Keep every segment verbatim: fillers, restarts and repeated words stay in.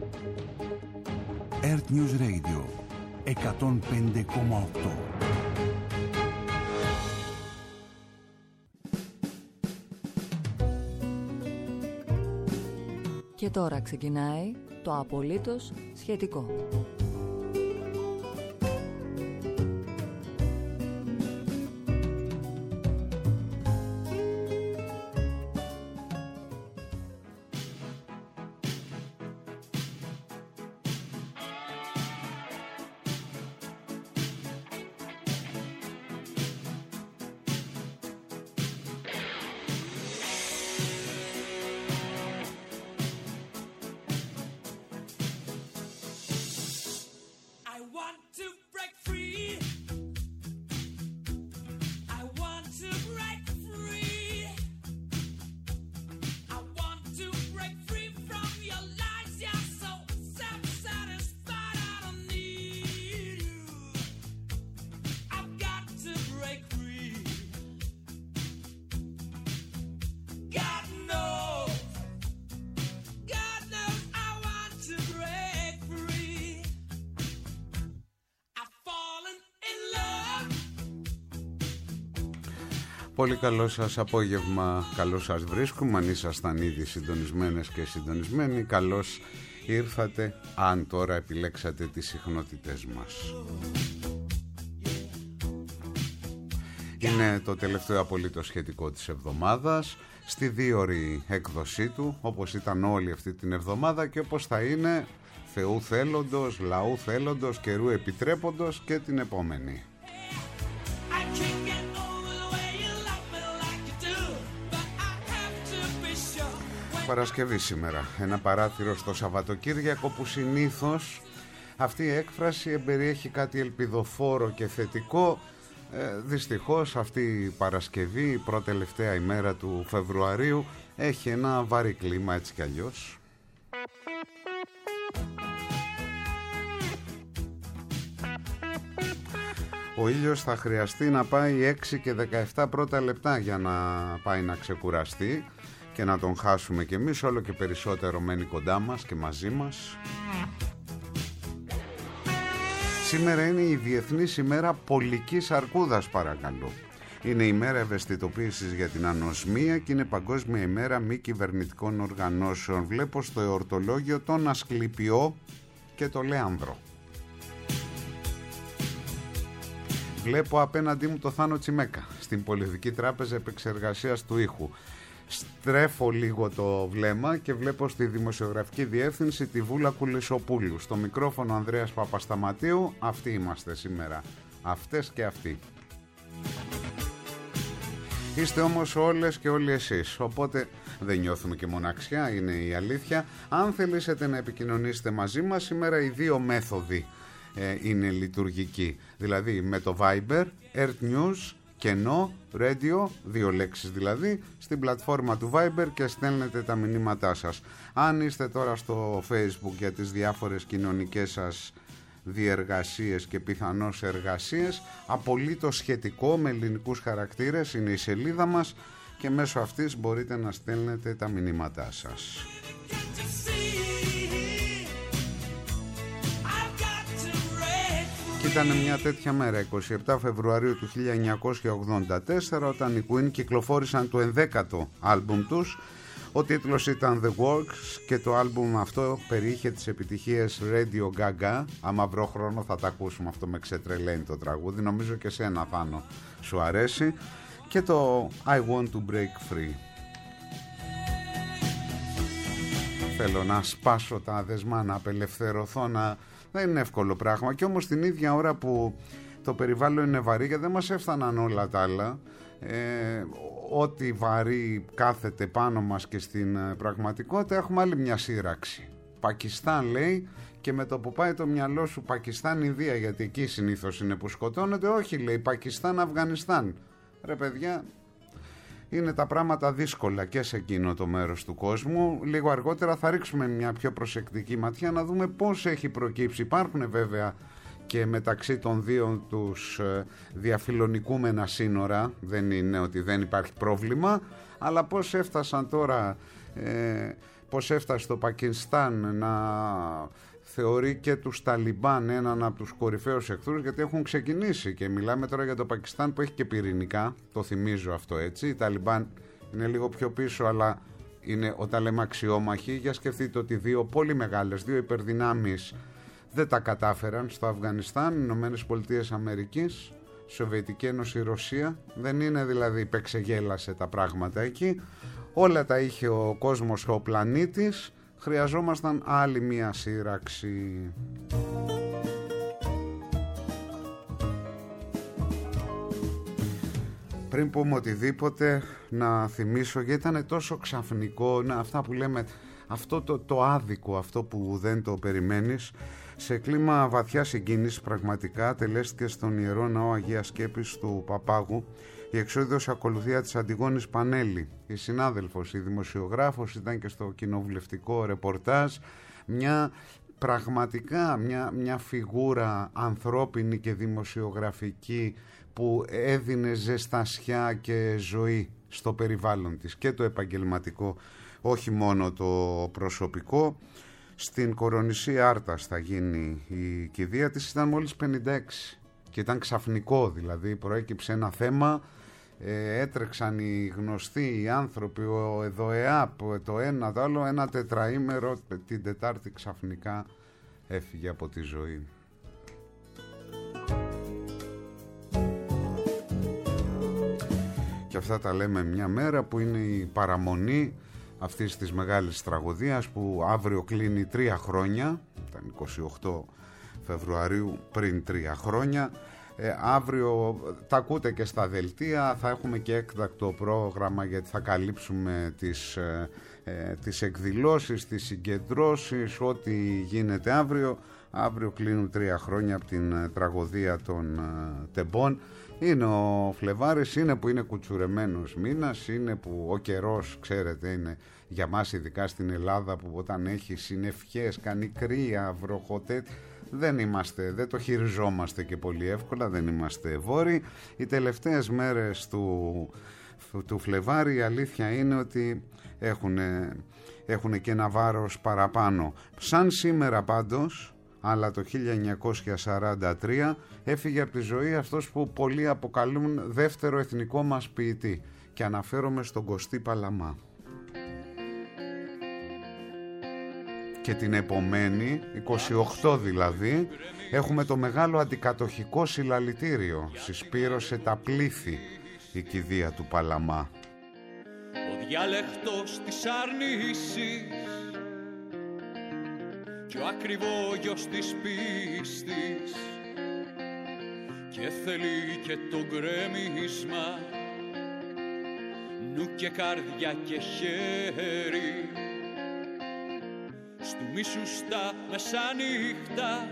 Earth News Radio εκατόν πέντε κόμμα οκτώ. Και τώρα ξεκινάει το απολύτως σχετικό. Πολύ καλό σας απόγευμα, καλώς σας βρίσκουμε. Αν ήσασταν ήδη συντονισμένες και συντονισμένοι, καλώς ήρθατε αν τώρα επιλέξατε τις συχνότητές μας. Είναι το τελευταίο απολύτως σχετικό της εβδομάδας, στη δίωρη έκδοσή του, όπως ήταν όλη αυτή την εβδομάδα και όπως θα είναι Θεού θέλοντος, λαού θέλοντος, καιρού επιτρέποντος και την επόμενη. Παρασκευή σήμερα, ένα παράθυρο στο Σαββατοκύριακο που συνήθως αυτή η έκφραση εμπεριέχει κάτι ελπιδοφόρο και θετικό. ε, Δυστυχώς αυτή η Παρασκευή, η πρώτη τελευταία ημέρα του Φεβρουαρίου, έχει ένα βαρύ κλίμα έτσι κι αλλιώς. Ο ήλιος θα χρειαστεί να πάει έξι και δεκαεπτά πρώτα λεπτά για να πάει να ξεκουραστεί και να τον χάσουμε κι εμείς, όλο και περισσότερο μένει κοντά μας και μαζί μας. Σήμερα είναι η Διεθνής ημέρα Πολικής Αρκούδας, παρακαλώ. Είναι η μέρα ευαισθητοποίησης για την ανοσμία και είναι Παγκόσμια ημέρα μη κυβερνητικών οργανώσεων. Βλέπω στο εορτολόγιο τον Ασκληπιό και το Λέανδρο. Βλέπω απέναντί μου το Θάνο Τσιμέκα στην Πολιτική Τράπεζα Επεξεργασίας του Ήχου. Στρέφω λίγο το βλέμμα και βλέπω στη δημοσιογραφική διεύθυνση τη Βούλα Κουλισοπούλου. Στο μικρόφωνο Ανδρέας Παπασταματίου. Αυτοί είμαστε σήμερα. Αυτές και αυτοί. Είστε όμως όλες και όλοι εσείς, οπότε δεν νιώθουμε και μοναξιά, είναι η αλήθεια. Αν θελήσετε να επικοινωνήσετε μαζί μας, σήμερα οι δύο μέθοδοι ε, είναι λειτουργικοί. Δηλαδή με το Viber, Earth News, κενό, radio, δύο λέξεις δηλαδή, στην πλατφόρμα του Viber και στέλνετε τα μηνύματά σας. Αν είστε τώρα στο Facebook για τις διάφορες κοινωνικές σας διεργασίες και πιθανώς εργασίες, απολύτως σχετικό με ελληνικούς χαρακτήρες είναι η σελίδα μας και μέσω αυτής μπορείτε να στέλνετε τα μηνύματά σας. Ήταν μια τέτοια μέρα, εικοστή εβδόμη Φεβρουαρίου του χίλια εννιακόσια ογδόντα τέσσερα, όταν οι Queen κυκλοφόρησαν το ενδέκατο άλμπουμ τους. Ο τίτλος ήταν The Works και το άλμπουμ αυτό περιείχε τις επιτυχίες Radio Gaga. Άμα βρω χρόνο θα τα ακούσουμε, αυτό με ξετρελαίνει το τραγούδι. Νομίζω και σένα, Θάνο, σου αρέσει. Και το I Want to Break Free. Θέλω να σπάσω τα δεσμά, να απελευθερωθώ, να... Δεν είναι εύκολο πράγμα και όμως την ίδια ώρα που το περιβάλλον είναι βαρύ, γιατί δεν μας έφταναν όλα τα άλλα, ε, ό,τι βαρύ κάθεται πάνω μας και στην πραγματικότητα, έχουμε άλλη μια σύραξη. Πακιστάν λέει, και με το που πάει το μυαλό σου Πακιστάν Ινδία, γιατί εκεί συνήθως είναι που σκοτώνονται, όχι λέει Πακιστάν Αφγανιστάν. Ρε παιδιά, είναι τα πράγματα δύσκολα και σε εκείνο το μέρος του κόσμου. Λίγο αργότερα θα ρίξουμε μια πιο προσεκτική ματιά να δούμε πώς έχει προκύψει. Υπάρχουν βέβαια και μεταξύ των δύο τους διαφιλονικούμενα σύνορα, δεν είναι ότι δεν υπάρχει πρόβλημα, αλλά πώς έφτασαν τώρα ε, πως έφτασε το Πακιστάν να θεωρεί και τους Ταλιμπάν έναν από τους κορυφαίους εχθρούς, γιατί έχουν ξεκινήσει και μιλάμε τώρα για το Πακιστάν που έχει και πυρηνικά, το θυμίζω αυτό έτσι. Οι Ταλιμπάν είναι λίγο πιο πίσω, αλλά είναι, όταν λέμε αξιόμαχοι, για σκεφτείτε ότι δύο πολύ μεγάλες, δύο υπερδυνάμεις δεν τα κατάφεραν στο Αφγανιστάν, οι Ηνωμένες Πολιτείες Αμερικής, Σοβιετική Ένωση, Ρωσία. Δεν είναι δηλαδή πεξεγέλασε τα πράγματα εκεί. Όλα τα είχε ο κόσμος, ο πλανήτης. Χρειαζόμασταν άλλη μία σύραξη. Πριν πούμε οτιδήποτε, να θυμίσω, γιατί ήταν τόσο ξαφνικό, να, αυτά που λέμε, αυτό το, το άδικο, αυτό που δεν το περιμένεις. Σε κλίμα βαθιά συγκίνηση πραγματικά τελέστηκε στον Ιερό Ναό Αγίας Σκέπης του Παπάγου η εξόδιος ακολουθία της Αντιγόνης Πανέλη. Η συνάδελφος, η δημοσιογράφος, ήταν και στο κοινοβουλευτικό ρεπορτάζ, μια πραγματικά μια, μια φιγούρα ανθρώπινη και δημοσιογραφική που έδινε ζεστασιά και ζωή στο περιβάλλον της, και το επαγγελματικό, όχι μόνο το προσωπικό. Στην Κορονησή Άρτας θα γίνει η κηδεία της, ήταν μόλις πενήντα έξι και ήταν ξαφνικό, δηλαδή προέκυψε ένα θέμα, ε, έτρεξαν οι γνωστοί, οι άνθρωποι, ο ΕΔΟΕΑΠ, το ένα το άλλο, ένα τετραήμερο, την Τετάρτη ξαφνικά έφυγε από τη ζωή. Και αυτά τα λέμε μια μέρα που είναι η παραμονή αυτής της μεγάλης τραγωδίας, που αύριο κλείνει τρία χρόνια, ήταν είκοσι οκτώ Φεβρουαρίου πριν τρία χρόνια. Ε, αύριο τα ακούτε και στα δελτία, θα έχουμε και έκτακτο πρόγραμμα, γιατί θα καλύψουμε τις, ε, ε, τις εκδηλώσεις, τις συγκεντρώσεις, ό,τι γίνεται αύριο. Αύριο κλείνουν τρία χρόνια από την ε, τραγωδία των ε, Τεμπών. Είναι ο Φλεβάρης, είναι που είναι κουτσουρεμένος μήνας, είναι που ο καιρός, ξέρετε, είναι για μας ειδικά στην Ελλάδα, που όταν έχει συννεφιές, κάνει κρύα, βροχοτέ, δεν είμαστε, δεν το χειριζόμαστε και πολύ εύκολα, δεν είμαστε βόρειοι. Οι τελευταίες μέρες του, του Φλεβάρη, η αλήθεια είναι ότι έχουν, έχουν και ένα βάρος παραπάνω. Σαν σήμερα πάντως, αλλά το χίλια εννιακόσια σαράντα τρία έφυγε από τη ζωή αυτός που πολλοί αποκαλούν δεύτερο εθνικό μας ποιητή, και αναφέρομαι στον Κωστή Παλαμά. Και την επομένη, είκοσι οκτώ δηλαδή, έχουμε το μεγάλο αντικατοχικό συλλαλητήριο. Συσπήρωσε τα πλήθη η κηδεία του Παλαμά. Ο διάλεκτος της αρνήσης κι ο ακριβόγιος της πίστης, και θέλει και το γκρέμισμα νου και καρδιά και χέρι, στου μίσου στα μεσάνυχτα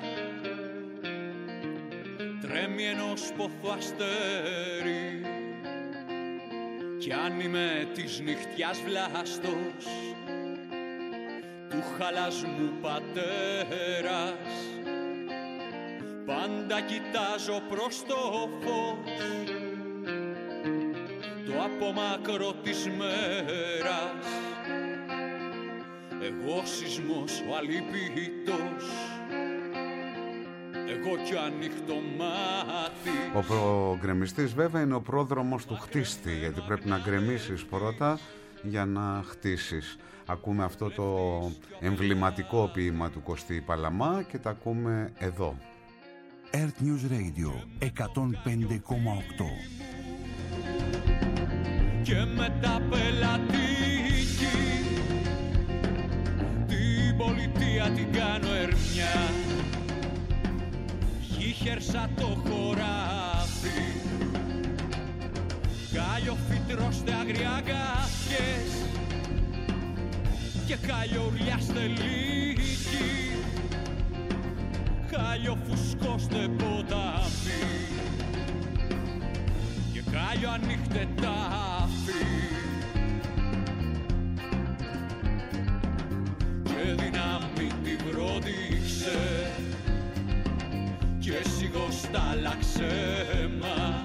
τρέμει ενός πόθου αστέρι, κι αν είμαι της νυχτιάς βλάστος του χαλασμού πατέρας, πάντα κοιτάζω προς το φως το απόμακρο της μέρας. Εγώ σεισμός ο αλήπητος, εγώ κι ο ανοιχτό μάτι. Ο προγκρεμιστής βέβαια είναι ο πρόδρομος του χτίστη, γιατί πρέπει να γκρεμίσεις πρώτα για να χτίσεις. Ακούμε αυτό το εμβληματικό ποίημα του Κωστή Παλαμά και τα ακούμε εδώ. Earth News Radio εκατόν πέντε κόμμα οκτώ. Και μετά πελατική την πολιτεία την κάνω ερμιά, γύχερσα το χωράφι, κάλιο φυτρώστε αγριάγκαθιες και κάλιο ουρλιάστε λύκη, κάλιο φουσκώστε ποτάμι και κάλιο ανοίχτε τάφι, και δύναμη την πρόδειξε και σιγοστάλαξε μα,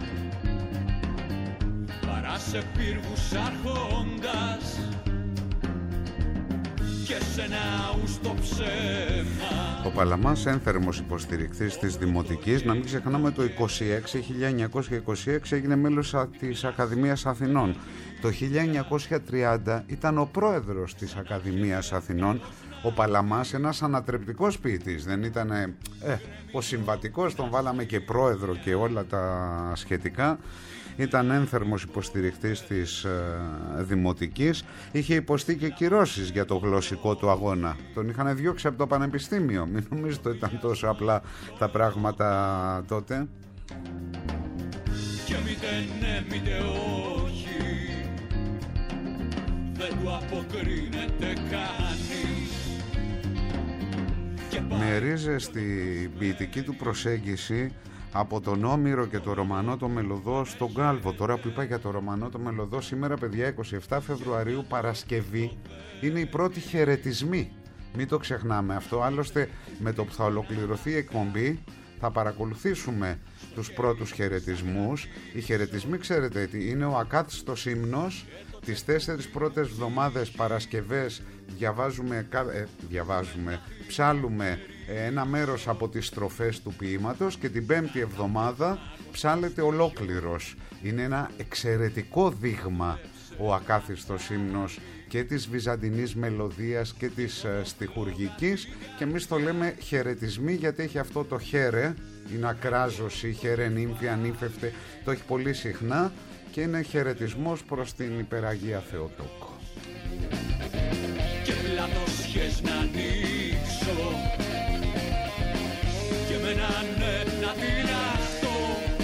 παρά σε πύργους αρχόντας Ο Παλαμάς, ένθερμος υποστηρικτής της Δημοτικής, να μην ξεχνάμε το είκοσι έξι, χίλια εννιακόσια είκοσι έξι έγινε μέλος της Ακαδημίας Αθηνών. Το χίλια εννιακόσια τριάντα ήταν ο πρόεδρος της Ακαδημίας Αθηνών. Ο Παλαμάς, ένας ανατρεπτικός ποιητής, δεν ήταν ε, ο συμβατικός, τον βάλαμε και πρόεδρο και όλα τα σχετικά. Ήταν ένθερμος υποστηρικτής της ε, Δημοτικής. Είχε υποστεί και κυρώσεις για το γλωσσικό του αγώνα. Τον είχαν διώξει από το Πανεπιστήμιο. Μην νομίζετε ότι ήταν τόσο απλά τα πράγματα τότε. Και μήτε ναι, μήτε όχι, δεν του αποκρίνεται κανείς. Με ρίζες στην ποιητική του προσέγγιση από τον Όμηρο και το Ρωμανό το Μελωδό στον Κάλβο. Τώρα που είπα για το Ρωμανό το Μελωδό, σήμερα παιδιά είκοσι επτά Φεβρουαρίου, Παρασκευή, είναι οι πρώτοι χαιρετισμοί. Μην το ξεχνάμε αυτό. Άλλωστε με το που θα ολοκληρωθεί η εκπομπή θα παρακολουθήσουμε τους πρώτους χαιρετισμούς. Οι χαιρετισμοί, ξέρετε τι είναι, ο ακάθιστος ύμνος. Τις τέσσερις πρώτες εβδομάδες Παρασκευές διαβάζουμε, ε, διαβάζουμε ψάλουμε ένα μέρος από τις στροφές του ποίηματος και την πέμπτη εβδομάδα ψάλεται ολόκληρος. Είναι ένα εξαιρετικό δείγμα ο ακάθιστος ύμνος και της βυζαντινής μελωδίας και της ε, στιχουργικής, και εμείς το λέμε χαιρετισμοί γιατί έχει αυτό το χέρε, είναι ακράζωση, χέρε νύμφη, ανήφευτε, το έχει πολύ συχνά και είναι χαιρετισμός προς την υπεραγία Θεοτόκο. Και πλατώσχες να ανοίξω και με ένα ναι να τυραχτώ,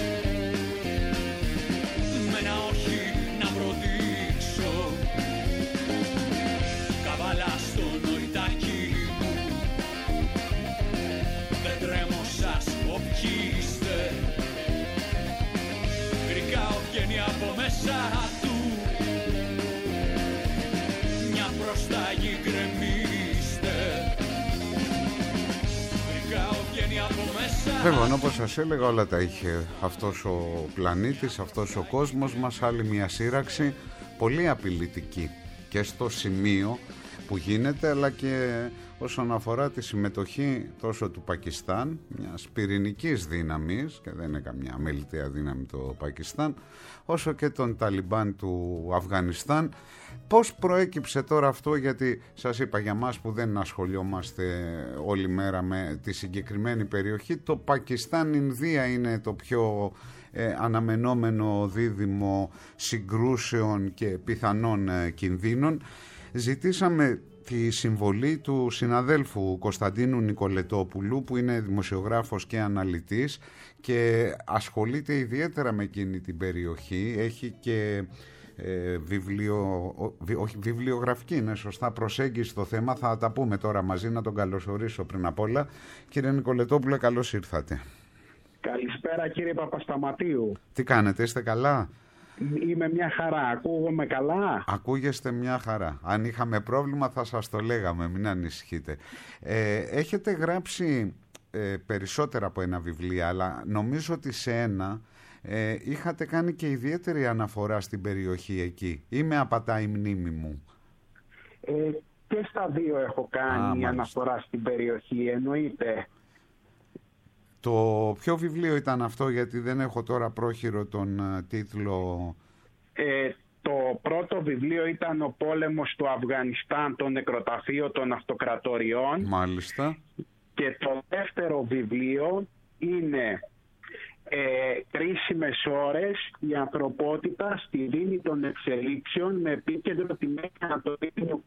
με ένα όχι να προδείξω, καβάλα στο νοητάκι μου, δεν τρέμω σας όποιστε, γρυκάω βγαίνει από μέσα του, μια προσταγή γκρεμίστε, γρυκάω βγαίνει από μέσα. Βέβαια, όπως σας έλεγα, όλα τα είχε αυτός ο πλανήτης, αυτός ο κόσμος μας, άλλη μια σύραξη πολύ απειλητική και στο σημείο που γίνεται, αλλά και όσον αφορά τη συμμετοχή τόσο του Πακιστάν, μιας πυρηνικής δύναμης, και δεν είναι καμιά αμεληταία δύναμη το Πακιστάν, όσο και των Ταλιμπάν του Αφγανιστάν. Πώς προέκυψε τώρα αυτό, γιατί σας είπα για μας που δεν ασχολιόμαστε όλη μέρα με τη συγκεκριμένη περιοχή, το Πακιστάν-Ινδία είναι το πιο ε, αναμενόμενο δίδυμο συγκρούσεων και πιθανών ε, κινδύνων. Ζητήσαμε τη συμβολή του συναδέλφου Κωνσταντίνου Νικολετόπουλου, που είναι δημοσιογράφος και αναλυτής και ασχολείται ιδιαίτερα με εκείνη την περιοχή. Έχει και ε, βιβλιο, βι, όχι, βιβλιογραφική, είναι σωστά, προσέγγιση στο θέμα. Θα τα πούμε τώρα μαζί, να τον καλωσορίσω πριν απ' όλα. Κύριε Νικολετόπουλε, καλώς ήρθατε. Καλησπέρα κύριε Παπασταματίου. Τι κάνετε, είστε καλά? Είμαι μια χαρά, ακούγομαι καλά? Ακούγεστε μια χαρά. Αν είχαμε πρόβλημα θα σας το λέγαμε, μην ανησυχείτε. ε, Έχετε γράψει ε, περισσότερα από ένα βιβλίο, αλλά νομίζω ότι σε ένα ε, είχατε κάνει και ιδιαίτερη αναφορά στην περιοχή εκεί, ή με απατάει η μνήμη μου? Ε, και στα δύο έχω κάνει Α, αναφορά στην περιοχή, εννοείται. Το ποιο βιβλίο ήταν αυτό, γιατί δεν έχω τώρα πρόχειρο τον uh, τίτλο? Ε, το πρώτο βιβλίο ήταν «Ο πόλεμος του Αφγανιστάν, το νεκροταφείο των αυτοκρατοριών». Μάλιστα. Και το δεύτερο βιβλίο είναι ε, «Κρίσιμες ώρες, η ανθρωπότητα στη δίνη των εξελίξεων με επίκεντρο τη Μέση Ανατολή».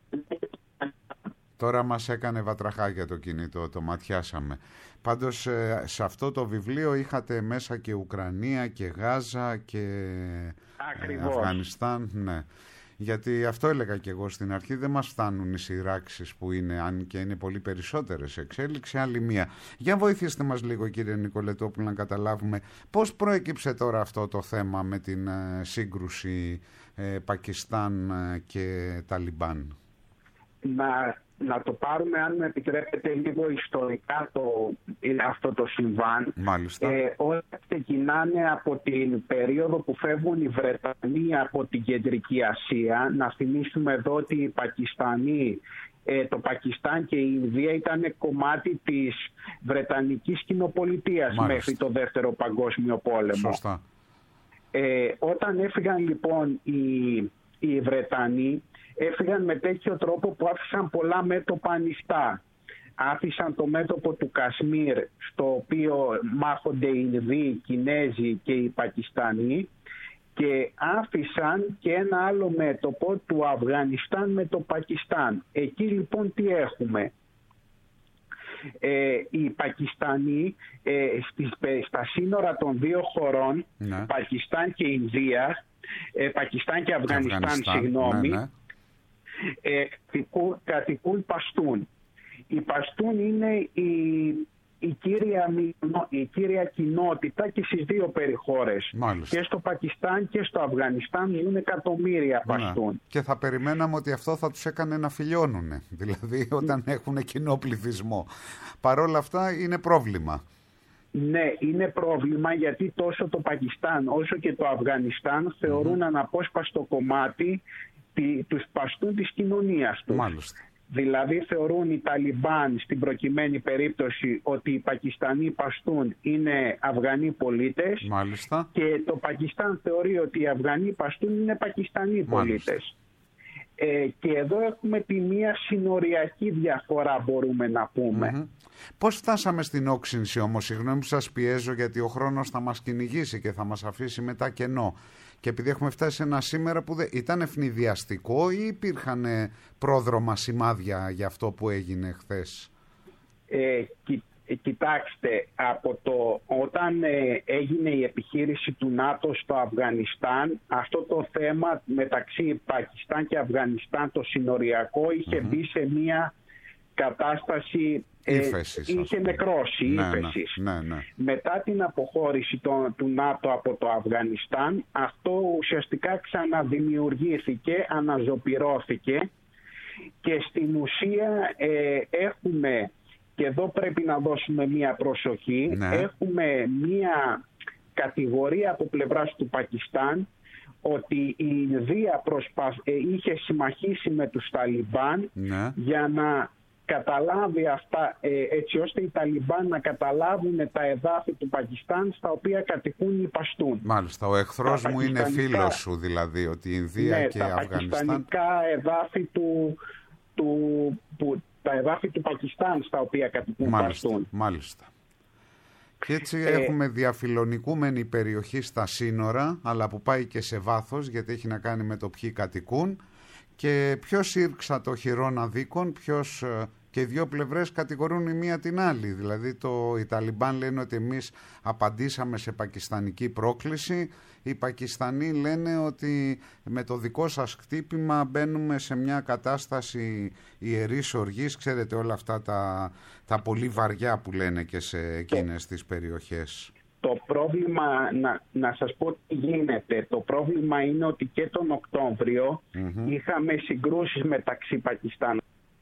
Τώρα μας έκανε βατραχάκια το κινητό, το ματιάσαμε. Πάντως σε αυτό το βιβλίο είχατε μέσα και Ουκρανία και Γάζα και Ακριβώς. Αφγανιστάν. Ναι. Γιατί αυτό έλεγα και εγώ στην αρχή, δεν μας φτάνουν οι σειράξεις που είναι, αν και είναι πολύ περισσότερες εξέλιξη, άλλη μία. Για βοηθήστε μας λίγο κύριε Νικολετόπουλο να καταλάβουμε πώς προέκυψε τώρα αυτό το θέμα με την ε, σύγκρουση ε, Πακιστάν ε, και Ταλιμπάν. Να, να το πάρουμε, αν με επιτρέπετε, λίγο ιστορικά το, αυτό το συμβάν. Μάλιστα. Ε, όλα ξεκινάνε από την περίοδο που φεύγουν οι Βρετανοί από την Κεντρική Ασία. Να θυμίσουμε εδώ ότι οι Πακιστανοί ε, το Πακιστάν και η Ινδία ήταν κομμάτι της Βρετανικής Κοινοπολιτείας μέχρι το Δεύτερο Παγκόσμιο Πόλεμο. Σωστά. Ε, όταν έφυγαν λοιπόν οι, οι Βρετανοί, έφυγαν με τέτοιο τρόπο που άφησαν πολλά μέτωπα ανοιχτά. Άφησαν το μέτωπο του Κασμίρ, στο οποίο μάχονται οι Ινδοί, οι Κινέζοι και οι Πακιστανοί, και άφησαν και ένα άλλο μέτωπο του Αφγανιστάν με το Πακιστάν. Εκεί λοιπόν τι έχουμε? Ε, οι Πακιστανοί ε, στις, στα σύνορα των δύο χωρών, ναι. Πακιστάν και Ινδία, ε, Πακιστάν και Αφγανιστάν, Αφγανιστάν συγγνώμη, ναι, ναι. Ε, κατοικούν, κατοικούν Παστούν. Οι Παστούν είναι η, η, κύρια, η κύρια κοινότητα και στις δύο περιχώρες. Μάλιστα. Και στο Πακιστάν και στο Αφγανιστάν ζουν εκατομμύρια Παστούν. Ναι. Και θα περιμέναμε ότι αυτό θα τους έκανε να φιλιώνουνε, δηλαδή όταν έχουν κοινό πληθυσμό. Παρ' όλα αυτά είναι πρόβλημα. Ναι, είναι πρόβλημα, γιατί τόσο το Πακιστάν όσο και το Αφγανιστάν θεωρούν mm-hmm. αναπόσπαστο κομμάτι τη, τους Παστούν της κοινωνίας τους. Μάλιστα. Δηλαδή θεωρούν οι Ταλιμπάν στην προκειμένη περίπτωση ότι οι Πακιστανοί Παστούν είναι Αφγανοί πολίτες. Μάλιστα. Και το Πακιστάν θεωρεί ότι οι Αφγανοί Παστούν είναι Πακιστανοί πολίτες. Ε, και εδώ έχουμε τη μία συνοριακή διαφορά, μπορούμε να πούμε. Mm-hmm. Πώς φτάσαμε στην όξυνση όμως? Συγγνώμη που σας πιέζω, γιατί ο χρόνος θα μας κυνηγήσει και θα μας αφήσει μετά κενό. Και επειδή έχουμε φτάσει σε ένα σήμερα που δεν... ήταν ευνηδιαστικό ή υπήρχαν πρόδρομα σημάδια για αυτό που έγινε χθες? Ε, κοι, ε, κοιτάξτε, από το, όταν ε, έγινε η επιχείρηση του ΝΑΤΟ στο Αφγανιστάν, αυτό το θέμα μεταξύ Πακιστάν και Αφγανιστάν, το συνοριακό, είχε mm-hmm. μπει σε μια κατάσταση... Ύφεσης, είχε νεκρώσει, ναι, ύφεσης. Ναι, ναι, ναι. Μετά την αποχώρηση το, του ΝΑΤΟ από το Αφγανιστάν, αυτό ουσιαστικά ξαναδημιουργήθηκε, αναζωπυρώθηκε, και στην ουσία ε, έχουμε, και εδώ πρέπει να δώσουμε μία προσοχή, ναι. έχουμε μία κατηγορία από πλευράς του Πακιστάν ότι η Ινδία προσπαθ, ε, είχε συμμαχίσει με τους Ταλιμπάν, ναι. για να καταλάβει αυτά, ε, έτσι ώστε οι Ταλιμπάν να καταλάβουν τα εδάφη του Πακιστάν στα οποία κατοικούν οι Παστούν. Μάλιστα, ο εχθρός μου είναι φίλος σου, δηλαδή, ότι η Ινδία, ναι, και η Αφγανιστάν... τα πακιστανικά εδάφη του, του, που, τα εδάφη του Πακιστάν στα οποία κατοικούν οι Παστούν. Μάλιστα. Και έτσι ε, έχουμε διαφιλονικούμενη περιοχή στα σύνορα, αλλά που πάει και σε βάθος, γιατί έχει να κάνει με το ποιοι κατοικούν. Και ποιος ήρξα το χειρόν αδίκων, ποιος, και οι δύο πλευρές κατηγορούν η μία την άλλη. Δηλαδή το, οι Ταλιμπάν λένε ότι εμείς απαντήσαμε σε πακιστανική πρόκληση. Οι Πακιστανοί λένε ότι με το δικό σας χτύπημα μπαίνουμε σε μια κατάσταση ιερής οργής. Ξέρετε όλα αυτά τα, τα πολύ βαριά που λένε και σε εκείνες τις περιοχές. Το πρόβλημα, να, να σας πω τι γίνεται, το πρόβλημα είναι ότι και τον Οκτώβριο mm-hmm. είχαμε συγκρούσεις μεταξύ Πακιστάν.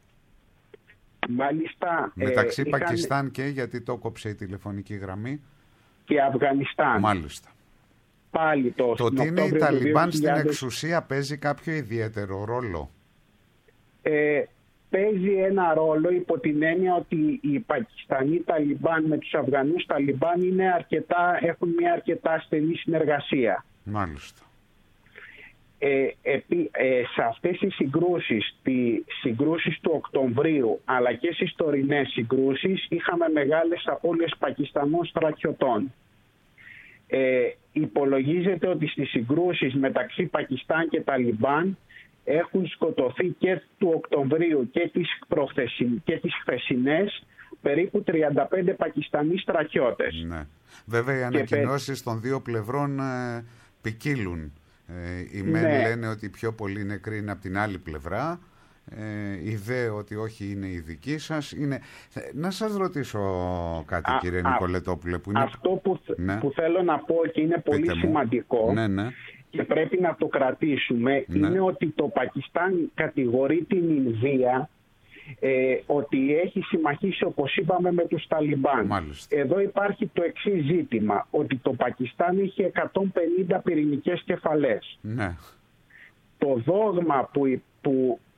Μάλιστα, μεταξύ ε, Πακιστάν είχαν... και, γιατί το κόψε η τηλεφωνική γραμμή, και Αφγανιστάν. Μάλιστα. Πάλι το το ότι είναι οι Ταλιμπάν στην εξουσία παίζει κάποιο ιδιαίτερο ρόλο? Ε, παίζει ένα ρόλο υπό την έννοια ότι οι Πακιστανοί Ταλιμπάν με τους Αφγανούς Ταλιμπάν είναι αρκετά, έχουν μια αρκετά στενή συνεργασία. Μάλιστα. Ε, επί, ε, σε αυτές τις συγκρούσεις, τις συγκρούσεις του Οκτωβρίου αλλά και στις τωρινές συγκρούσεις, είχαμε μεγάλες απώλειες Πακιστανών στρατιωτών. Ε, υπολογίζεται ότι στις συγκρούσεις μεταξύ Πακιστάν και Ταλιμπάν έχουν σκοτωθεί και του Οκτωβρίου και τις, προχθεσιν, και τις χθεσινές περίπου τριάντα πέντε Πακιστανοί στρατιώτες. Ναι. Βέβαια οι ανακοινώσεις των δύο πλευρών ε, ποικίλουν. Ε, οι μεν ναι. λένε ότι οι πιο πολλοί νεκροί είναι από την άλλη πλευρά, ε, η δε ότι όχι είναι η δική σας. Είναι... Να σας ρωτήσω κάτι, α, κύριε α, Νικολετόπουλε. Που είναι... Αυτό που, ναι. που θέλω να πω και είναι πολύ Πείτε σημαντικό, ναι, ναι. και πρέπει να το κρατήσουμε, ναι. είναι ότι το Πακιστάν κατηγορεί την Ινδία ε, ότι έχει συμμαχίσει, όπως είπαμε, με τους Ταλιμπάν. Μάλιστα. Εδώ υπάρχει το εξής ζήτημα, ότι το Πακιστάν είχε εκατόν πενήντα πυρηνικές κεφαλές. Ναι. Το δόγμα που, που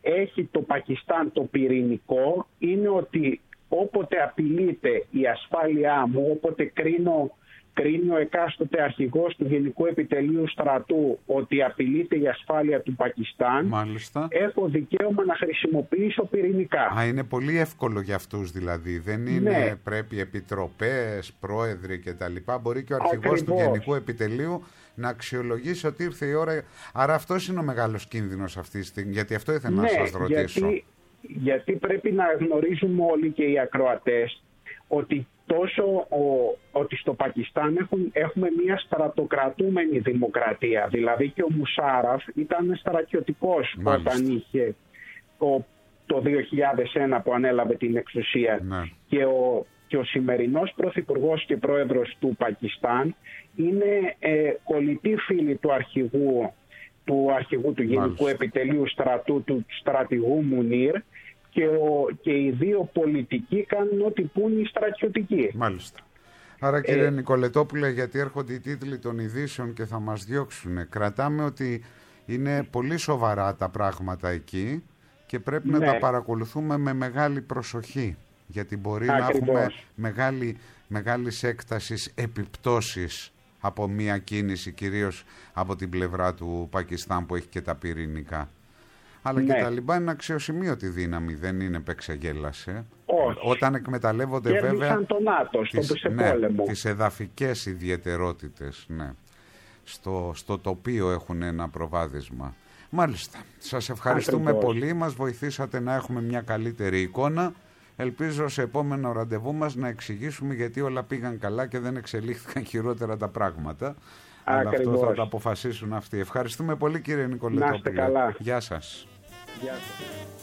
έχει το Πακιστάν το πυρηνικό είναι ότι όποτε απειλείται η ασφάλειά μου, όποτε κρίνω, κρίνει ο εκάστοτε αρχηγός του Γενικού Επιτελείου Στρατού ότι απειλείται η ασφάλεια του Πακιστάν, μάλιστα, έχω δικαίωμα να χρησιμοποιήσω πυρηνικά. Α, είναι πολύ εύκολο για αυτούς δηλαδή. Δεν είναι, ναι, πρέπει επιτροπές, πρόεδροι κτλ. Μπορεί και ο αρχηγός Ακριβώς. του Γενικού Επιτελείου να αξιολογήσει ότι ήρθε η ώρα. Άρα αυτός είναι ο μεγάλος κίνδυνος αυτή τη στιγμή. Γιατί αυτό ήθελα ναι, να σας ρωτήσω. Γιατί, γιατί πρέπει να γνωρίζουμε όλοι και οι ακροατές ότι τόσο ο, ότι στο Πακιστάν έχουν, έχουμε μια στρατοκρατούμενη δημοκρατία. Δηλαδή και ο Μουσάραφ ήταν στρατιωτικός όταν είχε ο, το δύο χιλιάδες ένα που ανέλαβε την εξουσία. Ναι. Και ο, και ο σημερινός πρωθυπουργός και πρόεδρος του Πακιστάν είναι ε, κολλητή φίλη του αρχηγού του, αρχηγού του Γενικού Επιτελείου Στρατού, του στρατηγού Μουνίρ, και, ο, και οι δύο πολιτικοί κάνουν ό,τι πούν οι στρατιωτικοί. Μάλιστα. Άρα κύριε ε, Νικολετόπουλε, γιατί έρχονται οι τίτλοι των ειδήσεων και θα μας διώξουν, κρατάμε ότι είναι πολύ σοβαρά τα πράγματα εκεί και πρέπει ναι. να τα παρακολουθούμε με μεγάλη προσοχή, γιατί μπορεί Ακριβώς. να έχουμε μεγάλη, μεγάλης έκτασης επιπτώσεις από μια κίνηση, κυρίως από την πλευρά του Πακιστάν που έχει και τα πυρηνικά. Αλλά ναι. και τα Ταλιμπάν είναι αξιοσημείωτη δύναμη, δεν είναι παίξαγέλασε. Όχι. Όταν εκμεταλλεύονται Κέρδισαν βέβαια το ΝΑΤΟ τις, ναι, τις εδαφικές ιδιαιτερότητες, ναι. στο, στο τοπίο έχουν ένα προβάδισμα. Μάλιστα, σας ευχαριστούμε Ακριβώς. πολύ, μας βοηθήσατε να έχουμε μια καλύτερη εικόνα. Ελπίζω σε επόμενο ραντεβού μας να εξηγήσουμε γιατί όλα πήγαν καλά και δεν εξελίχθηκαν χειρότερα τα πράγματα. Αλλά αυτό θα το αποφασίσουν αυτοί. Ευχαριστούμε πολύ κύριε Νικολετόπουλε. Να είστε καλά. Γεια σας. Γεια σας.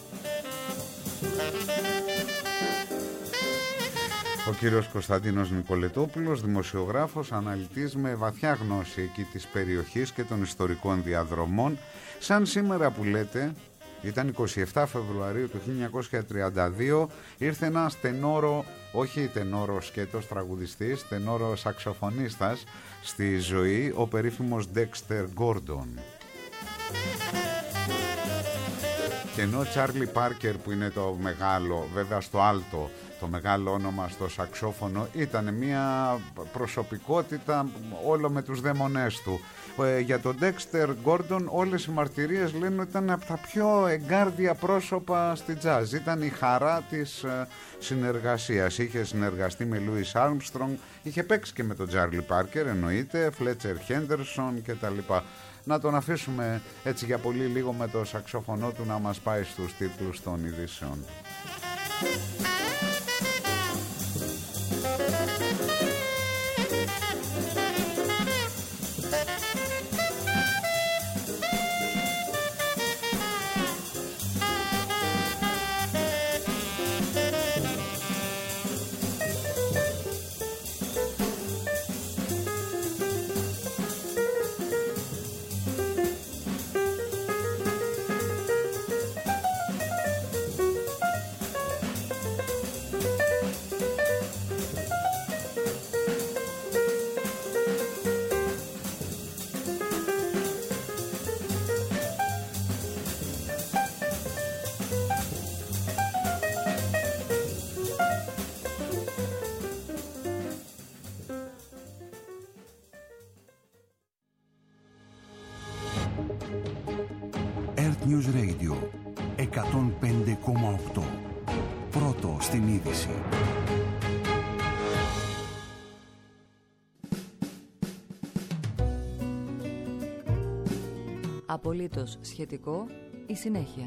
Ο κύριος Κωνσταντίνος Νικολετόπουλος, δημοσιογράφος, αναλυτής με βαθιά γνώση εκεί της περιοχής και των ιστορικών διαδρομών. Σαν σήμερα που λέτε, ήταν εικοστή εβδόμη Φεβρουαρίου του χίλια εννιακόσια τριάντα δύο, ήρθε ένας τενόρο, όχι τενόρο σκέτος τραγουδιστής, τενόρο σαξοφωνίστας στη ζωή, ο περίφημος Dexter Gordon. Και ενώ ο Τσάρλι Πάρκερ που είναι το μεγάλο, βέβαια στο άλτο, το μεγάλο όνομα στο σαξόφωνο, ήταν μια προσωπικότητα όλο με τους δαίμονές του. Ε, για τον Dexter Gordon όλες οι μαρτυρίες λένε ότι ήταν από τα πιο εγκάρδια πρόσωπα στη jazz. Ήταν η χαρά της ε, συνεργασίας. Είχε συνεργαστεί με Louis Armstrong, είχε παίξει και με τον Charlie Parker εννοείται, Fletcher Henderson κτλ. Να τον αφήσουμε έτσι για πολύ λίγο με το σαξόφωνο του να μας πάει στους τίτλους των ειδήσεων. News Radio εκατόν πέντε κόμμα οκτώ. Πρώτο στην είδηση. Απολύτως σχετικό η συνέχεια.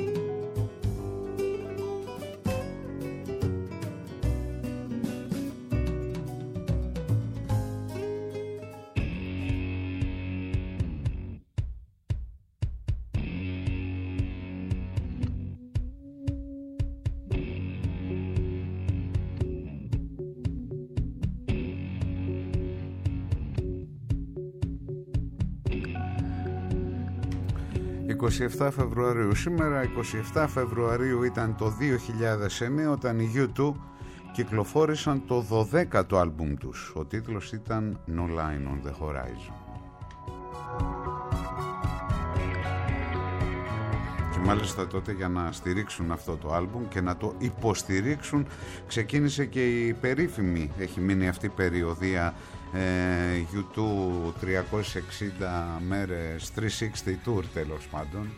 εικοστή εβδόμη Φεβρουαρίου. Σήμερα εικοστή εβδόμη Φεβρουαρίου ήταν το δύο χιλιάδες εννέα όταν οι γιου τού κυκλοφόρησαν το δωδέκατο άλμπουμ τους. Ο τίτλος ήταν No Line on the Horizon. Και μάλιστα τότε για να στηρίξουν αυτό το άλμπουμ και να το υποστηρίξουν ξεκίνησε και η περίφημη, έχει μείνει αυτή η περιοδία ε, γιου τού τριακόσιες εξήντα μέρες, τριακόσια εξήντα Tour τέλος πάντων.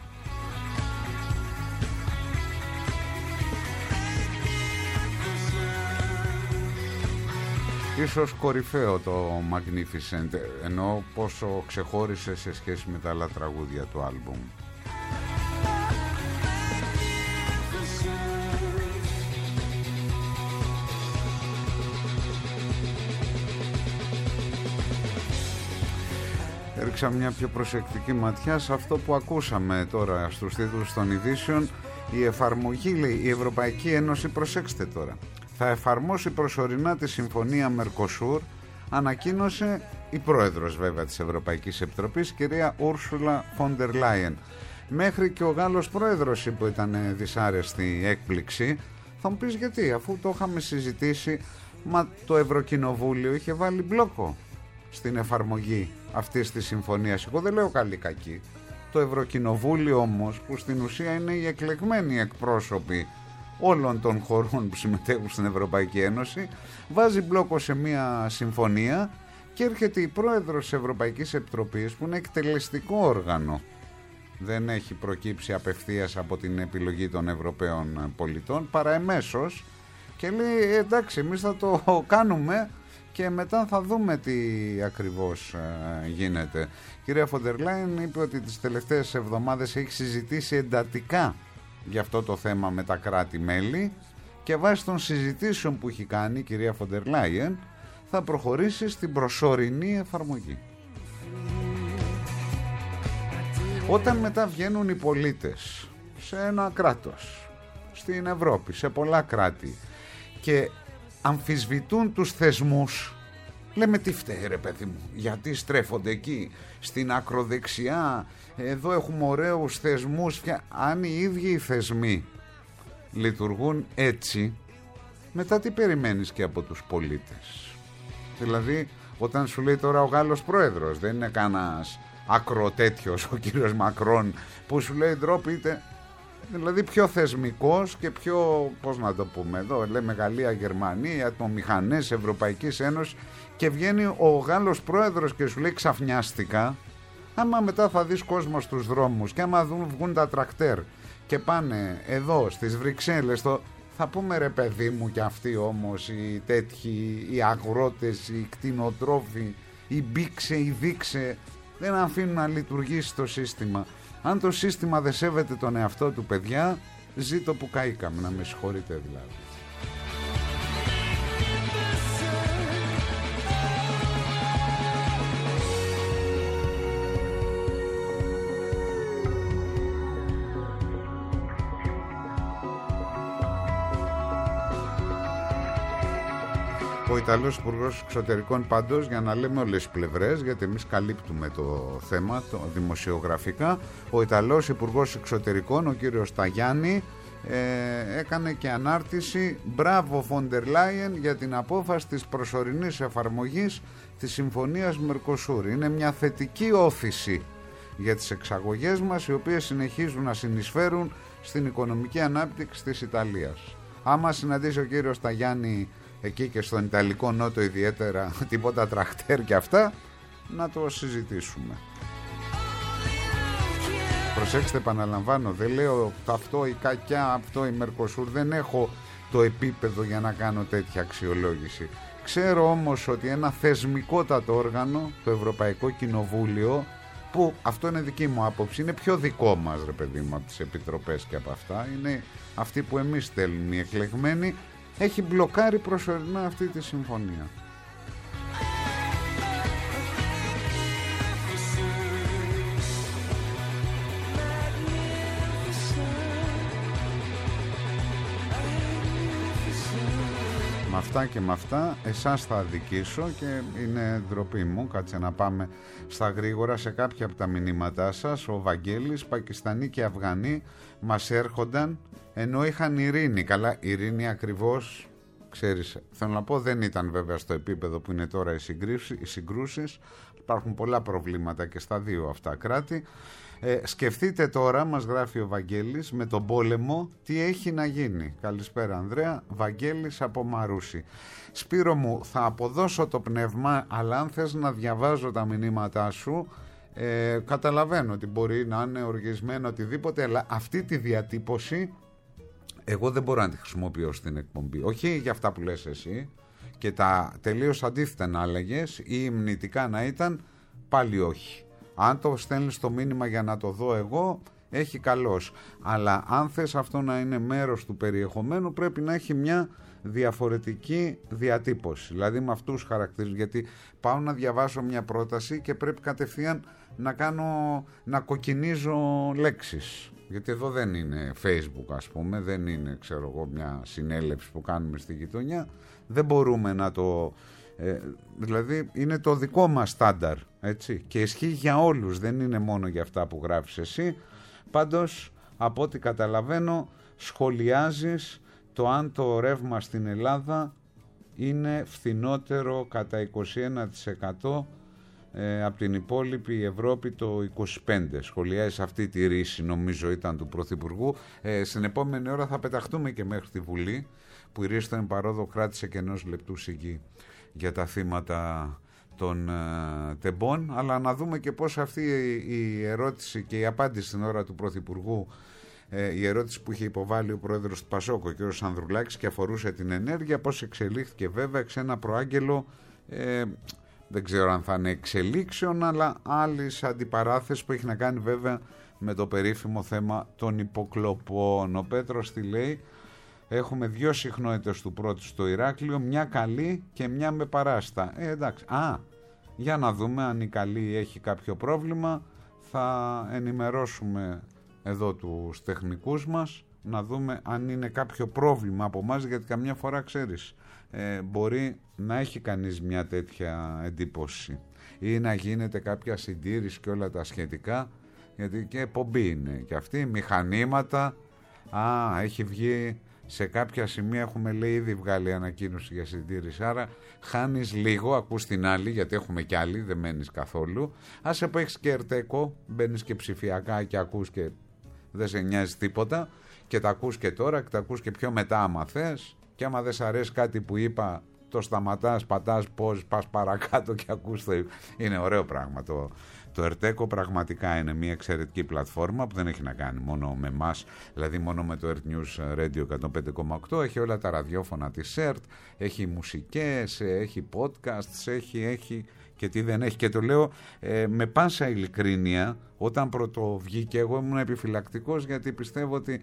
Ίσως κορυφαίο το Magnificent, ενώ πόσο ξεχώρισε σε σχέση με τα άλλα τραγούδια του άλμπουμ. Έριξα μια πιο προσεκτική ματιά σε αυτό που ακούσαμε τώρα στους τίτλους των ειδήσεων. Η εφαρμογή, λέει, η Ευρωπαϊκή Ένωση, προσέξτε τώρα, θα εφαρμόσει προσωρινά τη συμφωνία Μερκοσούρ, ανακοίνωσε η πρόεδρος βέβαια της Ευρωπαϊκής Επιτροπής, κυρία Ούρσουλα Φόντερ Λάιεν. Μέχρι και ο Γάλλος πρόεδρος είπε ήταν δυσάρεστη έκπληξη. Θα μου πεις γιατί, αφού το είχαμε συζητήσει, μα το Ευρωκοινοβούλιο είχε βάλει μπλόκο στην εφαρμογή αυτής της συμφωνίας. Εγώ δεν λέω καλή κακή. Το Ευρωκοινοβούλιο όμως, που στην ουσία είναι οι εκλεγμένοι εκπρόσωποι όλων των χωρών που συμμετέχουν στην Ευρωπαϊκή Ένωση, βάζει μπλόκο σε μια συμφωνία και έρχεται η πρόεδρος της Ευρωπαϊκής Επιτροπής, που είναι εκτελεστικό όργανο, δεν έχει προκύψει απευθείας από την επιλογή των Ευρωπαίων πολιτών, παρά εμέσως, και λέει εντάξει, εμείς θα το κάνουμε και μετά θα δούμε τι ακριβώς ε, γίνεται. Κυρία Φόντερ Λάιεν είπε ότι τις τελευταίες εβδομάδες έχει συζητήσει εντατικά για αυτό το θέμα με τα κράτη-μέλη και βάσει των συζητήσεων που έχει κάνει η κυρία Φόντερ Λάιεν θα προχωρήσει στην προσωρινή εφαρμογή. Όταν μετά βγαίνουν οι πολίτες σε ένα κράτος, στην Ευρώπη, σε πολλά κράτη, και αμφισβητούν τους θεσμούς, λέμε τι φταίει ρε παιδί μου, γιατί στρέφονται εκεί στην ακροδεξιά, εδώ έχουμε ωραίους θεσμούς. Αν οι ίδιοι οι θεσμοί λειτουργούν έτσι, μετά τι περιμένεις και από τους πολίτες? Δηλαδή όταν σου λέει τώρα ο Γάλλος πρόεδρος, δεν είναι κανένας ακροτέτιος ο κύριος Μακρόν που σου λέει ντροπείτε, δηλαδή πιο θεσμικός και πιο, πώς να το πούμε εδώ, λέμε Γαλλία, Γερμανία, ατμομηχανές Ευρωπαϊκής Ένωσης, και βγαίνει ο Γάλλος πρόεδρος και σου λέει ξαφνιάστηκα. Άμα μετά θα δεις κόσμο στους δρόμους και άμα δουν, βγουν τα τρακτέρ και πάνε εδώ στις Βρυξέλλες, το, θα πούμε ρε παιδί μου, και αυτοί όμως οι τέτοιοι, οι αγρότες, οι κτηνοτρόφοι, οι μπήξε, οι δείξε, δεν αφήνουν να λειτουργήσει το σύστημα. Αν το σύστημα δεν σέβεται τον εαυτό του, παιδιά, ζήτω που καήκαμε, να με συγχωρείτε δηλαδή. Ο Ιταλός Υπουργός Εξωτερικών, πάντως, για να λέμε όλες τις πλευρές, γιατί εμείς καλύπτουμε το θέμα το δημοσιογραφικά, ο Ιταλός Υπουργός Εξωτερικών, ο κύριος Ταγιάννη, ε, έκανε και ανάρτηση «Μπράβο Φόντερ Λάιεν για την απόφαση της προσωρινής εφαρμογής της Συμφωνίας Μερκοσούρ. Είναι μια θετική όθηση για τις εξαγωγές μας, οι οποίες συνεχίζουν να συνεισφέρουν στην οικονομική ανάπτυξη της Ιταλίας». Άμα συναντήσει ο κύριος Ταγιάννη εκεί και στον Ιταλικό Νότο ιδιαίτερα τίποτα τραχτέρ και αυτά, να το συζητήσουμε. Προσέξτε, επαναλαμβάνω, δεν λέω αυτό η κακιά, αυτό η Μερκοσούρ, δεν έχω το επίπεδο για να κάνω τέτοια αξιολόγηση. Ξέρω όμως ότι ένα θεσμικότατο όργανο, το Ευρωπαϊκό Κοινοβούλιο, που αυτό είναι δική μου άποψη, είναι πιο δικό μας ρε παιδί μου από τις επιτροπές και από αυτά, είναι αυτοί που εμείς στέλνουμε οι εκλεγμένοι, έχει μπλοκάρει προσωρινά αυτή τη συμφωνία. Με αυτά και με αυτά εσάς θα αδικήσω και είναι ντροπή μου. Κάτσε να πάμε στα γρήγορα σε κάποια από τα μηνύματά σας. Ο Βαγγέλης, Πακιστανοί και Αφγανοί μας έρχονταν ενώ είχαν ειρήνη. Καλά, ειρήνη ακριβώς ξέρεις, θέλω να πω, δεν ήταν βέβαια στο επίπεδο που είναι τώρα οι συγκρούσεις. Υπάρχουν πολλά προβλήματα και στα δύο αυτά κράτη. Ε, σκεφτείτε τώρα, μας γράφει ο Βαγγέλης, με τον πόλεμο τι έχει να γίνει. Καλησπέρα Ανδρέα, Βαγγέλης από Μαρούσι. Σπύρο μου, θα αποδώσω το πνεύμα, αλλά αν θες να διαβάζω τα μηνύματά σου, ε, καταλαβαίνω ότι μπορεί να είναι οργισμένο οτιδήποτε, αλλά αυτή τη διατύπωση εγώ δεν μπορώ να τη χρησιμοποιώ στην εκπομπή. Όχι για αυτά που λες εσύ, και τα τελείως αντίθετα να έλεγες ή υμνητικά να ήταν, πάλι όχι. Αν το στέλνεις το μήνυμα για να το δω εγώ, έχει καλώς. Αλλά αν θες αυτό να είναι μέρος του περιεχομένου, πρέπει να έχει μια διαφορετική διατύπωση. Δηλαδή με αυτούς τους χαρακτήρες, γιατί πάω να διαβάσω μια πρόταση και πρέπει κατευθείαν να κάνω, να κοκκινίζω λέξεις. Γιατί εδώ δεν είναι Facebook, ας πούμε, δεν είναι, ξέρω εγώ, μια συνέλευση που κάνουμε στη γειτονιά. Δεν μπορούμε να το... Ε, δηλαδή είναι το δικό μας στάνταρ, έτσι, και ισχύει για όλους, δεν είναι μόνο για αυτά που γράφεις εσύ. Πάντως, από ό,τι καταλαβαίνω, σχολιάζεις το αν το ρεύμα στην Ελλάδα είναι φθηνότερο κατά είκοσι ένα τοις εκατό ε, από την υπόλοιπη Ευρώπη το είκοσι πέντε τοις εκατό. Σχολιάζεις αυτή τη ρίση, νομίζω ήταν του Πρωθυπουργού. Ε, στην επόμενη ώρα θα πεταχτούμε και μέχρι τη Βουλή, που η ρίση των παρόδο κράτησε και ενός λεπτού σιγή για τα θύματα των ε, τεμπών, αλλά να δούμε και πώς αυτή η, η ερώτηση και η απάντηση στην ώρα του Πρωθυπουργού, ε, η ερώτηση που είχε υποβάλει ο πρόεδρος του Πασόκ, ο κ. Ανδρουλάκης, και αφορούσε την ενέργεια, πώς εξελίχθηκε βέβαια σε ένα προάγγελο, ε, δεν ξέρω αν θα είναι εξελίξεων, αλλά άλλης αντιπαράθεσης που έχει να κάνει βέβαια με το περίφημο θέμα των υποκλοπών. Ο Πέτρος τι λέει? Έχουμε δύο συχνότητες του πρώτου στο Ηράκλειο, μια καλή και μια με παράστα. Ε, εντάξει. Α, για να δούμε αν η καλή έχει κάποιο πρόβλημα. Θα ενημερώσουμε εδώ τους τεχνικούς μας, να δούμε αν είναι κάποιο πρόβλημα από εμάς, γιατί καμιά φορά, ξέρεις, ε, μπορεί να έχει κανείς μια τέτοια εντύπωση ή να γίνεται κάποια συντήρηση και όλα τα σχετικά, γιατί και εκπομπή είναι και αυτή, μηχανήματα. Α, έχει βγει... Σε κάποια σημεία έχουμε, λέει, ήδη βγάλει ανακοίνωση για συντήρηση. Άρα χάνεις λίγο, ακούς την άλλη, γιατί έχουμε κι άλλη, δεν μένεις καθόλου. Άσε που έχεις και ερτέκο, μπαίνεις και ψηφιακά και ακούς και δεν σε νοιάζει τίποτα. Και τα ακούς και τώρα και τα ακούς και πιο μετά άμα θες. Και άμα δεν σ' αρέσει κάτι που είπα, το σταματάς, πατάς πώς, πας παρακάτω και ακούς το. Είναι ωραίο πράγμα το... Το Ερτέκο πραγματικά είναι μια εξαιρετική πλατφόρμα που δεν έχει να κάνει μόνο με εμάς, δηλαδή μόνο με το Earth News Radio εκατόν πέντε κόμμα οκτώ. Έχει όλα τα ραδιόφωνα της ΕΡΤ, έχει μουσικές, έχει podcasts, έχει, έχει και τι δεν έχει. Και το λέω ε, με πάσα ειλικρίνεια, όταν πρώτο βγήκε εγώ ήμουν επιφυλακτικός, γιατί πιστεύω ότι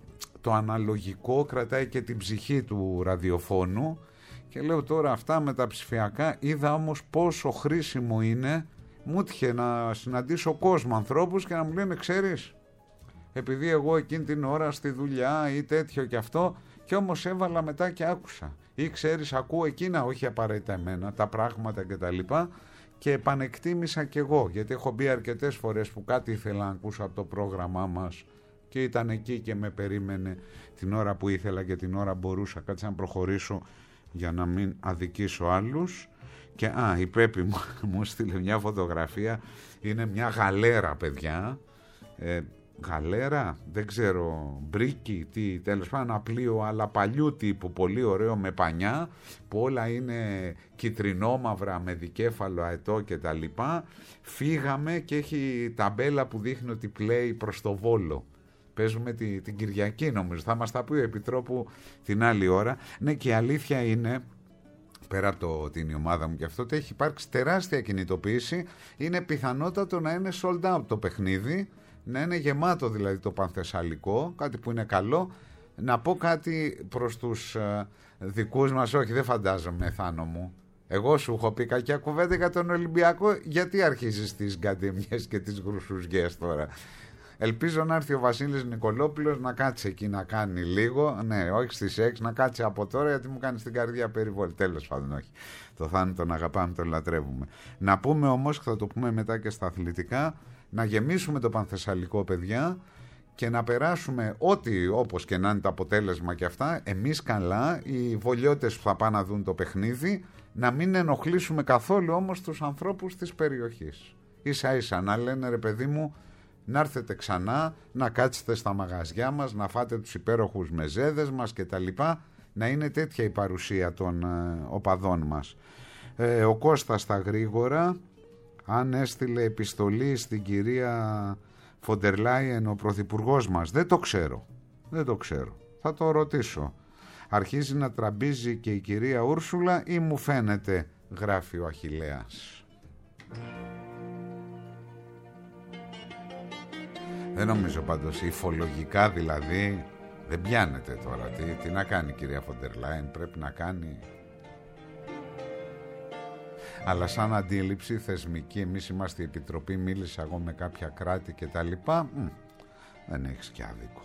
το αναλογικό κρατάει και την ψυχή του ραδιοφώνου, και λέω τώρα αυτά με τα ψηφιακά. Είδα όμως πόσο χρήσιμο είναι. Μου έτυχε να συναντήσω κόσμο, ανθρώπους, και να μου λένε, ξέρεις, επειδή εγώ εκείνη την ώρα στη δουλειά ή τέτοιο και αυτό, και όμως έβαλα μετά και άκουσα, ή ξέρεις, ακούω εκείνα, όχι απαραίτητα εμένα, τα πράγματα και τα λοιπά, και επανεκτίμησα κι εγώ, γιατί έχω μπει αρκετές φορές που κάτι ήθελα να ακούσω από το πρόγραμμά μας και ήταν εκεί και με περίμενε την ώρα που ήθελα και την ώρα μπορούσα. Κάτσε να προχωρήσω για να μην αδικήσω άλλους. Και α, η Πέπη μου, μου στείλε μια φωτογραφία. Είναι μια γαλέρα, παιδιά. Ε, γαλέρα, δεν ξέρω, μπρίκι, τι, τέλος πάντων, ένα πλοίο, αλλά παλιού τύπου, πολύ ωραίο, με πανιά, που όλα είναι κιτρινόμαυρα, με δικέφαλο αετό και τα λοιπά. Φύγαμε και έχει ταμπέλα που δείχνει ότι πλέει προς το Βόλο. Παίζουμε τη, την Κυριακή, νομίζω. Θα μας τα πει ο Επιτρόπου την άλλη ώρα. Ναι, και η αλήθεια είναι, πέρα από το, την η ομάδα μου και αυτό, ότι έχει υπάρξει τεράστια κινητοποίηση. Είναι πιθανότατο να είναι sold out το παιχνίδι, να είναι γεμάτο δηλαδή το Πανθεσσαλικό, κάτι που είναι καλό. Να πω κάτι προς τους ε, δικούς μας, όχι, δεν φαντάζομαι, Θάνο μου. Εγώ σου έχω πει κακιά κουβέντα για τον Ολυμπιακό, γιατί αρχίζεις τις γκαντεμιές και τις γρουσουζιές τώρα? Ελπίζω να έρθει ο Βασίλης Νικολόπουλος να κάτσει εκεί να κάνει λίγο. Ναι, όχι στις έξι, να κάτσει από τώρα, γιατί μου κάνει στην καρδιά περιβόλη. Τέλος πάντων, όχι. Το Θάνο τον αγαπάμε, τον λατρεύουμε. Να πούμε όμως, και θα το πούμε μετά και στα αθλητικά, να γεμίσουμε το Πανθεσσαλικό, παιδιά, και να περάσουμε ό,τι, όπως και να είναι το αποτέλεσμα και αυτά, εμείς καλά, οι βολιώτες που θα πάνε να δουν το παιχνίδι, να μην ενοχλήσουμε καθόλου όμως τους ανθρώπους της περιοχής. Ίσα ίσα να λένε, ρε παιδί μου, να έρθετε ξανά, να κάτσετε στα μαγαζιά μας, να φάτε τους υπέροχους μεζέδες μας και τα λοιπά, να είναι τέτοια η παρουσία των ε, οπαδών μας. Ε, ο Κώστας στα γρήγορα, αν έστειλε επιστολή στην κυρία Φοντερ Λάιεν ο πρωθυπουργός μας, δεν το ξέρω, δεν το ξέρω, θα το ρωτήσω. Αρχίζει να τραμπίζει και η κυρία Ούρσουλα ή μου φαίνεται, γράφει ο Αχιλλέας. Δεν νομίζω πάντως, υφολογικά δηλαδή, δεν πιάνεται τώρα. Τι, τι να κάνει η κυρία Φοντερ Λάιεν, πρέπει να κάνει. Αλλά σαν αντίληψη θεσμική, εμείς είμαστε η Επιτροπή, μίλησα εγώ με κάποια κράτη και τα λοιπά, μ, δεν έχεις και άδικο.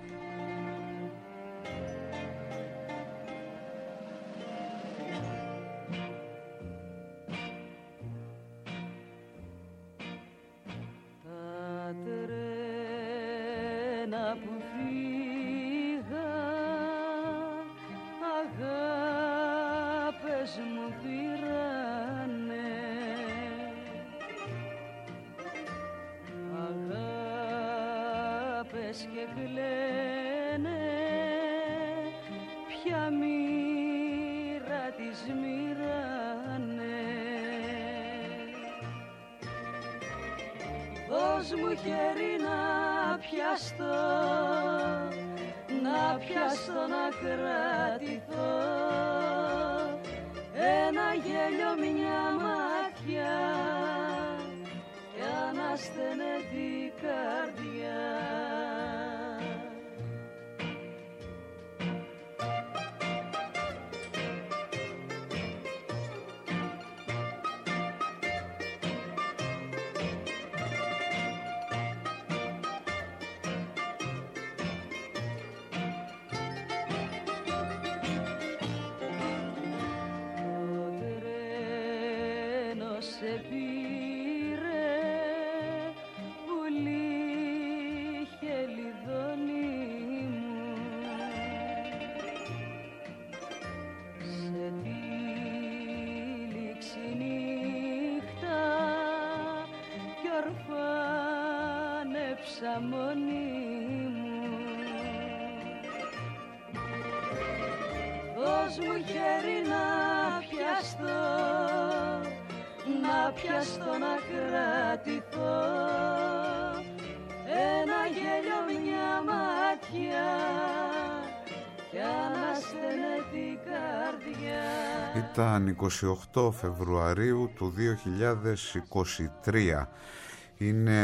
Ήταν είκοσι οκτώ Φεβρουαρίου του δύο χιλιάδες είκοσι τρία. Είναι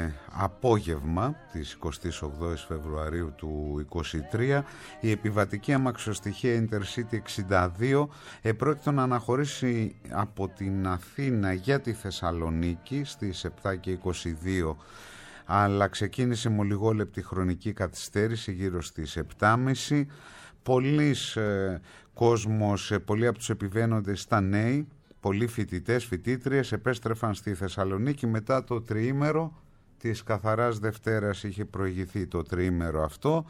απόγευμα της εικοστής ογδόης Φεβρουαρίου του είκοσι τρία. Η επιβατική αμαξοστοιχεία Intercity εξήντα δύο επρόκειτο να αναχωρήσει από την Αθήνα για τη Θεσσαλονίκη στις επτά και είκοσι δύο, αλλά ξεκίνησε με λιγόλεπτη χρονική καθυστέρηση γύρω στις επτά και μισή. Πολλής ε, κόσμος, ε, πολλοί από τους επιβαίνοντες ήταν νέοι, πολλοί φοιτητές, φοιτήτριες επέστρεφαν στη Θεσσαλονίκη μετά το τριήμερο της καθαράς Δευτέρας. Είχε προηγηθεί το τριήμερο αυτό.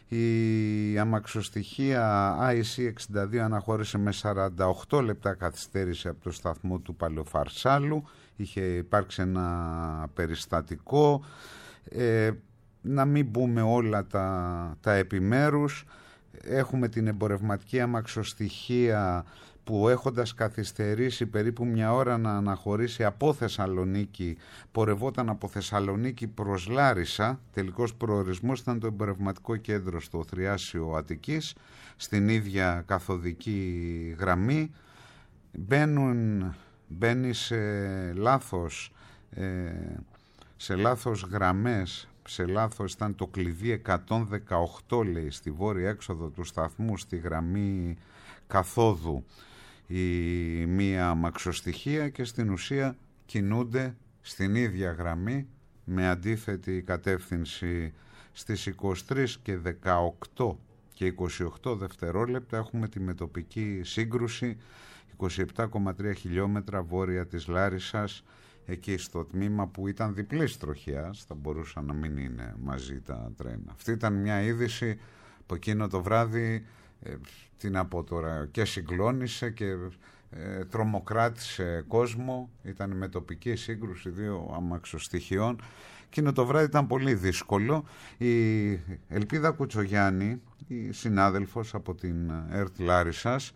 Η αμαξοστοιχεία άι σι εξήντα δύο αναχώρησε με σαράντα οκτώ λεπτά καθυστέρηση από το σταθμό του Παλαιοφαρσάλου. Είχε υπάρξει ένα περιστατικό. Ε, να μην μπούμε όλα τα, τα επιμέρους. Έχουμε την εμπορευματική αμαξοστοιχεία που έχοντας καθυστερήσει περίπου μια ώρα να αναχωρήσει από Θεσσαλονίκη, πορευόταν από Θεσσαλονίκη προς Λάρισα. Τελικός προορισμός ήταν το εμπορευματικό κέντρο στο Θριάσιο Αττικής, στην ίδια καθοδική γραμμή. Μπαίνουν, μπαίνει σε λάθος, ε, σε λάθος γραμμές, σε λάθος, ήταν το κλειδί εκατόν δεκαοκτώ, λέει, στη βόρεια έξοδο του σταθμού, στη γραμμή καθόδου, η μία αμαξοστοιχεία, και στην ουσία κινούνται στην ίδια γραμμή με αντίθετη κατεύθυνση. Στις είκοσι τρεις και δεκαοκτώ και είκοσι οκτώ δευτερόλεπτα έχουμε τη μετοπική σύγκρουση είκοσι επτά κόμμα τρία χιλιόμετρα βόρεια της Λάρισσας, εκεί στο τμήμα που ήταν διπλής τροχιάς, θα μπορούσαν να μην είναι μαζί τα τρένα. Αυτή ήταν μια είδηση που εκείνο το βράδυ, ε, τι να πω τώρα, και συγκλώνησε και ε, τρομοκράτησε κόσμο. Ήταν με τοπική σύγκρουση δύο αμαξοστοιχειών. Εκείνο το βράδυ ήταν πολύ δύσκολο. Η Ελπίδα Κουτσογιάννη, η συνάδελφος από την ΕΡΤ Λάρισσας,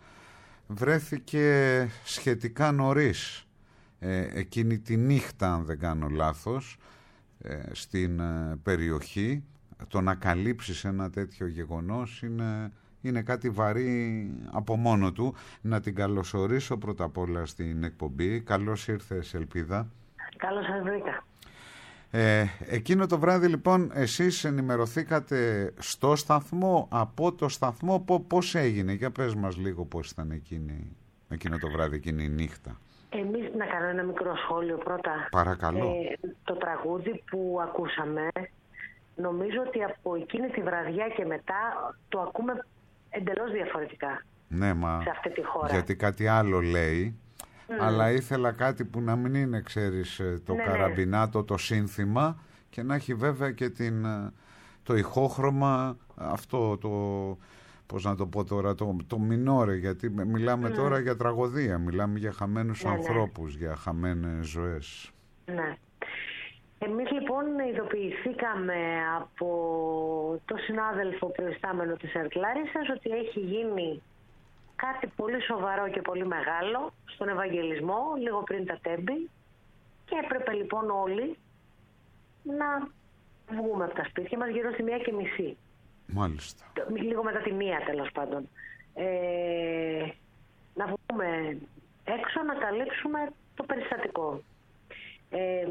βρέθηκε σχετικά νωρίς ε, εκείνη τη νύχτα, αν δεν κάνω λάθος, ε, στην ε, περιοχή. Το να καλύψεις ένα τέτοιο γεγονός είναι, είναι κάτι βαρύ από μόνο του. Να την καλωσορίσω πρώτα απ' όλα στην εκπομπή. Καλώς ήρθες, Ελπίδα. Καλώς σας βρήκα. Ε, εκείνο το βράδυ λοιπόν εσείς ενημερωθήκατε στο σταθμό, από το σταθμό, πώς έγινε? Για πες μας λίγο πώς ήταν εκείνη, εκείνο το βράδυ, εκείνη η νύχτα. Εμείς να κάνω ένα μικρό σχόλιο πρώτα. Παρακαλώ. Ε, το τραγούδι που ακούσαμε, νομίζω ότι από εκείνη τη βραδιά και μετά το ακούμε εντελώς διαφορετικά. Ναι, μα σε αυτή τη χώρα. Γιατί κάτι άλλο λέει. Mm. Αλλά ήθελα κάτι που να μην είναι, ξέρεις, το ναι, καραμπινάτο, ναι. το σύνθημα, και να έχει βέβαια και την, το ηχόχρωμα, αυτό το, πώς να το πω τώρα, το, το μινόρε, γιατί μιλάμε mm. τώρα για τραγωδία, μιλάμε για χαμένους ναι, ανθρώπους, ναι. για χαμένες ζωές. Ναι. Εμείς λοιπόν ειδοποιηθήκαμε από το συνάδελφο προϊστάμενο της ΕΡΤ Λάρισσας ότι έχει γίνει κάτι πολύ σοβαρό και πολύ μεγάλο στον Ευαγγελισμό, λίγο πριν τα Τέμπη, και έπρεπε λοιπόν όλοι να βγούμε από τα σπίτια μας γύρω στη μία και μισή. Μάλιστα. Λίγο μετά τη μία, τέλος πάντων. Ε, να βγούμε έξω να καλύψουμε το περιστατικό. Ε,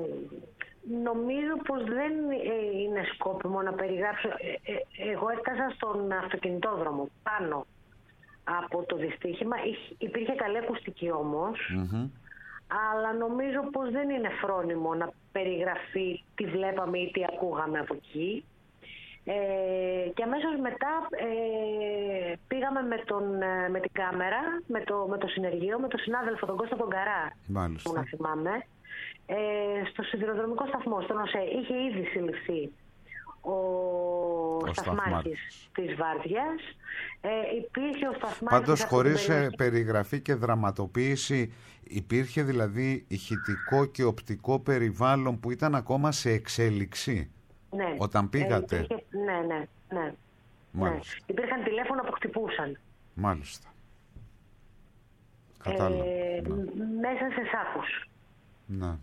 νομίζω πως δεν είναι σκόπιμο να περιγράψω. Ε, ε, εγώ έφτασα στον αυτοκινητόδρομο πάνω από το δυστύχημα. Υπήρχε καλή ακουστική όμως, mm-hmm. αλλά νομίζω πως δεν είναι φρόνιμο να περιγραφεί τι βλέπαμε ή τι ακούγαμε από εκεί. Ε, και αμέσως μετά ε, πήγαμε με, τον, με την κάμερα, με το, με το συνεργείο, με τον συνάδελφο τον Κώστα τον Καρά, Μάλιστα. που να θυμάμαι, ε, στο σιδηροδρομικό σταθμό, στον ΟΣΕ. Είχε ήδη συλληφθεί ο, ο σταθμάρχης της Βάρδιας. Ε, υπήρχε ο σταθμάρχης... Πάντως χωρίς περι... περιγραφή και δραματοποίηση, υπήρχε δηλαδή ηχητικό και οπτικό περιβάλλον που ήταν ακόμα σε εξέλιξη. Ναι. Όταν πήγατε. Ε, υπήρχε... Ναι, ναι, ναι. ναι. Υπήρχαν τηλέφωνα που χτυπούσαν. Μάλιστα. Κατάλαβα. Ε, ναι. Μέσα σε σάκους. Ναι.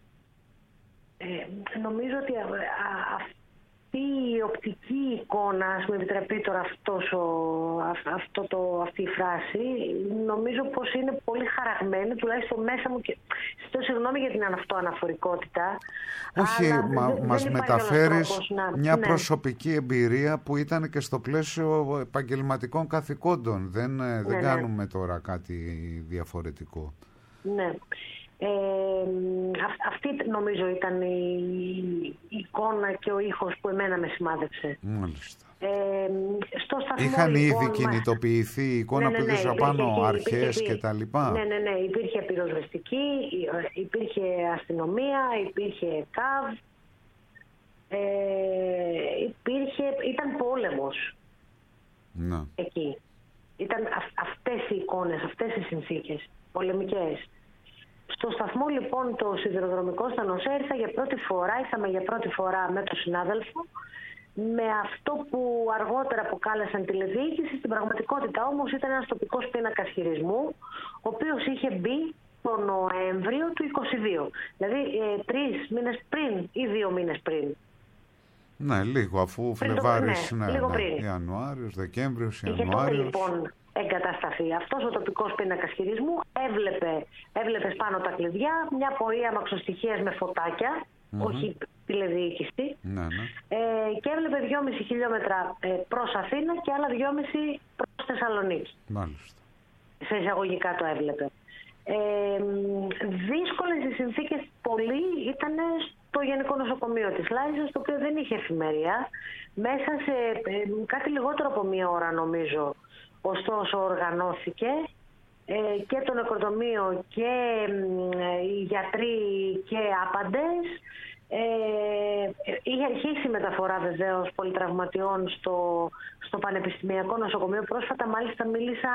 Ε, νομίζω ότι α, α, αυτή η οπτική εικόνα, ας μου επιτραπεί τώρα αυτός ο, α, αυτό το, αυτή η φράση, νομίζω πως είναι πολύ χαραγμένη, τουλάχιστον μέσα μου, και ζητώ συγγνώμη για την αυτοαναφορικότητα. Όχι, αλλά μα, δεν, μας δεν μεταφέρεις να... μια ναι. προσωπική εμπειρία που ήταν και στο πλαίσιο επαγγελματικών καθηκόντων. Δεν, ναι, δεν ναι. κάνουμε τώρα κάτι διαφορετικό. Ναι. Ε, αυ, αυτή νομίζω ήταν η, η εικόνα και ο ήχος που εμένα με σημάδεψε. Μάλιστα. Ε, στο σταθμό, Είχαν λοιπόν, ήδη κινητοποιηθεί η εικόνα ναι, ναι, ναι, που έδωσε πάνω αρχές και τα λοιπά. Ναι, ναι, ναι. Υπήρχε πυροσβεστική, υπήρχε αστυνομία, υπήρχε ΚΑΒ, ε, υπήρχε, ήταν πόλεμος ναι. εκεί. Ήταν αυ, αυτές οι εικόνες, αυτές οι συνθήκες πολεμικές. Στο σταθμό λοιπόν το σιδηροδρομικό στα ΟΣΕ ήρθα για πρώτη φορά, ήρθαμε για πρώτη φορά με τον συνάδελφο, με αυτό που αργότερα αποκάλεσαν τηλεδιοίκηση. Στην πραγματικότητα όμως ήταν ένας τοπικός πίνακας χειρισμού, ο οποίος είχε μπει τον Νοέμβριο του είκοσι δύο. Δηλαδή ε, τρεις μήνες πριν ή δύο μήνες πριν. Ναι, λίγο, αφού Φλεβάρης, ναι, ναι, λίγο ναι, πριν. Ιανουάριος, Δεκέμβριος, Ιανουάριος. Είχε τότε λοιπόν εγκατασταθεί αυτός ο τοπικός πίνακας χειρισμού, έβλεπε, έβλεπες πάνω τα κλειδιά, μια πορεία αμαξοστοιχείας με φωτάκια, mm-hmm. όχι τηλεδιοίκηση, ναι, ναι. Ε, και έβλεπε δυόμισι χιλιόμετρα ε, προς Αθήνα και άλλα δυόμισι προς Θεσσαλονίκη. Μάλιστα. Σε εισαγωγικά το έβλεπε. Ε, δύσκολες οι συνθήκες πολύ ήταν στο Γενικό Νοσοκομείο της Λάρισσας, το οποίο δεν είχε εφημερία. Μέσα σε ε, κάτι λιγότερο από μία ώρα νομίζω, ωστόσο οργανώθηκε ε, και το νεκροτομείο και ε, οι γιατροί και άπαντες. Ε, είχε αρχίσει η μεταφορά βεβαίως πολυτραυματιών στο, στο Πανεπιστημιακό Νοσοκομείο. Πρόσφατα μάλιστα μίλησα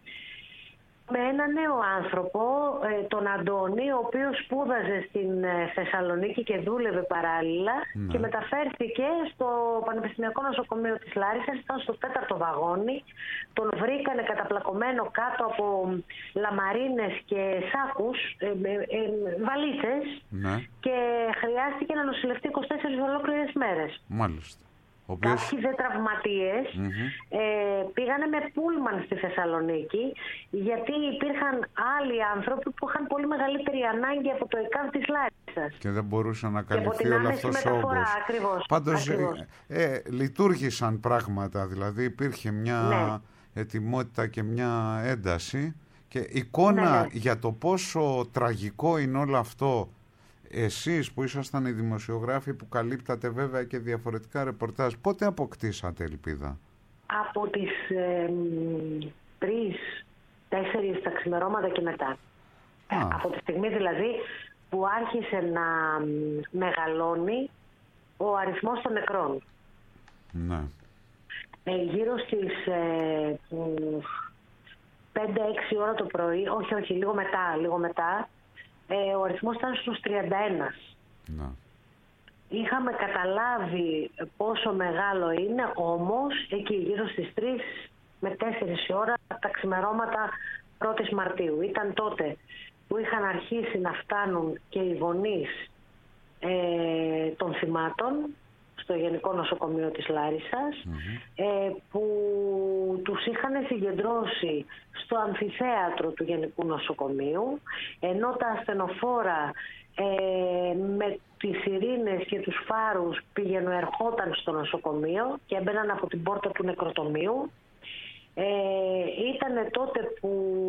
με ένα νέο άνθρωπο, ε, τον Αντώνη, ο οποίος σπούδαζε στην ε, Θεσσαλονίκη και δούλευε παράλληλα, ναι, και μεταφέρθηκε στο Πανεπιστημιακό Νοσοκομείο της Λάρισσας. Ήταν στο τέταρτο βαγόνι, τον βρήκανε καταπλακωμένο κάτω από λαμαρίνες και σάκους, ε, ε, ε, βαλίτσες, ναι, και χρειάστηκε να νοσηλευτεί είκοσι τέσσερις ολόκληρες μέρες. Μάλιστα. Οποίος... Κάποιοι δε τραυματίες mm-hmm. ε, πήγανε με πούλμαν στη Θεσσαλονίκη, γιατί υπήρχαν άλλοι άνθρωποι που είχαν πολύ μεγαλύτερη ανάγκη από το ΕΚΑΒ της Λάρισσας. Και δεν μπορούσαν να καλυφθεί όλο αυτός ο όγκος. Ακριβώς. Πάντως ακριβώς. Ε, ε, λειτουργήσαν πράγματα, δηλαδή υπήρχε μια ναι. ετοιμότητα και μια ένταση και εικόνα ναι, ναι. για το πόσο τραγικό είναι όλο αυτό. Εσείς που ήσασταν οι δημοσιογράφοι που καλύπτατε βέβαια και διαφορετικά ρεπορτάζ, πότε αποκτήσατε ελπίδα? Από τις ε, τρεις, τέσσερις τα ξημερώματα και μετά. Α. Από τη στιγμή δηλαδή που άρχισε να μεγαλώνει ο αριθμός των νεκρών. Ναι. Ε, γύρω στις ε, πέντε έξι ώρα το πρωί, όχι όχι, λίγο μετά, λίγο μετά, Ε, ο αριθμός ήταν στους τριάντα ένα. Να. Είχαμε καταλάβει πόσο μεγάλο είναι, όμως εκεί γύρω στις τρεις με τέσσερις ώρα τα ξημερώματα πρώτης Μαρτίου. Ήταν τότε που είχαν αρχίσει να φτάνουν και οι γονείς ε, των θυμάτων στο Γενικό Νοσοκομείο της Λάρισσας, mm-hmm. ε, που τους είχαν συγκεντρώσει στο αμφιθέατρο του Γενικού Νοσοκομείου, ενώ τα ασθενοφόρα ε, με τις σιρήνες και τους φάρους πήγαιναν, ερχόταν στο νοσοκομείο και έμπαιναν από την πόρτα του νεκροτομείου. Ε, ήτανε τότε που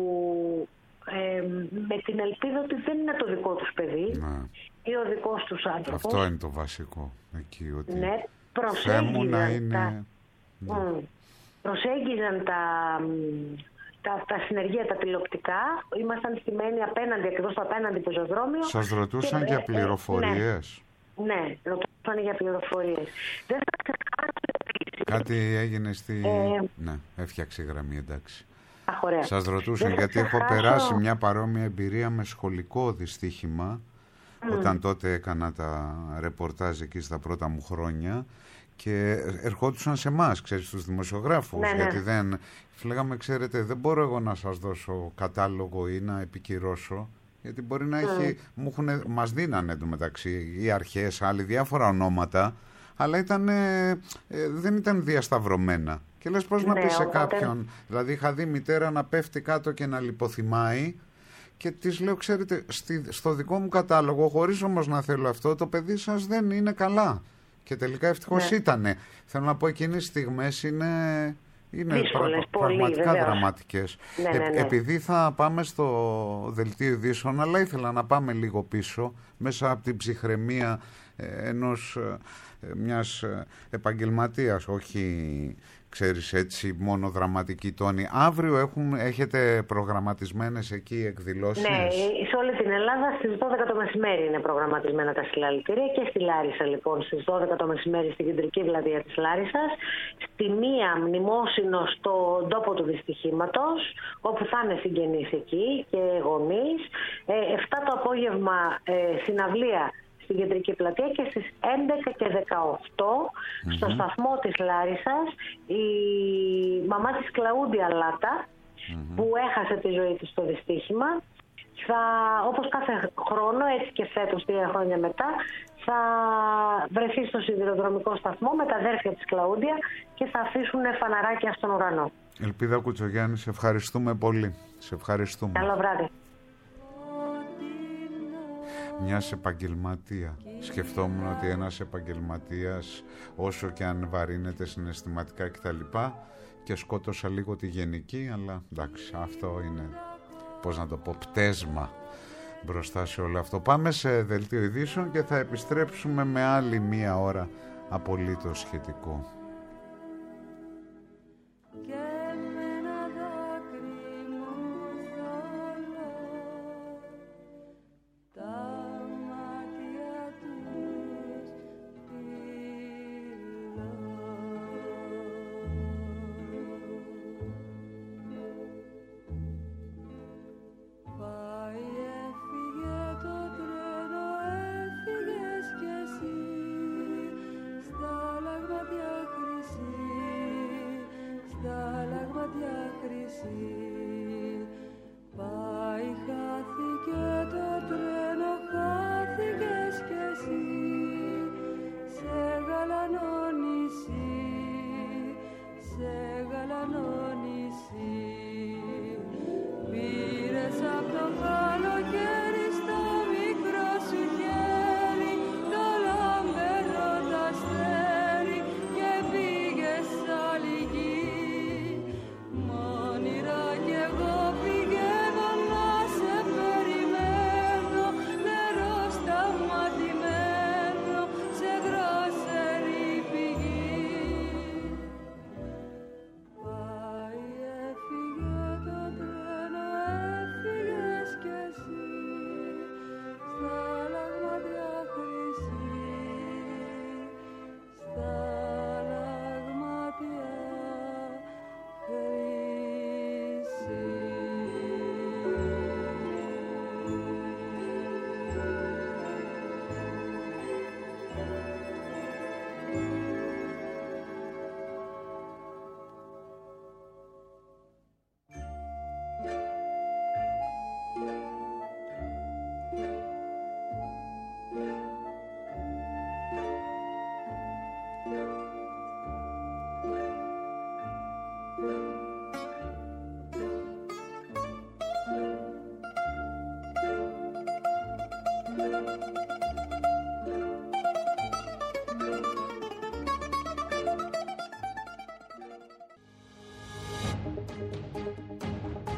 ε, με την ελπίδα ότι δεν είναι το δικό τους παιδί, ναι, ή ο δικός τους άνθρωπος. Αυτό είναι το βασικό εκεί, ότι ναι, προσέγγιζαν να είναι... τα, ναι. μ, προσέγγιζαν τα, τα, τα συνεργεία, τα τηλεοπτικά. Ήμασταν στημένοι απέναντι, ακριβώς στο απέναντι πεζοδρόμιο. Σας ρωτούσαν και, για πληροφορίες? Ε, ναι, ναι, ρωτούσαν για πληροφορίες. Δεν θα ξεχάσω επίσης. Κάτι έγινε στη... Ε, ναι, έφτιαξε η γραμμή, εντάξει. Αχ, σας ρωτούσαν γιατί ξεχάσω... έχω περάσει μια παρόμοια εμπειρία με σχολικό δυστύχημα, mm. όταν τότε έκανα τα ρεπορτάζ εκεί στα πρώτα μου χρόνια και ερχόντουσαν σε εμάς, ξέρεις, τους δημοσιογράφους, ναι, γιατί ναι. δεν... Φλέγαμε, ξέρετε, δεν μπορώ εγώ να σας δώσω κατάλογο ή να επικυρώσω, γιατί μπορεί να mm. έχει... Μου έχουνε, μας δίνανε εντωμεταξύ οι αρχές, άλλοι διάφορα ονόματα, αλλά ήταν, ε, ε, δεν ήταν διασταυρωμένα. Και λες πώς ναι, να πεις σε οπότε... κάποιον, δηλαδή είχα δει μητέρα να πέφτει κάτω και να λιποθυμάει και της λέω, ξέρετε, στη, στο δικό μου κατάλογο, χωρίς όμως να θέλω αυτό, το παιδί σας δεν είναι καλά. Και τελικά ευτυχώς ναι. ήτανε. Θέλω να πω, εκείνες τις στιγμές είναι, είναι δύσκολες, πρα, πολύ, πραγματικά βεβαίως. δραματικές. Ναι, ναι, ναι. Ε, επειδή θα πάμε στο δελτίο ειδήσεων, αλλά ήθελα να πάμε λίγο πίσω, μέσα από την ψυχραιμία ε, ενός... Ε, μιας επαγγελματίας, όχι, ξέρεις, έτσι μόνο δραματική τόνη. Αύριο έχουμε, έχετε προγραμματισμένες εκεί εκδηλώσεις? Ναι, σε όλη την Ελλάδα στις δώδεκα το μεσημέρι είναι προγραμματισμένα τα συλλαλητήρια και στη Λάρισα λοιπόν στις δώδεκα το μεσημέρι στην κεντρική πλατεία της Λάρισσας. Στη μία μνημόσυνο στον τόπο του δυστυχήματος, όπου θα είναι συγγενείς εκεί και γονείς. Ε, εφτά το απόγευμα ε, συναυλία στην κεντρική πλατεία και στις έντεκα και δεκαοκτώ mm-hmm. στο σταθμό της Λάρισσας η μαμά της Κλαούντια Λάτα mm-hmm. που έχασε τη ζωή της στο δυστύχημα θα, όπως κάθε χρόνο, έτσι και φέτος τρία χρόνια μετά, θα βρεθεί στο σιδηροδρομικό σταθμό με τα αδέρφια της Κλαούντια και θα αφήσουν φαναράκια στον ουρανό. Ελπίδα Κουτσογιάννη, σε ευχαριστούμε πολύ. Σε ευχαριστούμε. Καλό βράδυ. Μιας επαγγελματία. Σκεφτόμουν ότι ένας επαγγελματίας, όσο και αν βαρύνεται συναισθηματικά κτλ, και σκότωσα λίγο τη γενική, αλλά εντάξει, αυτό είναι, πώς να το πω, πτέσμα μπροστά σε όλο αυτό. Πάμε σε δελτίο ειδήσεων και θα επιστρέψουμε με άλλη μία ώρα απολύτως σχετικό.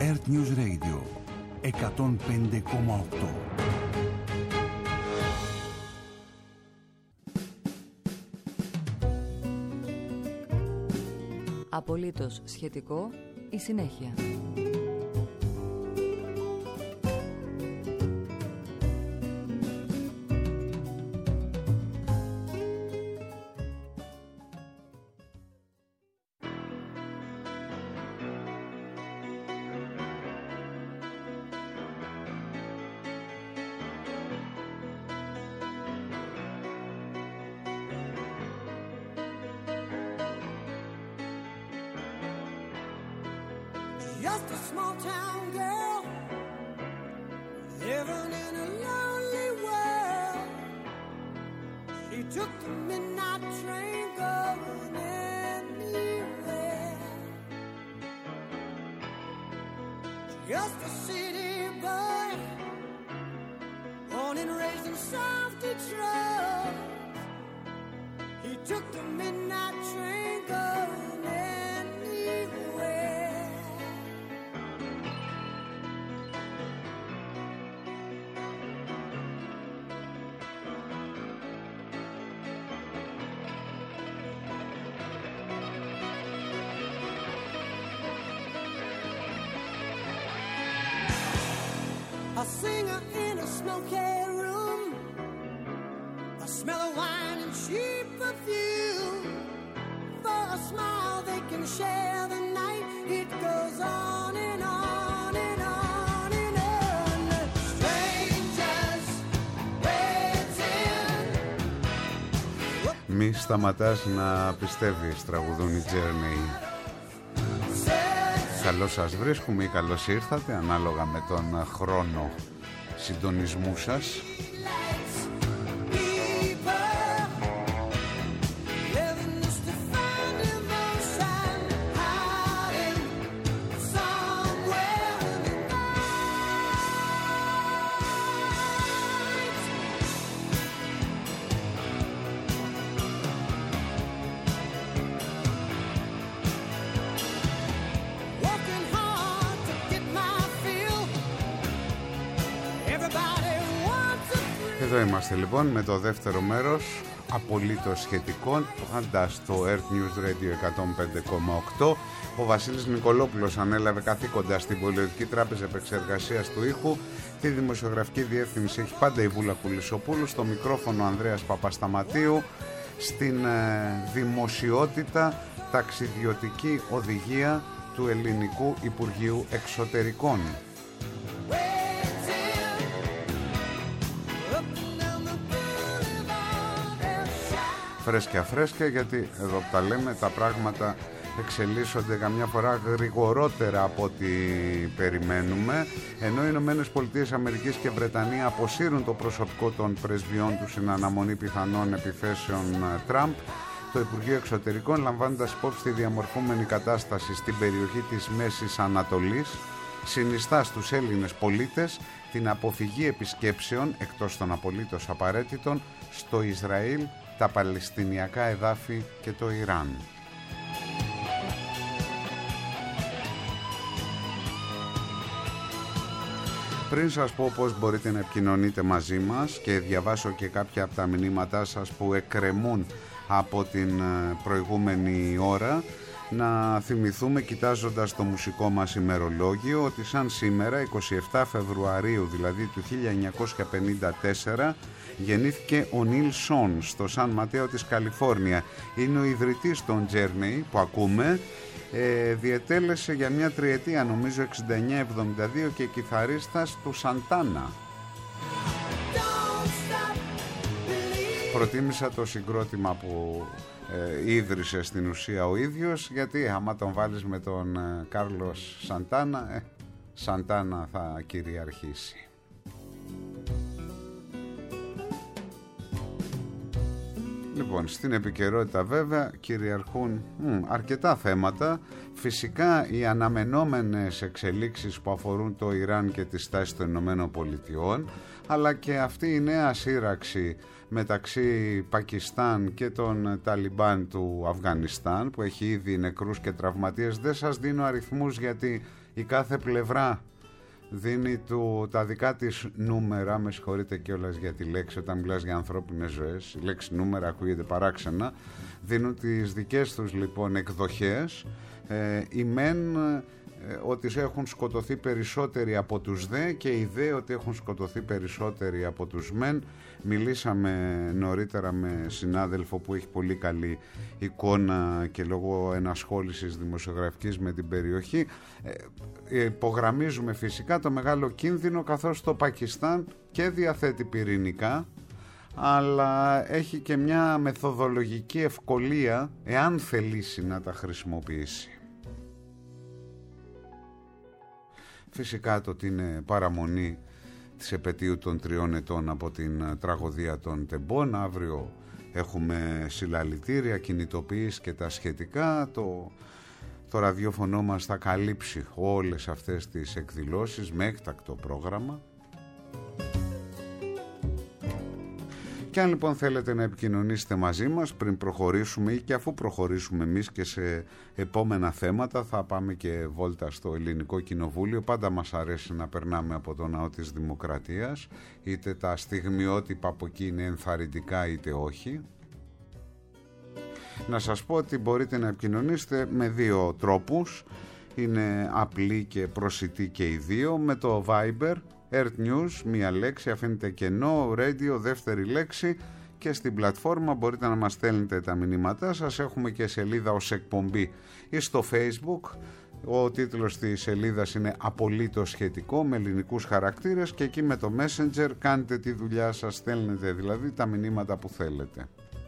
Earth News Radio εκατόν πέντε κόμμα οκτώ. Απολύτως σχετικό, η συνέχεια. Just a small town girl living in a lonely world. She took the midnight train going anywhere. Just a city boy, born and raised in South Detroit. He took the midnight train going anywhere. A singer in a smoky room, a smell of wine and cheap perfume. For a smile they can share the night. It goes on and on and on and on. Strangers waiting. Μη σταματάς να πιστεύεις, τραγουδούν οι Journey. Καλώς σας βρίσκουμε ή καλώς ήρθατε, ανάλογα με τον χρόνο συντονισμού σας. Εδώ είμαστε λοιπόν με το δεύτερο μέρος απολύτως σχετικών, πάντα στο Earth News Radio εκατόν πέντε κόμμα οκτώ. Ο Βασίλης Νικολόπουλος ανέλαβε καθήκοντα στην Πολιτική Τράπεζα Επεξεργασίας του Ήχου. Τη δημοσιογραφική διεύθυνση έχει πάντα η Βούλα Κουλισσοπούλου, στο μικρόφωνο Ανδρέας Παπασταματίου, στην ε, δημοσιότητα ταξιδιωτική οδηγία του Ελληνικού Υπουργείου Εξωτερικών. Φρέσκια φρέσκια, γιατί εδώ που τα λέμε τα πράγματα εξελίσσονται καμιά φορά γρηγορότερα από ό,τι περιμένουμε. Ενώ οι Ηνωμένες Πολιτείες Αμερικής και Βρετανία αποσύρουν το προσωπικό των πρεσβειών τους στην αναμονή πιθανών επιθέσεων Τραμπ, το Υπουργείο Εξωτερικών, λαμβάνοντας υπόψη τη διαμορφούμενη κατάσταση στην περιοχή της Μέσης Ανατολής, συνιστά στους Έλληνες πολίτες την αποφυγή επισκέψεων εκτός των απολύτως απαραίτητων στο Ισραήλ, τα Παλαιστινιακά εδάφη και το Ιράν. Πριν σας πω πώς μπορείτε να επικοινωνείτε μαζί μας και διαβάσω και κάποια από τα μηνύματά σας που εκκρεμούν από την προηγούμενη ώρα, να θυμηθούμε, κοιτάζοντας το μουσικό μας ημερολόγιο, ότι σαν σήμερα εικοστή εβδόμη Φεβρουαρίου, δηλαδή του χίλια εννιακόσια πενήντα τέσσερα, γεννήθηκε ο Νίλ Σον στο Σαν Ματέο της Καλιφόρνια. Είναι ο ιδρυτής των Journey που ακούμε. Ε, διετέλεσε για μια τριετία, νομίζω εξήντα εννιά εβδομήντα δύο, και κιθαρίστας του Σαντάνα. Προτίμησα το συγκρότημα που ε, ίδρυσε στην ουσία ο ίδιος, γιατί άμα τον βάλεις με τον ε, Κάρλος Σαντάνα, ε, Σαντάνα θα κυριαρχήσει. Λοιπόν, στην επικαιρότητα βέβαια κυριαρχούν μ, αρκετά θέματα. Φυσικά οι αναμενόμενες εξελίξεις που αφορούν το Ιράν και τη στάση των Ηνωμένων Πολιτειών, αλλά και αυτή η νέα σύραξη μεταξύ Πακιστάν και των Ταλιμπάν του Αφγανιστάν, που έχει ήδη νεκρούς και τραυματίες. Δεν σας δίνω αριθμούς γιατί η κάθε πλευρά δίνει του, τα δικά της νούμερα, με συγχωρείτε κιόλας για τη λέξη όταν μιλάς για ανθρώπινες ζωές, η λέξη νούμερα ακούγεται παράξενα, δίνουν τις δικές τους λοιπόν εκδοχές, ε, οι μεν ε, ότι έχουν σκοτωθεί περισσότεροι από τους δε και οι δε ότι έχουν σκοτωθεί περισσότεροι από τους μεν. Μιλήσαμε νωρίτερα με συνάδελφο που έχει πολύ καλή εικόνα και λόγω ενασχόλησης δημοσιογραφικής με την περιοχή. Ε, υπογραμμίζουμε φυσικά το μεγάλο κίνδυνο, καθώς το Πακιστάν και διαθέτει πυρηνικά, αλλά έχει και μια μεθοδολογική ευκολία εάν θελήσει να τα χρησιμοποιήσει. Φυσικά το ότι είναι παραμονή της επετείου των τριών ετών από την τραγωδία των Τεμπών, αύριο έχουμε συλλαλητήρια, κινητοποιήσεις και τα σχετικά, το, το ραδιόφωνο μας θα καλύψει όλες αυτές τις εκδηλώσεις με έκτακτο πρόγραμμα. Και αν λοιπόν θέλετε να επικοινωνήσετε μαζί μας πριν προχωρήσουμε ή και αφού προχωρήσουμε εμείς και σε επόμενα θέματα, θα πάμε και βόλτα στο Ελληνικό Κοινοβούλιο. Πάντα μας αρέσει να περνάμε από το ναό της Δημοκρατίας, είτε τα στιγμιότυπα από εκεί είναι ενθαρρυντικά είτε όχι. Να σας πω ότι μπορείτε να επικοινωνήσετε με δύο τρόπους, είναι απλή και προσιτή και οι δύο, με το Viber Earth News, μία λέξη, αφήνετε κενό, radio, δεύτερη λέξη, και στην πλατφόρμα μπορείτε να μας στέλνετε τα μηνύματά σας. Έχουμε και σελίδα ως εκπομπή ή στο Facebook. Ο τίτλος της σελίδας είναι απολύτως σχετικό, με ελληνικούς χαρακτήρες, και εκεί με το Messenger κάνετε τη δουλειά σας, στέλνετε δηλαδή τα μηνύματα που θέλετε.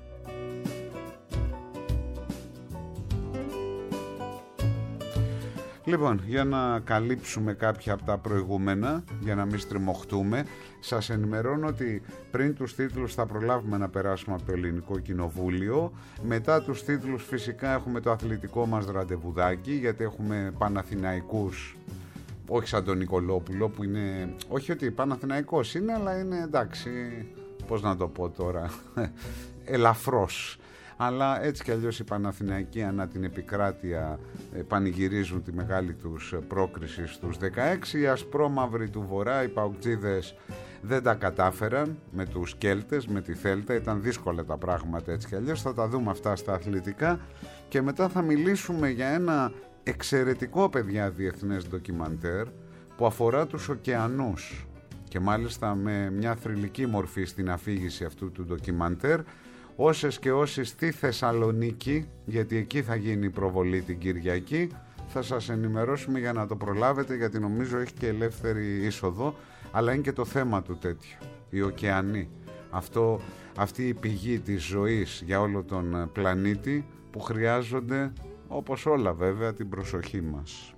Λοιπόν, για να καλύψουμε κάποια από τα προηγούμενα, για να μην στριμωχτούμε, σας ενημερώνω ότι πριν τους τίτλους θα προλάβουμε να περάσουμε από το Ελληνικό Κοινοβούλιο. Μετά τους τίτλους φυσικά έχουμε το αθλητικό μας ραντεβουδάκι, γιατί έχουμε Παναθηναϊκούς, όχι σαν τον Νικολόπουλο που είναι, όχι ότι Παναθηναϊκός είναι, αλλά είναι εντάξει, πώς να το πω τώρα, ελαφρώς. Αλλά έτσι κι αλλιώς οι Παναθηναϊκοί ανά την επικράτεια πανηγυρίζουν τη μεγάλη τους πρόκριση στους δεκαέξι. Οι ασπρόμαυροι του Βορρά, οι παοκτζίδες, δεν τα κατάφεραν με τους Κέλτες, με τη Θέλτα. Ήταν δύσκολα τα πράγματα έτσι κι αλλιώς. Θα τα δούμε αυτά στα αθλητικά και μετά θα μιλήσουμε για ένα εξαιρετικό, παιδιά, διεθνές ντοκιμαντέρ που αφορά τους ωκεανούς και μάλιστα με μια θρυλική μορφή στην αφήγηση αυτού του ντοκιμαντέρ. Όσες και όσοι στη Θεσσαλονίκη, γιατί εκεί θα γίνει η προβολή την Κυριακή, θα σας ενημερώσουμε για να το προλάβετε, γιατί νομίζω έχει και ελεύθερη είσοδο, αλλά είναι και το θέμα του τέτοιο, οι ωκεανοί. Αυτό, αυτή η πηγή της ζωής για όλο τον πλανήτη που χρειάζονται, όπως όλα βέβαια, την προσοχή μας.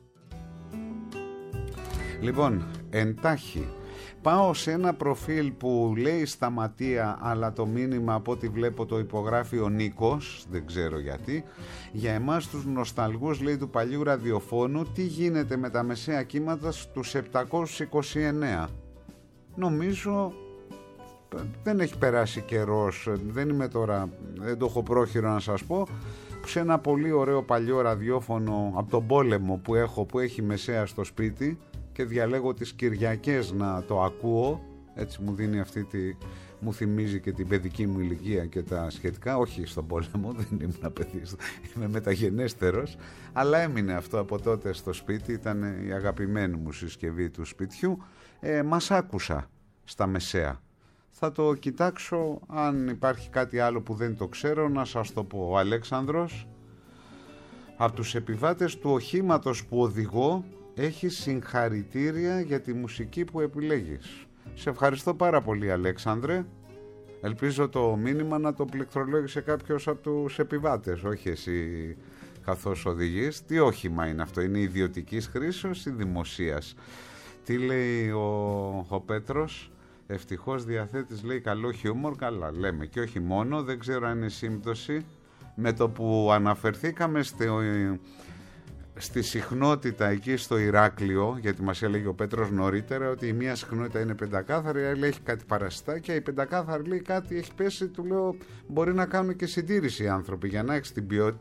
Λοιπόν, εντάχει, πάω σε ένα προφίλ που λέει Σταματία, αλλά το μήνυμα από ό,τι βλέπω το υπογράφει ο Νίκος, δεν ξέρω γιατί. Για εμάς τους νοσταλγούς, λέει, του παλιού ραδιοφώνου, τι γίνεται με τα μεσαία κύματα στους επτακόσιους είκοσι εννέα. Νομίζω δεν έχει περάσει καιρός, δεν είμαι τώρα, δεν το έχω πρόχειρο να σας πω, σε ένα πολύ ωραίο παλιό ραδιόφωνο από τον πόλεμο που έχω, που έχει μεσαία στο σπίτι, και διαλέγω τις Κυριακές να το ακούω, έτσι μου δίνει αυτή τη, μου θυμίζει και την παιδική μου ηλικία και τα σχετικά, όχι στον πόλεμο, δεν ήμουν παιδί, είμαι μεταγενέστερος, αλλά έμεινε αυτό από τότε στο σπίτι, ήταν η αγαπημένη μου συσκευή του σπιτιού, ε, μας άκουσα στα μεσαία. Θα το κοιτάξω, αν υπάρχει κάτι άλλο που δεν το ξέρω να σας το πω. Ο Αλέξανδρος, από τους επιβάτες του οχήματος που οδηγώ, έχει συγχαρητήρια για τη μουσική που επιλέγεις. Σε ευχαριστώ πάρα πολύ, Αλέξανδρε. Ελπίζω το μήνυμα να το πληκτρολόγησε κάποιος από τους επιβάτες, όχι εσύ καθώς οδηγείς. Τι όχημα είναι αυτό, είναι ιδιωτικής χρήσεως ή δημοσίας? Τι λέει ο, ο Πέτρος? Ευτυχώς διαθέτεις, λέει, καλό χιούμορ. Καλά λέμε, και όχι μόνο, δεν ξέρω αν είναι σύμπτωση με το που αναφερθήκαμε στο, στη συχνότητα εκεί στο Ηράκλειο, γιατί μας έλεγε ο Πέτρος νωρίτερα ότι η μία συχνότητα είναι πεντακάθαρη, η άλλη έχει κάτι παραστάκια, η πεντακάθαρη λέει κάτι έχει πέσει, του λέω μπορεί να κάνουν και συντήρηση οι άνθρωποι για να έχεις την ποιότητα,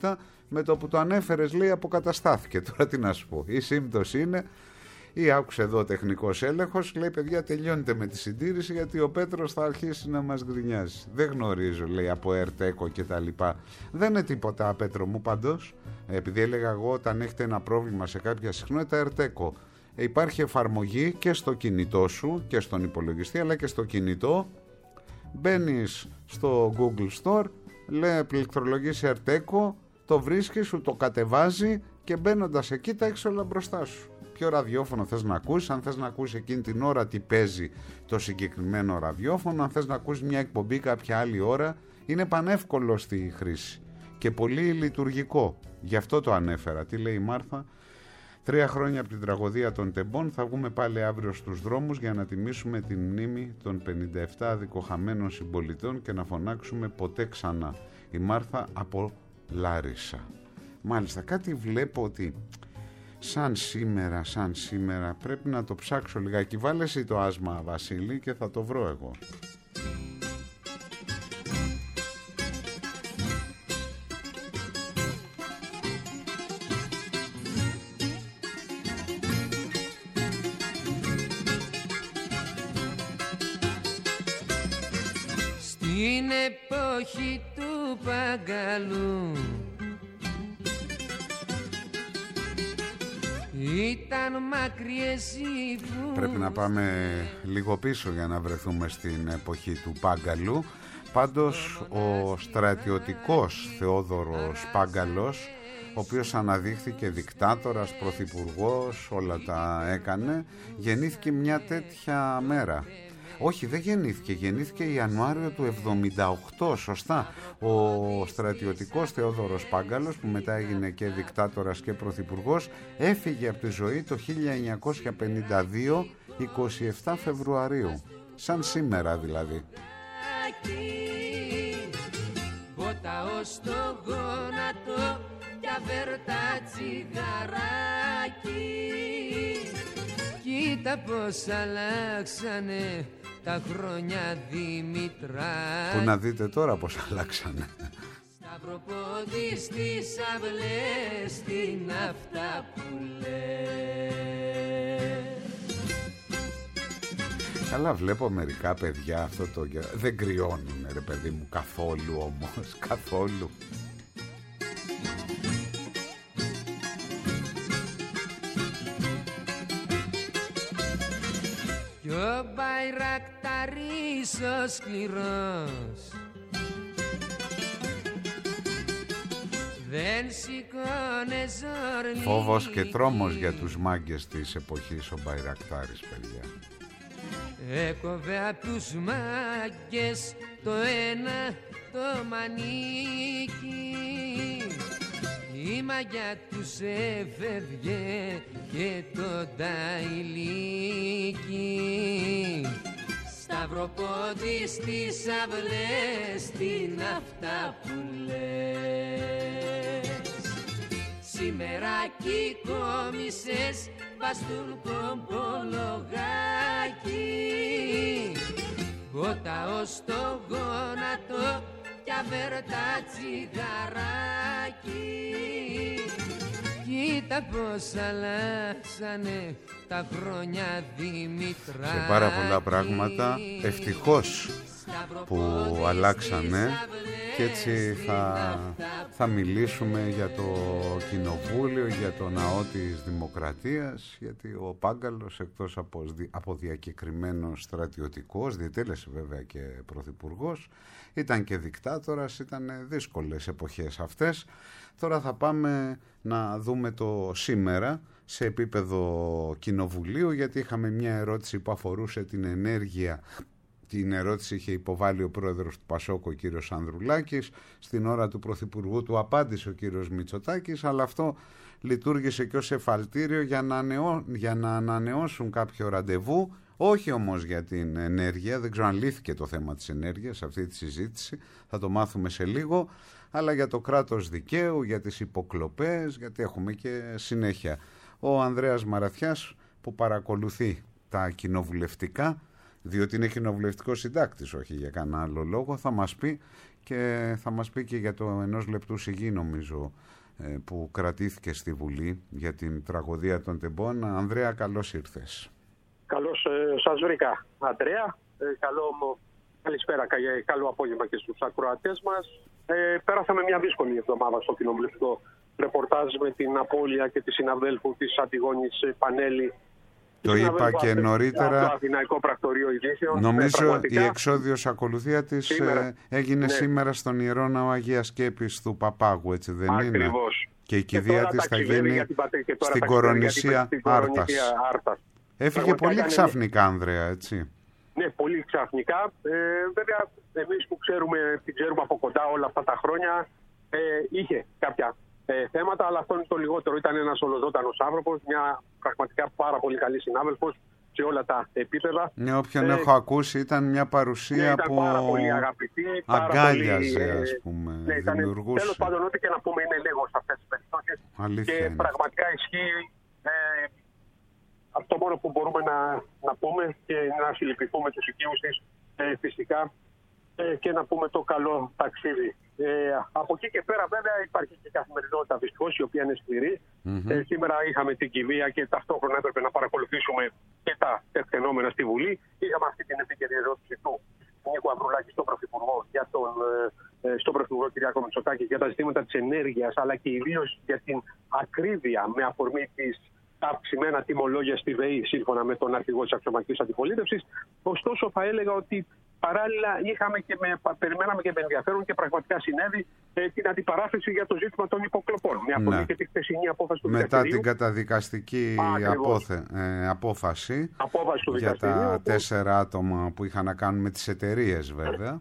με το που το ανέφερες, λέει, αποκαταστάθηκε. Τώρα τι να σου πω, η σύμπτωση είναι, ή άκουσε εδώ ο τεχνικός έλεγχος, λέει, παιδιά, τελειώνεται με τη συντήρηση γιατί ο Πέτρος θα αρχίσει να μας γκρινιάζει. Δεν γνωρίζω, λέει, από Ερτέκο και τα λοιπά. Δεν είναι τίποτα, Πέτρο μου, πάντως, επειδή έλεγα εγώ, όταν έχετε ένα πρόβλημα σε κάποια συχνότητα, Ερτέκο. Υπάρχει εφαρμογή και στο κινητό σου και στον υπολογιστή, αλλά και στο κινητό. Μπαίνεις στο Google Store, λέει, πληκτρολογείς Ερτέκο, το βρίσκεις, σου το κατεβάζει και μπαίνοντας εκεί τα έχεις όλα μπροστά σου. Ποιο ραδιόφωνο θες να ακούσεις, αν θες να ακούσεις εκείνη την ώρα τι παίζει το συγκεκριμένο ραδιόφωνο, αν θες να ακούσεις μια εκπομπή κάποια άλλη ώρα, είναι πανεύκολο στη χρήση και πολύ λειτουργικό. Γι' αυτό το ανέφερα. Τι λέει η Μάρθα? Τρία χρόνια από την τραγωδία των Τεμπών θα βγούμε πάλι αύριο στους δρόμους για να τιμήσουμε την μνήμη των πενήντα επτά δικοχαμένων συμπολιτών και να φωνάξουμε ποτέ ξανά. Η Μάρθα από Λάρισα. Μάλιστα, κάτι βλέπω ότι σαν σήμερα, σαν σήμερα, πρέπει να το ψάξω λιγάκι. Βάλε εσύ το άσμα, Βασίλη, και θα το βρω εγώ. Στην εποχή του Παγκαλού ήταν μακριές οι φούσκες. Πρέπει να πάμε λίγο πίσω για να βρεθούμε στην εποχή του Πάγκαλου. Πάντως ο στρατιωτικός Θεόδωρος Πάγκαλος, ο οποίος αναδείχθηκε δικτάτορας, πρωθυπουργός, όλα τα έκανε, γεννήθηκε μια τέτοια μέρα. Όχι, δεν γεννήθηκε, γεννήθηκε Ιανουάριο του εβδομήντα οκτώ, σωστά. Ο στρατιωτικός Θεόδωρος Πάγκαλος, που μετά έγινε και δικτάτορας και πρωθυπουργός, έφυγε από τη ζωή το χίλια εννιακόσια πενήντα δύο, είκοσι επτά Φεβρουαρίου. Σαν σήμερα δηλαδή. Ποταώ στο γόνατο κι αβέρτα τσιγαράκι. Κοίτα πως αλλάξανε τα χρόνια, Δημητράκη. Που να δείτε τώρα πως αλλάξανε. Σταυροπόδι στις αυλές, την αυτά που λες. Καλά, βλέπω μερικά παιδιά αυτό το... Δεν κρυώνουν, ρε παιδί μου, καθόλου όμως, καθόλου. Κι ο Μπαϊρακταρής ο σκληρός δεν σηκώνε ζόρι. Φόβος και τρόμος για τους μάγκες της εποχής ο Μπαϊρακτάρης, παιδιά. Έκοβε απ' τους μάγκες το ένα το μανίκι. Η μαγιά τους έφευγε και το ταϊλίκι. Σταυροπόδι στις αυλές, την αυτά που λες. Σήμερα κι κόμισες βαστούν κομπολογάκι. Ποταώ στο γόνατο κι αβέρτα τσιγαράκι. Κοίτα πως αλλάξανε τα χρόνια, Δημητράκη. Σε πάρα πολλά πράγματα ευτυχώς που αλλάξανε, και έτσι θα, θα μιλήσουμε για το Κοινοβούλιο, για το ναό της Δημοκρατίας, γιατί ο Πάγκαλος, εκτός από, από διακεκριμένος στρατιωτικός, διετέλεσε βέβαια και πρωθυπουργός, ήταν και δικτάτορας, ήταν δύσκολες εποχές αυτές. Τώρα θα πάμε να δούμε το σήμερα σε επίπεδο κοινοβουλίου, γιατί είχαμε μια ερώτηση που αφορούσε την ενέργεια. Την ερώτηση είχε υποβάλει ο πρόεδρος του Πασόκ, ο κύριος Ανδρουλάκης. Στην ώρα του πρωθυπουργού του απάντησε ο κύριος Μητσοτάκης, αλλά αυτό λειτουργήσε και ως εφαλτήριο για να, ανεώ... για να ανανεώσουν κάποιο ραντεβού, όχι όμως για την ενέργεια. Δεν ξέρω αν λύθηκε το θέμα της ενέργειας σε αυτή τη συζήτηση, θα το μάθουμε σε λίγο, αλλά για το κράτος δικαίου, για τις υποκλοπές, γιατί έχουμε και συνέχεια. Ο Ανδρέας Μαραθιάς, που παρακολουθεί τα κοινοβουλευτικά, διότι είναι κοινοβουλευτικός συντάκτης, όχι για κανένα άλλο λόγο, θα μας πει και, θα μας πει και για το ενός λεπτού σιγή, νομίζω, που κρατήθηκε στη Βουλή για την τραγωδία των τεμπών. Ανδρέα, καλώς ήρθες. Καλώς ε, σας βρήκα, Ανδρέα. Ε, καλό, καλησπέρα, καλό απόγευμα και στους ακροατές μας. Ε, πέρασαμε μια δύσκολη εβδομάδα στο κοινοβουλευτικό ρεπορτάζ με την απώλεια και τη συναδέλφου της Αντιγόνης Πανέλη. Το είπα και νωρίτερα. Το Αθηναϊκό Πρακτορείο Ειδήσεων. Νομίζω η εξόδιος ακολουθία της σήμερα. έγινε ναι. σήμερα στον Ιερό Ναό Αγίας Σκέπης του Παπάγου, έτσι δεν Ακριβώς. είναι? Και η κηδεία της θα γίνει στην Κορονησία Άρτας. Άρτας. Έφυγε πολύ είναι... ξαφνικά, Ανδρέα, έτσι. Ναι, πολύ ξαφνικά. Ε, βέβαια, εμείς που ξέρουμε, την ξέρουμε από κοντά όλα αυτά τα χρόνια, ε, είχε κάποια ε, θέματα, αλλά αυτό είναι το λιγότερο. Ήταν ένας ολοζώντανος άνθρωπος, μια πραγματικά πάρα πολύ καλή συνάδελφος σε όλα τα επίπεδα. Ναι, όποιον ε, έχω ακούσει ήταν μια παρουσία ναι, ήταν που πάρα πολύ αγαπητή, πάρα αγκάλιαζε, πολύ, ας πούμε, ναι, ήταν, δημιουργούσε. Τέλος πάντων, ό,τι και να πούμε είναι λίγο σε αυτές τις περιπτώσεις. Και είναι. πραγματικά ισχύει ε, αυτό μόνο που μπορούμε να, να πούμε και να συλληπιθούμε τους οικείους της ε, φυσικά ε, και να πούμε το καλό ταξίδι. Ε, από εκεί και πέρα βέβαια υπάρχει και η καθημερινότητα δυστυχώς, η οποία είναι σκληρή. Mm-hmm. Ε, σήμερα είχαμε την κηδεία και ταυτόχρονα έπρεπε να παρακολουθήσουμε και τα τεκτενόμενα στη Βουλή. Είχαμε αυτή την επίκαιρη ερώτηση του Νίκου Ανδρουλάκη στον Πρωθυπουργό, για τον, ε, στον Πρωθυπουργό Κυριάκο Μητσοτάκη για τα ζητήματα της ενέργειας, αλλά και ιδίως για την ακρίβεια με αφορμή της αυξημένα τιμολόγια στη ΒΕΗ, σύμφωνα με τον αρχηγό της αξιωματικής αντιπολίτευσης. Ωστόσο, θα έλεγα ότι παράλληλα είχαμε και με, περιμέναμε και με ενδιαφέρον και πραγματικά συνέβη ε, την αντιπαράθεση για το ζήτημα των υποκλοπών. Με αφορμή ναι. και τη χθεσινή απόφαση του Μετά δικαστηρίου. Μετά την καταδικαστική απόθε, ε, απόφαση, απόφαση του για τα που... τέσσερα άτομα που είχαν να κάνουν με τις εταιρείες, βέβαια.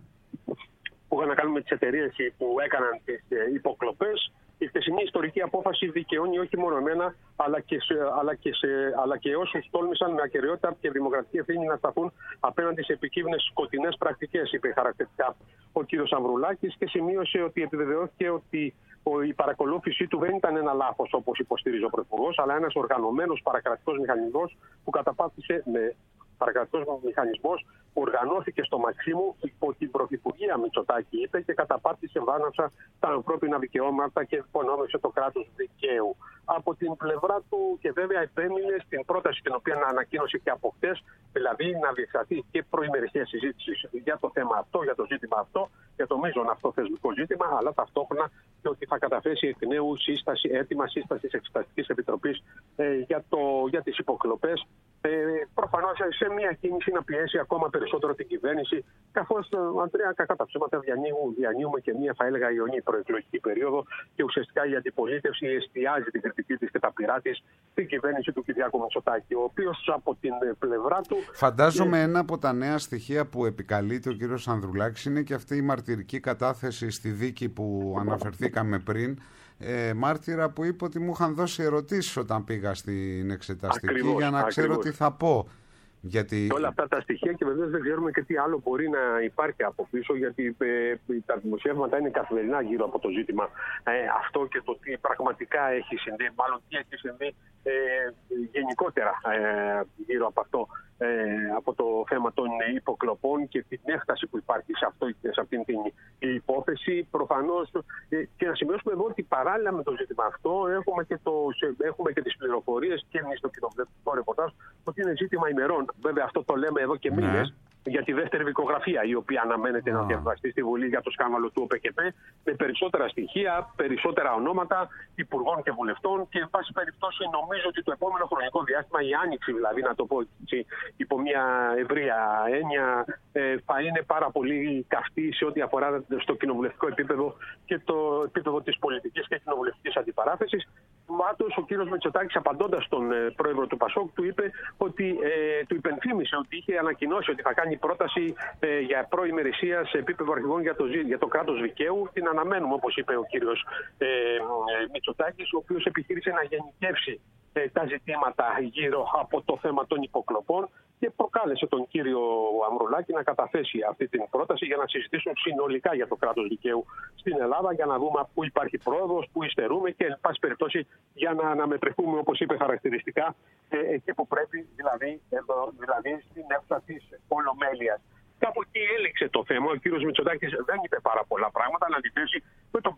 Που είχαν να κάνουν με τις εταιρείες που έκαναν τις υποκλοπές. Η χθεσινή ιστορική απόφαση δικαιώνει όχι μόνο εμένα, αλλά και, σε, αλλά και, σε, αλλά και όσους τόλμησαν με ακεραιότητα και δημοκρατική ευθύνη να σταθούν απέναντι σε επικείμενες σκοτεινές πρακτικές, είπε χαρακτηριστικά ο κύριος Ανδρουλάκης, και σημείωσε ότι επιβεβαιώθηκε ότι η παρακολούθησή του δεν ήταν ένα λάθος, όπως υποστηρίζει ο Πρωθυπουργός, αλλά ένας οργανωμένος παρακρατικός μηχανισμός που καταπάτησε με. Παρακρατικός μηχανισμός που οργανώθηκε στο Μαξίμου υπό την Πρωθυπουργία Μητσοτάκη, είπε, και καταπάτησε βάναυσα τα ανθρώπινα δικαιώματα και υπονόμευσε το κράτος δικαίου. Από την πλευρά του και βέβαια επέμεινε στην πρόταση την οποία ανακοίνωσε και από χτες, δηλαδή να διεξαχθεί και προημερησία συζήτηση για το θέμα αυτό, για το ζήτημα αυτό, για το μείζον αυτό θεσμικό ζήτημα, αλλά ταυτόχρονα και ότι θα καταθέσει εκ νέου σύσταση, έτοιμα σύσταση Εξεταστικής Επιτροπής ε, για, για τις υποκλοπές. Ε, προφανώς σε μια κίνηση να πιέσει ακόμα περισσότερο την κυβέρνηση, καθώς, Ανδρέα, κακά τα ψέματα, διανύουμε και μια, θα έλεγα, ιονή προεκλογική περίοδο και ουσιαστικά η αντιπολίτευση εστιάζει την κριτική της και τα πειρά της στην κυβέρνηση του Κυριάκου Μητσοτάκη, ο οποίος από την πλευρά του... Φαντάζομαι και... ένα από τα νέα στοιχεία που επικαλείται ο κύριος Ανδρουλάκης είναι και αυτή η μαρτυρική κατάθεση στη δίκη που αναφερθήκαμε πριν. Ε, μάρτυρα που είπε ότι μου είχαν δώσει ερωτήσεις όταν πήγα στην εξεταστική, ακριβώς, για να ακριβώς. ξέρω τι θα πω. Γιατί... Όλα αυτά τα στοιχεία, και βεβαίως δεν ξέρουμε και τι άλλο μπορεί να υπάρχει από πίσω, γιατί ε, τα δημοσιεύματα είναι καθημερινά γύρω από το ζήτημα ε, αυτό και το τι πραγματικά έχει συμβεί, μάλλον τι έχει συμβεί ε, γενικότερα ε, γύρω από αυτό, ε, από το θέμα των υποκλοπών και την έκταση που υπάρχει σε, αυτό, σε αυτήν την υπόθεση. Προφανώς ε, και να σημειώσουμε εδώ ότι παράλληλα με το ζήτημα αυτό έχουμε και, το, έχουμε και τις πληροφορίες και εμείς στο κοινοβουλευτικό ρεπορτάζ ότι είναι ζήτημα ημερών. Βέβαια, αυτό το λέμε εδώ και μήνες, ναι. για τη δεύτερη δικογραφία, η οποία αναμένεται oh. να διαβαστεί στη Βουλή για το σκάνδαλο του ΟΠΕΚΕΠ, με περισσότερα στοιχεία, περισσότερα ονόματα υπουργών και βουλευτών. Και, εν πάση περιπτώσει, νομίζω ότι το επόμενο χρονικό διάστημα, η άνοιξη δηλαδή, να το πω έτσι, υπό μια ευρεία έννοια, ε, θα είναι πάρα πολύ καυτή σε ό,τι αφορά στο κοινοβουλευτικό επίπεδο και το επίπεδο της πολιτικής και κοινοβουλευτικής αντιπαράθεσης. Πάντως, ο κύριος Μητσοτάκης, απαντώντας στον ε, πρόεδρο του Πασόκ, του είπε ότι ε, του υπενθύμησε ότι είχε ανακοινώσει ότι θα κάνει πρόταση ε, για προημερησία σε επίπεδο αρχηγών για το, για το κράτος δικαίου. Την αναμένουμε, όπως είπε ο κύριος ε, ε, Μητσοτάκης, ο οποίος επιχείρησε να γενικεύσει ε, τα ζητήματα γύρω από το θέμα των υποκλοπών και προκάλεσε τον κύριο Ανδρουλάκη να καταθέσει αυτή την πρόταση για να συζητήσουν συνολικά για το κράτος δικαίου στην Ελλάδα, για να δούμε πού υπάρχει πρόοδος, πού υστερούμε και, εν πάση περιπτώσει, για να αναμετρηθούμε, όπως είπε χαρακτηριστικά, ε, εκεί που πρέπει, δηλαδή, εδώ, δηλαδή στην αίθουσα της Ολομέλειας. Κάπου εκεί έληξε το θέμα. Ο κύριος Μητσοτάκης δεν είπε πάρα πολλά πράγματα, αλλά αντιθέσει με τον πρόεδρο του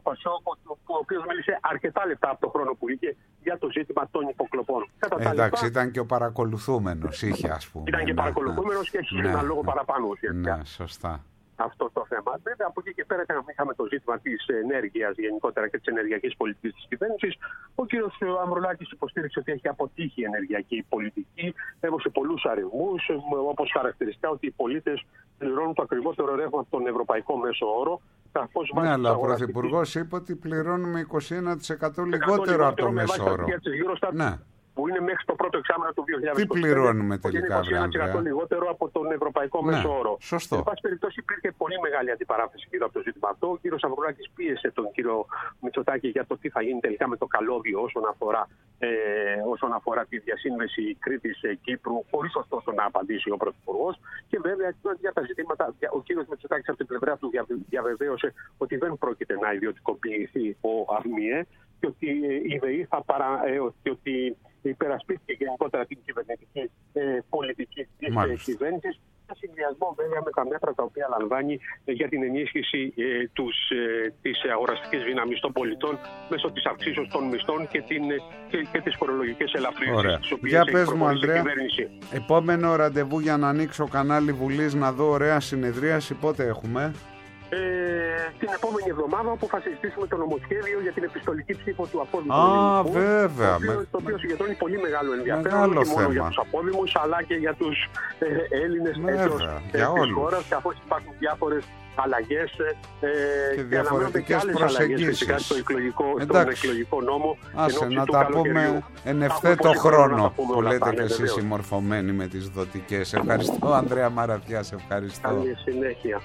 Πασόκ, ο οποίος μίλησε αρκετά λεπτά από το χρόνο που είχε για το ζήτημα των υποκλοπών. Κατά τα Εντάξει, λοιπά, ήταν και ο παρακολουθούμενος, είχε ας πούμε. ήταν και ναι, παρακολουθούμενος και έχει ναι, ένα λόγο ναι, παραπάνω ουσιαστικά. Ναι, σωστά. Αυτό το θέμα. Βέβαια, από εκεί και πέρα είχαμε το ζήτημα της ενέργειας γενικότερα και της ενεργειακής πολιτικής της κυβέρνησης. Ο κ. Αμβρουλάκης υποστήριξε ότι έχει αποτύχει η ενεργειακή πολιτική. Έδωσε πολλούς αριθμούς, όπως χαρακτηριστικά ότι οι πολίτες πληρώνουν το ακριβότερο ρεύμα από τον ευρωπαϊκό μέσο όρο. Ναι, αλλά ο Πρωθυπουργός είπε ότι πληρώνουμε είκοσι ένα τοις εκατό λιγότερο από το μέσο όρο. Ναι. Που είναι μέχρι το πρώτο εξάμηνο του δύο χιλιάδες είκοσι. Τι πληρώνουμε τελικά, είκοσι ένα τοις εκατό λιγότερο από τον ευρωπαϊκό ναι, μέσο όρο. Σωστό. Εν πάση περιπτώσει, υπήρχε πολύ μεγάλη αντιπαράθεση γύρω από το ζήτημα αυτό. Ο κύριος Αμβρουλάκης πίεσε τον κύριο Μητσοτάκη για το τι θα γίνει τελικά με το καλώδιο όσον αφορά, ε, όσον αφορά τη διασύνδεση Κρήτης-Κύπρου, χωρίς ωστόσο να απαντήσει ο Πρωθυπουργός. Και βέβαια για τα ζητήματα, ο κύριος Μητσοτάκης από την πλευρά του διαβεβαίωσε ότι δεν πρόκειται να ιδιωτικοποιηθεί ο ΑΒΜΙΕ και ότι η ΔΕΗ θα παρα, ε, και ότι υπερασπίστηκε γενικότερα την κυβερνητική ε, πολιτική της κυβέρνησης, σε συνδυασμό βέβαια με τα μέτρα τα οποία λαμβάνει ε, για την ενίσχυση ε, τους, ε, της αγοραστικής δύναμης των πολιτών μέσω της αυξήσεως των μισθών και, την, ε, και, και τις φορολογικές ελαφρύνσεις τις οποίες για έχει πες μου, προχωρήσει η Ανδρέα, κυβέρνηση. Επόμενο ραντεβού για να ανοίξω κανάλι Βουλής να δω ωραία συνεδρίαση, πότε έχουμε? Ε, την επόμενη εβδομάδα, όπου θα συζητήσουμε το νομοσχέδιο για την επιστολική ψήφο του απόδημου. Α, βέβαια. Το οποίο, με... το οποίο συγκεντρώνει πολύ μεγάλο ενδιαφέρον, μεγάλο όχι μόνο θέμα. για τους απόδημους, αλλά και για τους ε, Έλληνες εκτός της χώρας, καθώς υπάρχουν διάφορες αλλαγές ε, και διαφορετικές προσεγγίσεις στο εκλογικό, στον εκλογικό νόμο. Άσε να τα πούμε εν ευθέτω χρόνο που λέτε και εσείς συμμορφωμένοι με τις δοτικές. Ευχαριστώ, Ανδρέα Μαραθιά, σε ευχαριστώ. Καλή συνέχεια.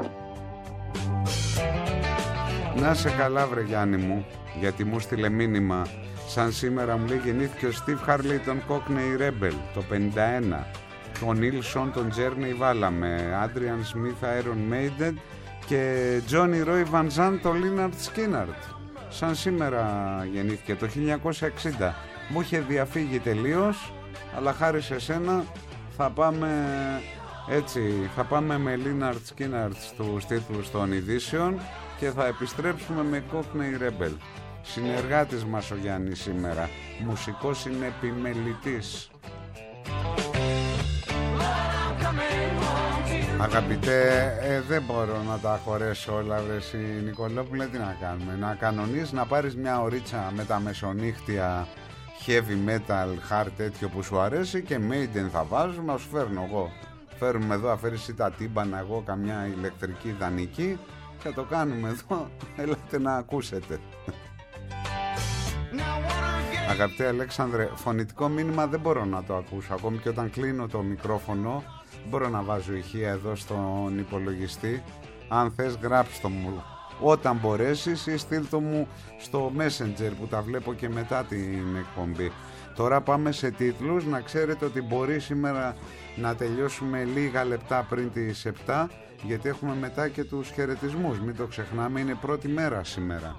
Να σε καλά, βρε Γιάννη μου, γιατί μου στείλε μήνυμα. Σαν σήμερα μου λέει γεννήθηκε ο Στιβ Χάρλεϊ τον Cockney Rebel το πενήντα ένα, τον Νίλσον τον Τζέρνεϊ βάλαμε, Άντριαν Σμιθ Iron Maiden και Τζόνι Ρόι Βαν Ζαντ τον Λίναρντ Σκίναρντ. Σαν σήμερα γεννήθηκε το χίλια εννιακόσια εξήντα. Μου είχε διαφύγει τελείως, αλλά χάρη σε σένα θα πάμε έτσι, θα πάμε με Λίναρντ Σκίναρντ στους τίτλους των ειδήσεων και θα επιστρέψουμε με Cockney Rebel. Συνεργάτης μας ο Γιάννης σήμερα, μουσικός είναι επιμελητής. Αγαπητέ, ε, δεν μπορώ να τα χωρέσω όλα, βρε εσύ Νικολόπουλε, τι να κάνουμε? Να κανονίσεις να πάρεις μια ωρίτσα με τα μεσονύχτια heavy metal, hard τέτοιο που σου αρέσει και Maiden θα βάζουμε, να σου φέρνω εγώ. Φέρουμε εδώ, αφαίρεσαι τα τύμπανα, εγώ καμιά ηλεκτρική δανεική και το κάνουμε εδώ, έλατε να ακούσετε. Αγαπητέ Αλέξανδρε, φωνητικό μήνυμα δεν μπορώ να το ακούσω. Ακόμη και όταν κλείνω το μικρόφωνο μπορώ να βάζω ηχεία εδώ στον υπολογιστή. Αν θες γράψτε το μου όταν μπορέσεις ή στείλ το μου στο Messenger που τα βλέπω και μετά την εκπομπή. Τώρα πάμε σε τίτλους. Να ξέρετε ότι μπορεί σήμερα να τελειώσουμε λίγα λεπτά πριν τις επτά, γιατί έχουμε μετά και τους χαιρετισμούς. Μην το ξεχνάμε, είναι πρώτη μέρα σήμερα.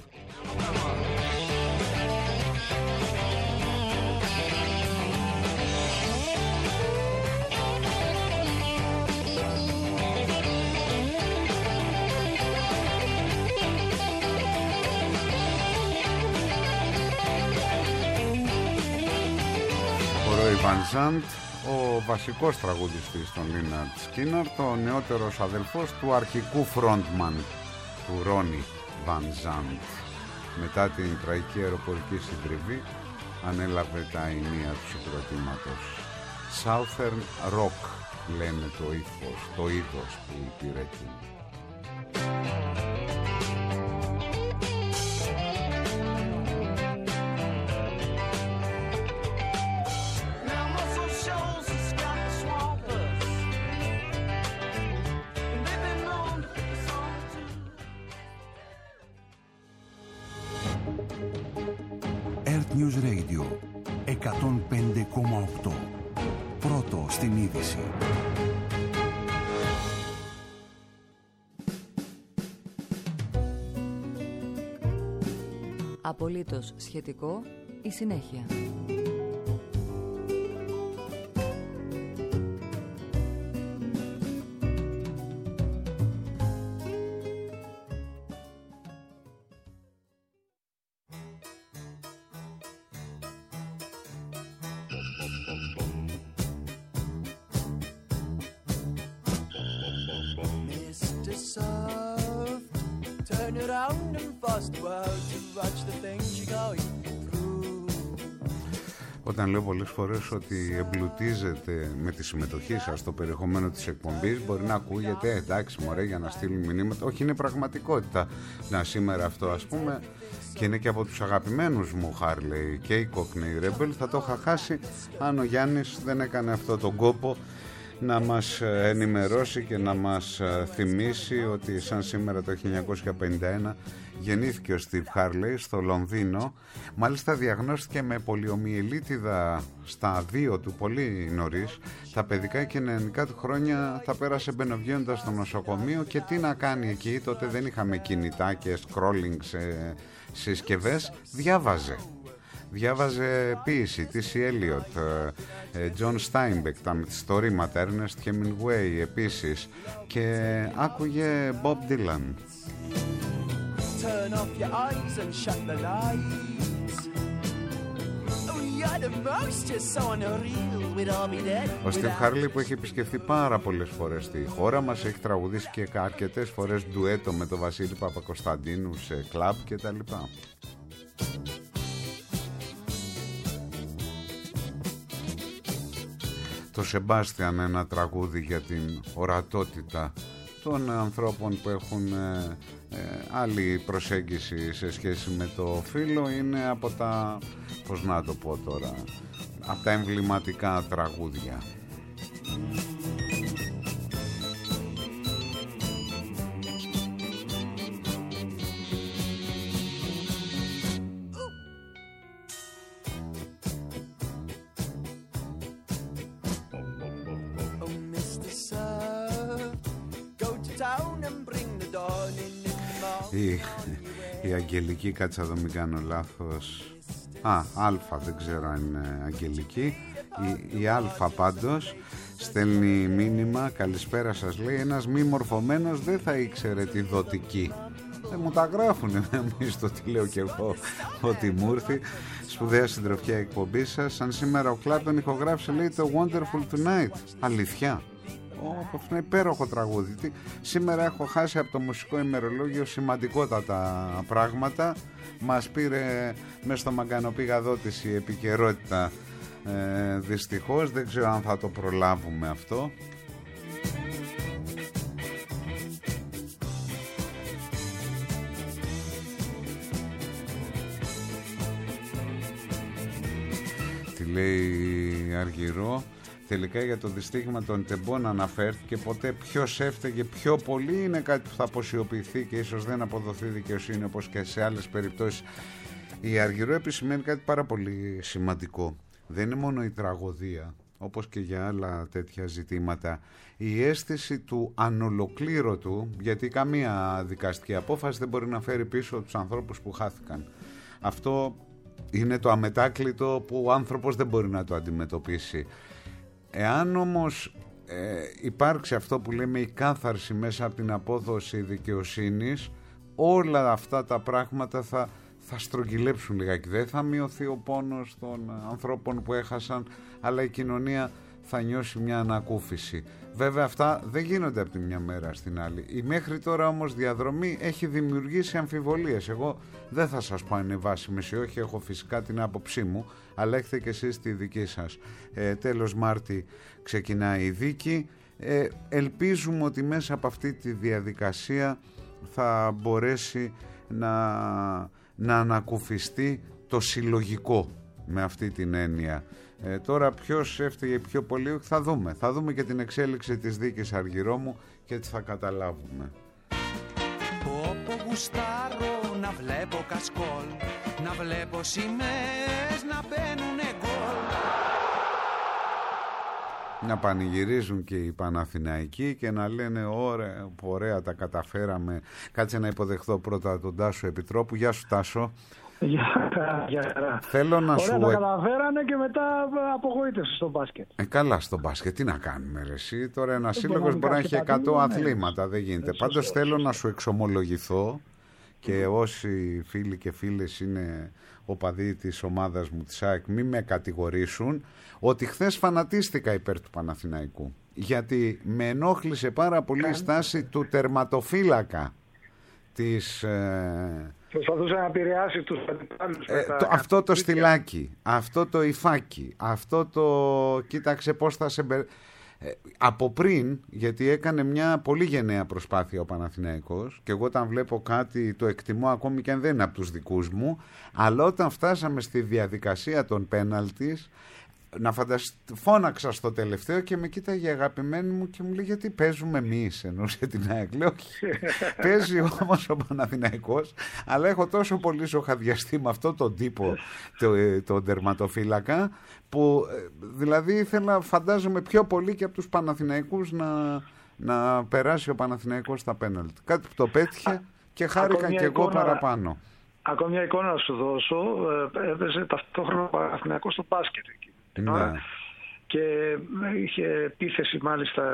Βαν Ζαντ, ο βασικός τραγουδιστής των Λίναρντ Σκίναρντ, ο νεότερος αδελφός του αρχικού frontman του Ρόνι Βαν Ζαντ. Μετά την τραγική αεροπορική συντριβή ανέλαβε τα ενία του συγκροτήματος. Southern Rock λένε το ήθος, το είδος που υπηρετεί. News Radio εκατόν πέντε κόμμα οκτώ. Πρώτο στην είδηση. Απολύτως σχετικό η συνέχεια. turn around and fast world to watch the things you're going through. Όταν λέω πολλές φορές ότι εμπλουτίζεται με τη συμμετοχή σας στο περιεχομένο της εκπομπής, μπορεί να ακούγεται εντάξει μωρέ για να στείλουν μηνύματα. Όχι, είναι πραγματικότητα. Να σήμερα αυτό ας πούμε, και είναι και από τους αγαπημένους μου Harley και η Cockney Rebel, θα το είχα χάσει αν ο Γιάννης δεν έκανε αυτό τον κόπο να μας ενημερώσει και να μας θυμίσει ότι σαν σήμερα το χίλια εννιακόσια πενήντα ένα γεννήθηκε ο Steve Harley στο Λονδίνο. Μάλιστα διαγνώστηκε με πολιομιελίτιδα στα δύο του πολύ νωρίς. Τα παιδικά και νεανικά του χρόνια τα πέρασε μπαινοβγαίνοντας στο νοσοκομείο. Και τι να κάνει εκεί, τότε δεν είχαμε κινητά και scrolling σε συσκευές, διάβαζε. Διάβαζε ποίηση, τι σι Eliot, John Steinbeck, τα μυθιστορήματα, Ernest Hemingway επίσης, και άκουγε Bob Dylan. Turn off your eyes and shut the lights. Oh, you're the most, you're so unreal. We'd all be dead. Ο Steve Harley, που έχει επισκεφθεί πάρα πολλές φορές στη χώρα μας, έχει τραγουδήσει και αρκετές φορές ντουέτο με τον Βασίλη Παπακοσταντίνου σε κλαμπ και τα λοιπά. Το Σεμπάστιαν, ένα τραγούδι για την ορατότητα των ανθρώπων που έχουν ε, ε, άλλη προσέγγιση σε σχέση με το φύλο, είναι από τα, πώς να το πω τώρα, από τα εμβληματικά τραγούδια. Η, η Αγγελική, κάτσε να μην κάνω λάθος. Α, Αλφα, δεν ξέρω αν είναι Αγγελική. Η, η Αλφα πάντως στέλνει μήνυμα, καλησπέρα σας, λέει, ένας μη μορφωμένος δεν θα ήξερε τη δοτική. Δεν μου τα γράφουνε εμείς το τι λέω και εγώ, ότι μου ήρθε. Σπουδαία συντροφιά εκπομπή σας. Σαν σήμερα ο Κλάπτον ηχογράφησε, λέει, το Wonderful Tonight. Αλήθεια. Oh, αυτό είναι υπέροχο τραγούδι. Τι, σήμερα έχω χάσει από το μουσικό ημερολόγιο σημαντικότατα πράγματα. Μας πήρε μες στο μαγκανοπήγαδότηση η επικαιρότητα, ε, δυστυχώς. Δεν ξέρω αν θα το προλάβουμε αυτό. Τι λέει Αργυρό? Τελικά για το δυστύχημα των τεμπών αναφέρθηκε ποτέ ποιος έφταιγε πιο πολύ? Είναι κάτι που θα αποσιωπηθεί και ίσως δεν αποδοθεί δικαιοσύνη, όπως και σε άλλες περιπτώσεις. Η Αργυρό επισημαίνει κάτι πάρα πολύ σημαντικό. Δεν είναι μόνο η τραγωδία, όπως και για άλλα τέτοια ζητήματα, η αίσθηση του ανολοκλήρωτου, γιατί καμία δικαστική απόφαση δεν μπορεί να φέρει πίσω τους ανθρώπους που χάθηκαν. Αυτό είναι το αμετάκλητο που ο άνθρωπος δεν μπορεί να το αντιμετωπίσει. Εάν όμως ε, υπάρξει αυτό που λέμε η κάθαρση μέσα από την απόδοση δικαιοσύνης, όλα αυτά τα πράγματα θα, θα στρογγυλέψουν λιγάκι. Δεν θα μειωθεί ο πόνος των ανθρώπων που έχασαν, αλλά η κοινωνία θα νιώσει μια ανακούφιση. Βέβαια αυτά δεν γίνονται από τη μια μέρα στην άλλη. Η μέχρι τώρα όμως διαδρομή έχει δημιουργήσει αμφιβολίες. Εγώ δεν θα σας πω αν είναι βάσιμες ή όχι, έχω φυσικά την άποψή μου, αλλά έχετε και εσείς τη δική σας. Ε, τέλος Μάρτη ξεκινάει η δίκη. Ε, ελπίζουμε ότι μέσα από αυτή τη διαδικασία θα μπορέσει να, να ανακουφιστεί το συλλογικό, με αυτή την έννοια. Ε, τώρα ποιος έφταιγε πιο πολύ θα δούμε. Θα δούμε και την εξέλιξη της δίκης, Αργυρό μου, και έτσι θα καταλάβουμε. Όπου γουστάρω να βλέπω κασκόλ, να βλέπω σημαίες να μπαίνουνε γκολ. Να πανηγυρίζουν και οι Παναθηναϊκοί και να λένε ωραία, ωραία τα καταφέραμε. Κάτσε να υποδεχθώ πρώτα τον Τάσο Επιτρόπου. Γεια σου Τάσο. Γεια, γεια. Θέλω να Ωραία, σου... τα καταφέρανε και μετά απογοήτευση στο μπάσκετ. Ε, καλά στο μπάσκετ, τι να κάνουμε ρε εσύ. Τώρα ένας σύλλογος μπορεί να έχει εκατό αθλήματα, δεν γίνεται. Πάντως θέλω να σου εξομολογηθώ, και όσοι φίλοι και φίλες είναι οπαδοί της ομάδας μου της ΑΕΚ μη με κατηγορήσουν, ότι χθες φανατίστηκα υπέρ του Παναθηναϊκού, γιατί με ενόχλησε πάρα πολύ η στάση του τερματοφύλακα της... Ε, προσπαθούσε να επηρεάσει τους αντιπάλους. Ε, το, αυτό το στυλάκι, αυτό το υφάκι, αυτό το κοίταξε πώς θα σε... Ε, από πριν, γιατί έκανε μια πολύ γενναία προσπάθεια ο Παναθηναϊκός και εγώ όταν βλέπω κάτι το εκτιμώ ακόμη και αν δεν είναι από τους δικούς μου, αλλά όταν φτάσαμε στη διαδικασία των πέναλτις, να φανταστεί, φώναξα στο τελευταίο και με κοίταγε αγαπημένη μου και μου λέει γιατί παίζουμε εμείς, εννοούσε την ΑΕΚ. Λέω όχι, παίζει όμως ο Παναθηναϊκός, αλλά έχω τόσο πολύ ζωχαδιαστεί με αυτόν τον τύπο, τον το τερματοφύλακα, που δηλαδή ήθελα, φαντάζομαι πιο πολύ και από τους Παναθηναϊκούς να, να περάσει ο Παναθηναϊκός στα πέναλτι. Κάτι που το πέτυχε και χάρηκα κι εγώ παραπάνω. Ακόμη μια εικόνα να σου δώσω, έπαιζε ταυτόχρονα ο Παναθηναϊκός στο μπάσκετ εκεί. Ναι. Και είχε επίθεση, μάλιστα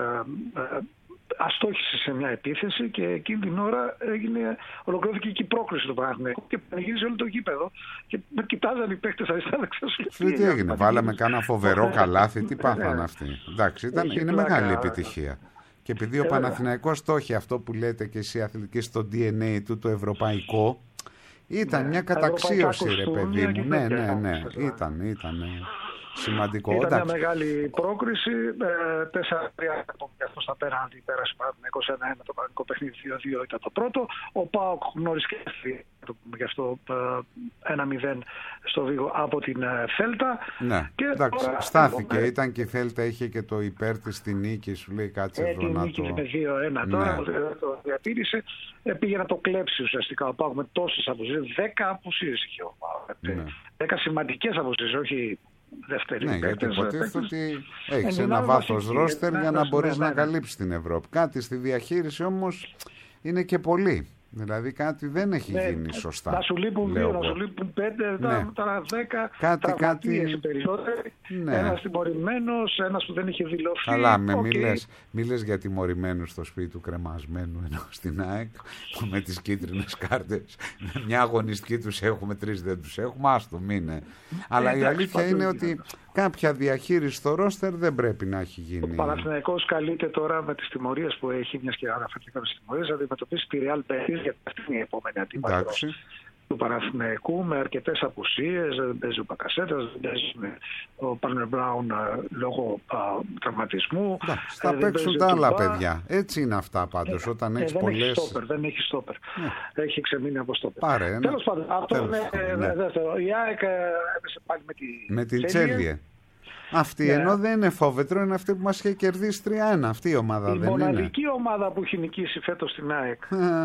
αστόχησε σε μια επίθεση και εκείνη την ώρα έγινε, ολοκληρώθηκε και η πρόκριση του Παναθηναϊκού και πανηγύρισε όλο το γήπεδο και με κοιτάζαν οι παίκτες αριστερά-δεξιά. Σου τι έγινε, βάλαμε κάνα φοβερό καλάθι, τι πάθαν αυτοί. Εντάξει, ήταν, είναι μεγάλη επιτυχία. Και επειδή ο Παναθηναϊκός το έχει αυτό που λέτε και εσύ αθλητική στο ντι εν έι του, το ευρωπαϊκό, ήταν μια καταξίωση ρε παιδί μου. Ναι, ναι, ναι, ήταν, ήταν σημαντικό. Ήταν μια μεγάλη πρόκριση, τέσσερα τρία αυτό στα πέναλτι πέρασε Παναθηναϊκός ένα ένα, το πανικό παιχνίδι δύο δύο ήταν το πρώτο. Ο ΠΑΟΚ νωρίς και γι' αυτό ένα μηδέν στο Βίγο από την Θέλτα. Ναι, και εντάξει, τώρα, στάθηκε, εγώ, ήταν και η Θέλτα, είχε και το υπέρ της στη νίκη, σου λέει κάτσε εδώ να το... νίκη με δύο ένα τώρα, ναι. Το διατήρησε, πήγε να το κλέψει ουσιαστικά ο ΠΑΟΚ με τόσες απουσίες, δέκα απουσίες είχε ο ΠΑΟΚ, ναι. δέκα σημαντικές απουσίες, όχι... Δεύτερη, ναι, γιατί υποτίθεται ότι έχεις ένα βάθος ρόστερ για να μπορείς να καλύψεις την Ευρώπη. Κάτι στη διαχείριση όμως είναι και πολύ. Δηλαδή κάτι δεν έχει ναι, γίνει σωστά. Να σου λείπουν δύο, να σου λείπουν πέντε, ναι. Τώρα δέκα τραυματίες οι περισσότεροι. Ναι. Ένας τιμωρημένος, ένας που δεν είχε δηλωθεί. Καλά, με okay. μιλές, μιλές για τιμωρημένους στο σπίτι του κρεμασμένου, ενώ στην ΑΕΚ που με τις κίτρινες κάρτες μια αγωνιστική τους έχουμε, τρεις δεν τους έχουμε, άστο μείνε. Αλλά η αλήθεια είναι ότι κάποια διαχείριση στο ρόστερ δεν πρέπει να έχει γίνει. Ο Παναθηναϊκός καλείται τώρα με τις τιμωρίες που έχει, μιας και αναφερθήκαμε στις τιμωρίες, να αντιμετωπίσει τη Real Betis, γιατί αυτή είναι η επόμενη αντιμετώπιση του Παναθηναϊκού, με αρκετές απουσίες. Δεν παίζει ο Μπακασέτας, δεν παίζει ο Πάρνερ Μπράουν λόγω α, τραυματισμού. Εντάξει, θα ε, παίξουν τα άλλα παιδιά. Έτσι είναι αυτά πάντως. Ε, όταν ε, έχεις δεν πολλές... έχει στόπερ, δεν έχει στόπερ. Ναι. Έχει ξεμείνει από στόπερ. Πάρε ένα. Τέλος πάντων, αυτό Τέλος, είναι ναι. δεύτερο. Η ΑΕΚ έπεσε πάλι με τη με την Τσέλιε. Αυτή yeah. ενώ δεν είναι φόβετρο, είναι αυτή που μας είχε κερδίσει τρία ένα. Αυτή η ομάδα η δεν είναι. Η μοναδική ομάδα που έχει νικήσει φέτος στην ΑΕΚ.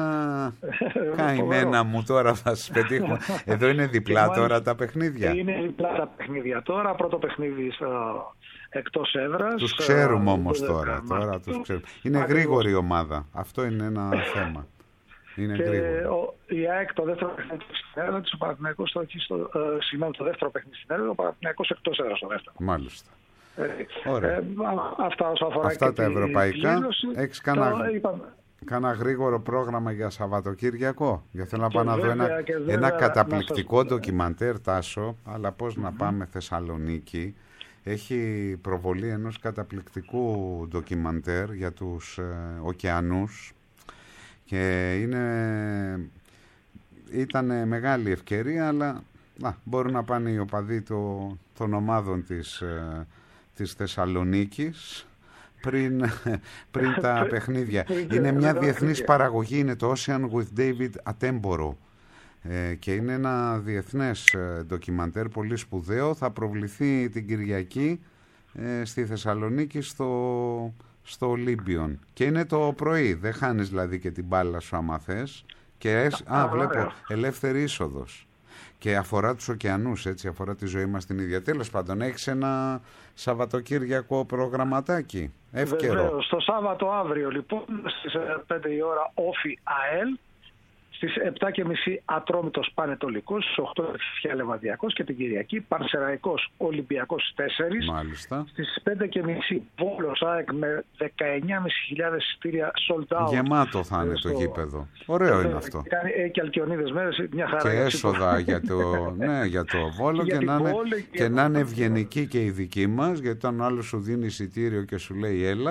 Καημένα μου, τώρα θα σας πετύχουμε. Εδώ είναι διπλά τώρα τα παιχνίδια. Είναι διπλά τα παιχνίδια τώρα. Πρώτο παιχνίδι στο... εκτός έδρας. Τους ξέρουμε όμως τώρα. τώρα τους ξέρουμε. Είναι γρήγορη η ομάδα. Αυτό είναι ένα θέμα. Είναι και ο, η ΑΕΚ το δεύτερο παιχνίδι στην έδρα της, ο Παναθηναϊκός το έχει στο, ε, συγγνώμη, το δεύτερο παιχνίδι στην έδρα, ο Παναθηναϊκός εκτός έδρας το δεύτερο. Μάλιστα. Ε, Ωραία. Ε, αυτά όσο αφορά αυτά και τα ευρωπαϊκά. Έχεις κάνα, το, κάνα γρήγορο πρόγραμμα για Σαββατοκύριακο? Για θέλω να πάω να δω ένα, βέβαια, ένα καταπληκτικό σας... ντοκιμαντέρ, Τάσο, αλλά πώς mm-hmm. να πάμε Θεσσαλονίκη. Έχει προβολή ενός καταπληκτικού ντοκιμαντέρ για τους ε, ωκεανούς. Και είναι, ήταν μεγάλη ευκαιρία, αλλά να, μπορούν να πάνε οι οπαδοί το, των ομάδων της, ε, της Θεσσαλονίκης πριν, πριν τα παιχνίδια. Είναι μια διεθνής παραγωγή, είναι το Ocean with David Attenborough ε, και είναι ένα διεθνές ε, ντοκιμαντέρ πολύ σπουδαίο. Θα προβληθεί την Κυριακή ε, στη Θεσσαλονίκη στο... στο Ολύμπιον και είναι το πρωί, δεν χάνεις δηλαδή και την μπάλα σου άμα θες και εσ... α, α, βλέπω ελεύθερη είσοδος και αφορά τους ωκεανούς, έτσι, αφορά τη ζωή μας την ίδια. Τέλος πάντων, έχεις ένα Σαββατοκύριακο προγραμματάκι εύκαιρο? Βεβαίως, το Σάββατο αύριο λοιπόν στις πέντε η ώρα Όφι ΑΕΛ, στις επτά και μισή Ατρόμητος Πανετολικός, στις οκτώ Φιά Λεβαδιακός και την Κυριακή Πανσεραϊκός Ολυμπιακός τέσσερα. Μάλιστα. Στις πέντε και μισή Βόλος ΑΕΚ με δεκαεννιά χιλιάδες εισιτήρια sold out. Γεμάτο θα είναι στο... το γήπεδο. Ωραίο είναι αυτό. Έχει και Αλκιονίδες μέρες, μια χαρά. Και έσοδα για το, ναι, για το Βόλο και, και, να είναι, και, και να είναι ευγενική και η δική μας, γιατί όταν ο άλλος σου δίνει εισιτήριο και σου λέει έλα,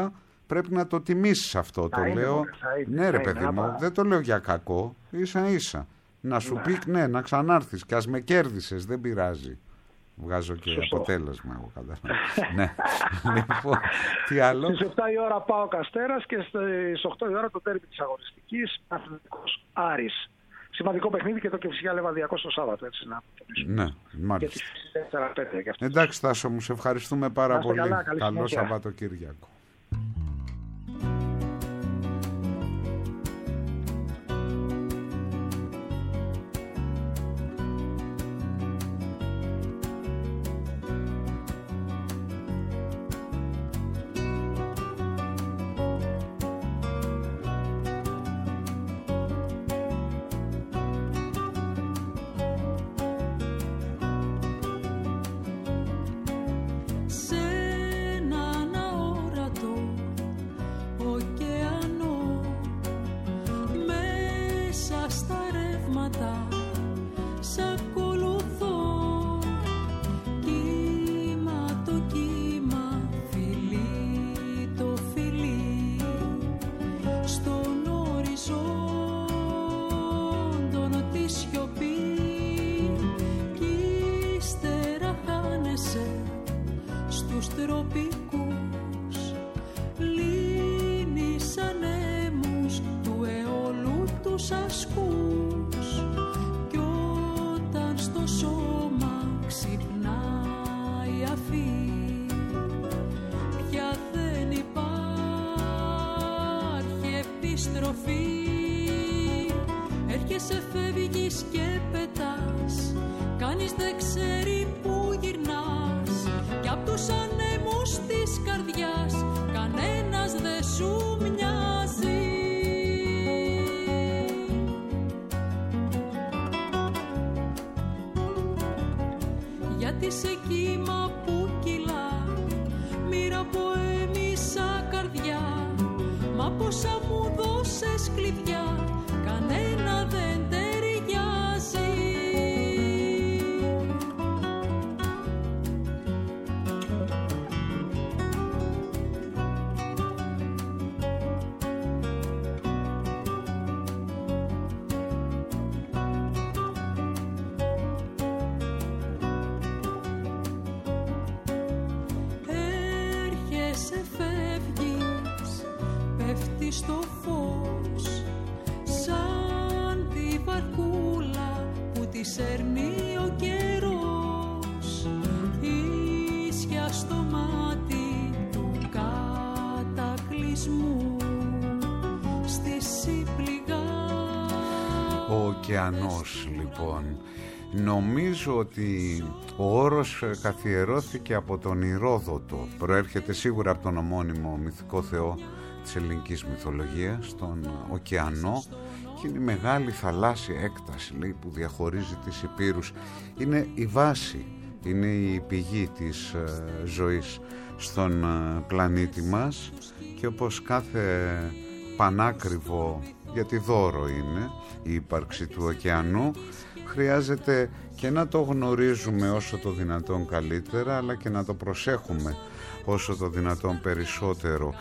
πρέπει να το τιμήσεις αυτό. Θα το είναι, λέω. θα είναι, ναι, ρε θα παιδί είναι, μου, άμα... δεν το λέω για κακό. Ίσα ίσα. Να σου ναι. πει ναι, να ξανάρθεις και ας με κέρδισες, δεν πειράζει. Βγάζω και Σωστό. αποτέλεσμα εγώ κατάλαβα. Ναι. Λοιπόν, τι άλλο. Στις επτά η ώρα πάω Αστέρας και στις οκτώ η ώρα το τέρμι της αγωνιστικής Αθλητικός Άρης. Σημαντικό παιχνίδι και το Κηφισιά Λεβαδιακό το Σάββατο, έτσι να ναι, μάλιστα. Εντάξει, Τάσο μου, σε ευχαριστούμε πάρα πολύ. Καλά, Καλό Σαββατοκύριακο. Στο φως σαν τη βαρκούλα που τη σέρνει ο καιρός, ίσια στο μάτι του κατακλυσμού στη σύμπληγα. Ο ωκεανός λοιπόν. Νομίζω ότι ο όρος καθιερώθηκε από τον Ηρόδοτο. Προέρχεται σίγουρα από τον ομώνυμο μυθικό θεό της ελληνικής μυθολογίας, τον ωκεανό, και είναι η μεγάλη θαλάσσια έκταση, λέει, που διαχωρίζει τις υπήρους. Είναι η βάση, είναι η πηγή της ε, ζωής στον ε, πλανήτη μας, και όπως κάθε πανάκριβο, γιατί δώρο είναι η ύπαρξη του ωκεανού, χρειάζεται και να το γνωρίζουμε όσο το δυνατόν καλύτερα, αλλά και να το προσέχουμε όσο το δυνατόν περισσότερο.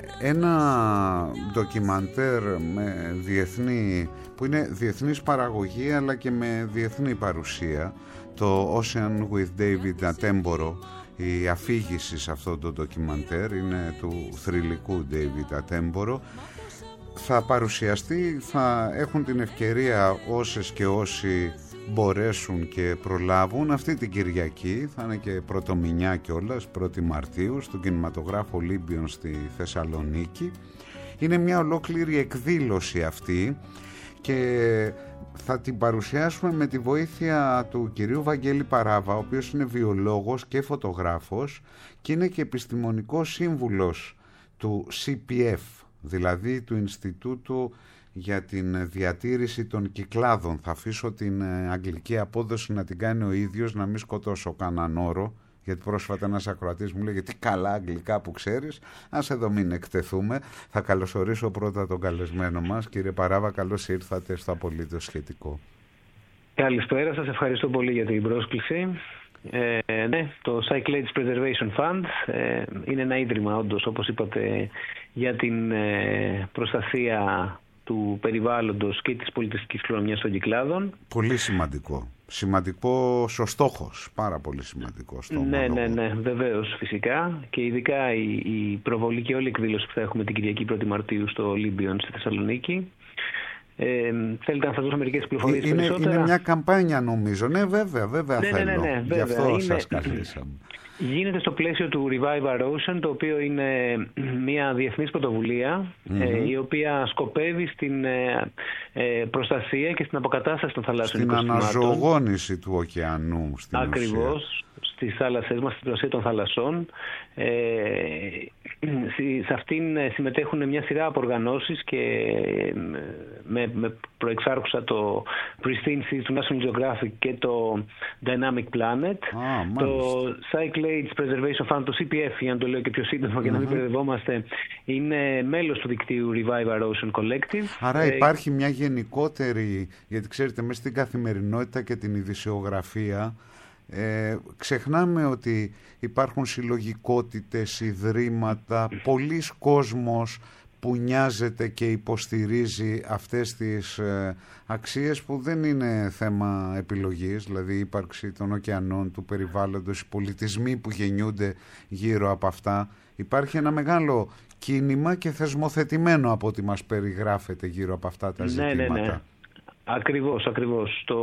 Ένα ντοκιμαντέρ με διεθνή, που είναι διεθνής παραγωγή αλλά και με διεθνή παρουσία, το Ocean with David Attenborough, η αφήγηση σε αυτό το ντοκιμαντέρ είναι του θρυλικού David Attenborough. Θα παρουσιαστεί, θα έχουν την ευκαιρία όσες και όσοι μπορέσουν και προλάβουν αυτή την Κυριακή, θα είναι και πρωτομηνιά κιόλας, πρώτη Μαρτίου, στον κινηματογράφο Ολύμπιον στη Θεσσαλονίκη. Είναι μια ολόκληρη εκδήλωση αυτή και θα την παρουσιάσουμε με τη βοήθεια του κυρίου Βαγγέλη Παράβα, ο οποίος είναι βιολόγος και φωτογράφος και είναι και επιστημονικός σύμβουλος του σι πι εφ, δηλαδή του Ινστιτούτου για την διατήρηση των κυκλάδων. Θα αφήσω την αγγλική απόδοση να την κάνει ο ίδιος, να μην σκοτώσω κανέναν όρο, γιατί πρόσφατα ένας ακροατής μου λέγε τι καλά αγγλικά που ξέρεις. Ας εδώ μην εκτεθούμε. Θα καλωσορίσω πρώτα τον καλεσμένο μας. Κύριε Παράβα, καλώς ήρθατε στο Απολύτως Σχετικό. Καλησπέρα σας, ευχαριστώ πολύ για την πρόσκληση. Ε, ναι, το Cyclades Preservation Fund ε, είναι ένα ίδρυμα, όντως, όπως είπατε, για την ε, προστασία του περιβάλλοντος και της πολιτιστικής κληρονομιάς των Κυκλάδων. Πολύ σημαντικό. Σημαντικός ο στόχος, πάρα πολύ σημαντικός. Ναι, ναι, ναι, βεβαίως, φυσικά. Και ειδικά η, η προβολική όλη εκδήλωση που θα έχουμε την Κυριακή πρώτη Μαρτίου στο Ολύμπιον στη Θεσσαλονίκη. Ε, θέλετε να σας δώσω μερικές πληροφορίες είναι, περισσότερα? Είναι μια καμπάνια, νομίζω. Ναι, βέβαια, βέβαια, ναι, θέλω. Ναι, ναι, ναι, βέβαια. Γι' αυτό είναι... σας καλέσαμε. Γίνεται στο πλαίσιο του Revive Our Ocean, το οποίο είναι μια διεθνής πρωτοβουλία, mm-hmm. ε, η οποία σκοπεύει στην ε, ε, προστασία και στην αποκατάσταση των θαλάσσιων οικοσυστημάτων. Στην αναζωογόνηση του ωκεανού. Στην Ακριβώς, ουσία. Στις θάλασσές μας, στην προστασία των θαλασσών. Ε, σε αυτήν συμμετέχουν μια σειρά από οργανώσεις και με, με προεξάρχουσα το Pristine Seas του National Geographic και το Dynamic Planet. Ah, το Cyclades Preservation Fund, το σι πι εφ, για να το λέω και πιο σύντομα για να μην μπερδευόμαστε, είναι μέλος του δικτύου Revive Our Ocean Collective. Άρα υπάρχει μια γενικότερη, γιατί ξέρετε, μέσα στην καθημερινότητα και την ειδησιογραφία Ε, ξεχνάμε ότι υπάρχουν συλλογικότητες, ιδρύματα, πολλής κόσμος που νοιάζεται και υποστηρίζει αυτές τις ε, αξίες που δεν είναι θέμα επιλογής, δηλαδή η ύπαρξη των ωκεανών, του περιβάλλοντος, οι πολιτισμοί που γεννιούνται γύρω από αυτά. Υπάρχει ένα μεγάλο κίνημα και θεσμοθετημένο από ό,τι μας περιγράφεται γύρω από αυτά τα ζητήματα. Ναι, ναι, ναι. Ακριβώς, ακριβώς. Το...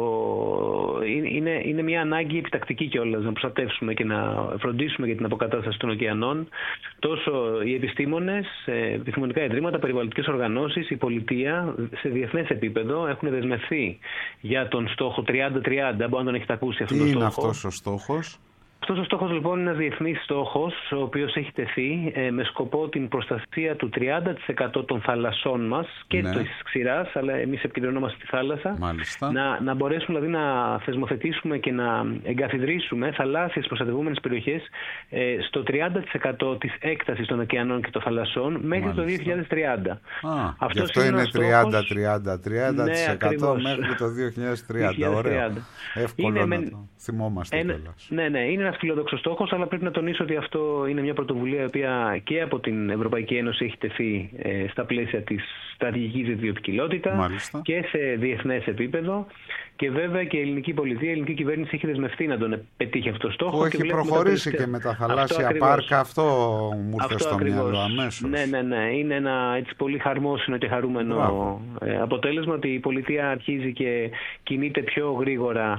Είναι, είναι μια ανάγκη επιτακτική κιόλας να προστατεύσουμε και να φροντίσουμε για την αποκατάσταση των ωκεανών. Τόσο οι επιστήμονες, επιστημονικά ιδρύματα, περιβαλλοντικές οργανώσεις, η πολιτεία σε διεθνές επίπεδο έχουν δεσμευθεί για τον στόχο τριάντα τριάντα. Μπορεί να τον έχετε ακούσει αυτόν τον στόχο. Τι είναι αυτός ο στόχος? Αυτός ο στόχος λοιπόν είναι ένας διεθνής στόχος, ο οποίος έχει τεθεί ε, με σκοπό την προστασία του τριάντα τοις εκατό των θαλασσών μας και ναι. της ξηράς, αλλά εμείς επικεντρωνόμαστε στη θάλασσα. Να, να μπορέσουμε δηλαδή να θεσμοθετήσουμε και να εγκαθιδρύσουμε θαλάσσιες προστατευόμενες περιοχές ε, στο τριάντα τοις εκατό της έκτασης των ωκεανών και των θαλασσών μέχρι Μάλιστα. το δύο χιλιάδες τριάντα. Α, Αυτός γι' αυτό είναι τριάντα τριάντα τριάντα τοις εκατό ναι, μέχρι το δύο χιλιάδες τριάντα. Ωραία. Εύκολο είναι να με... το θυμόμαστε ένα... κιόλας. Ναι, ναι, είναι ένας φιλόδοξος στόχος, αλλά πρέπει να τονίσω ότι αυτό είναι μια πρωτοβουλία η οποία και από την Ευρωπαϊκή Ένωση έχει τεθεί ε, στα πλαίσια της στρατηγικής για τη βιοποικιλότητα και σε διεθνές επίπεδο. Και βέβαια και η ελληνική πολιτεία, η ελληνική κυβέρνηση έχει δεσμευτεί να τον πετύχει αυτό το στόχο. Που έχει προχωρήσει και με τα θαλάσσια αυτό πάρκα, αυτό μου ήρθε στο μυαλό αμέσως. Ναι, ναι, ναι. Είναι ένα έτσι πολύ χαρμόσυνο και χαρούμενο ε, αποτέλεσμα ότι η πολιτεία αρχίζει και κινείται πιο γρήγορα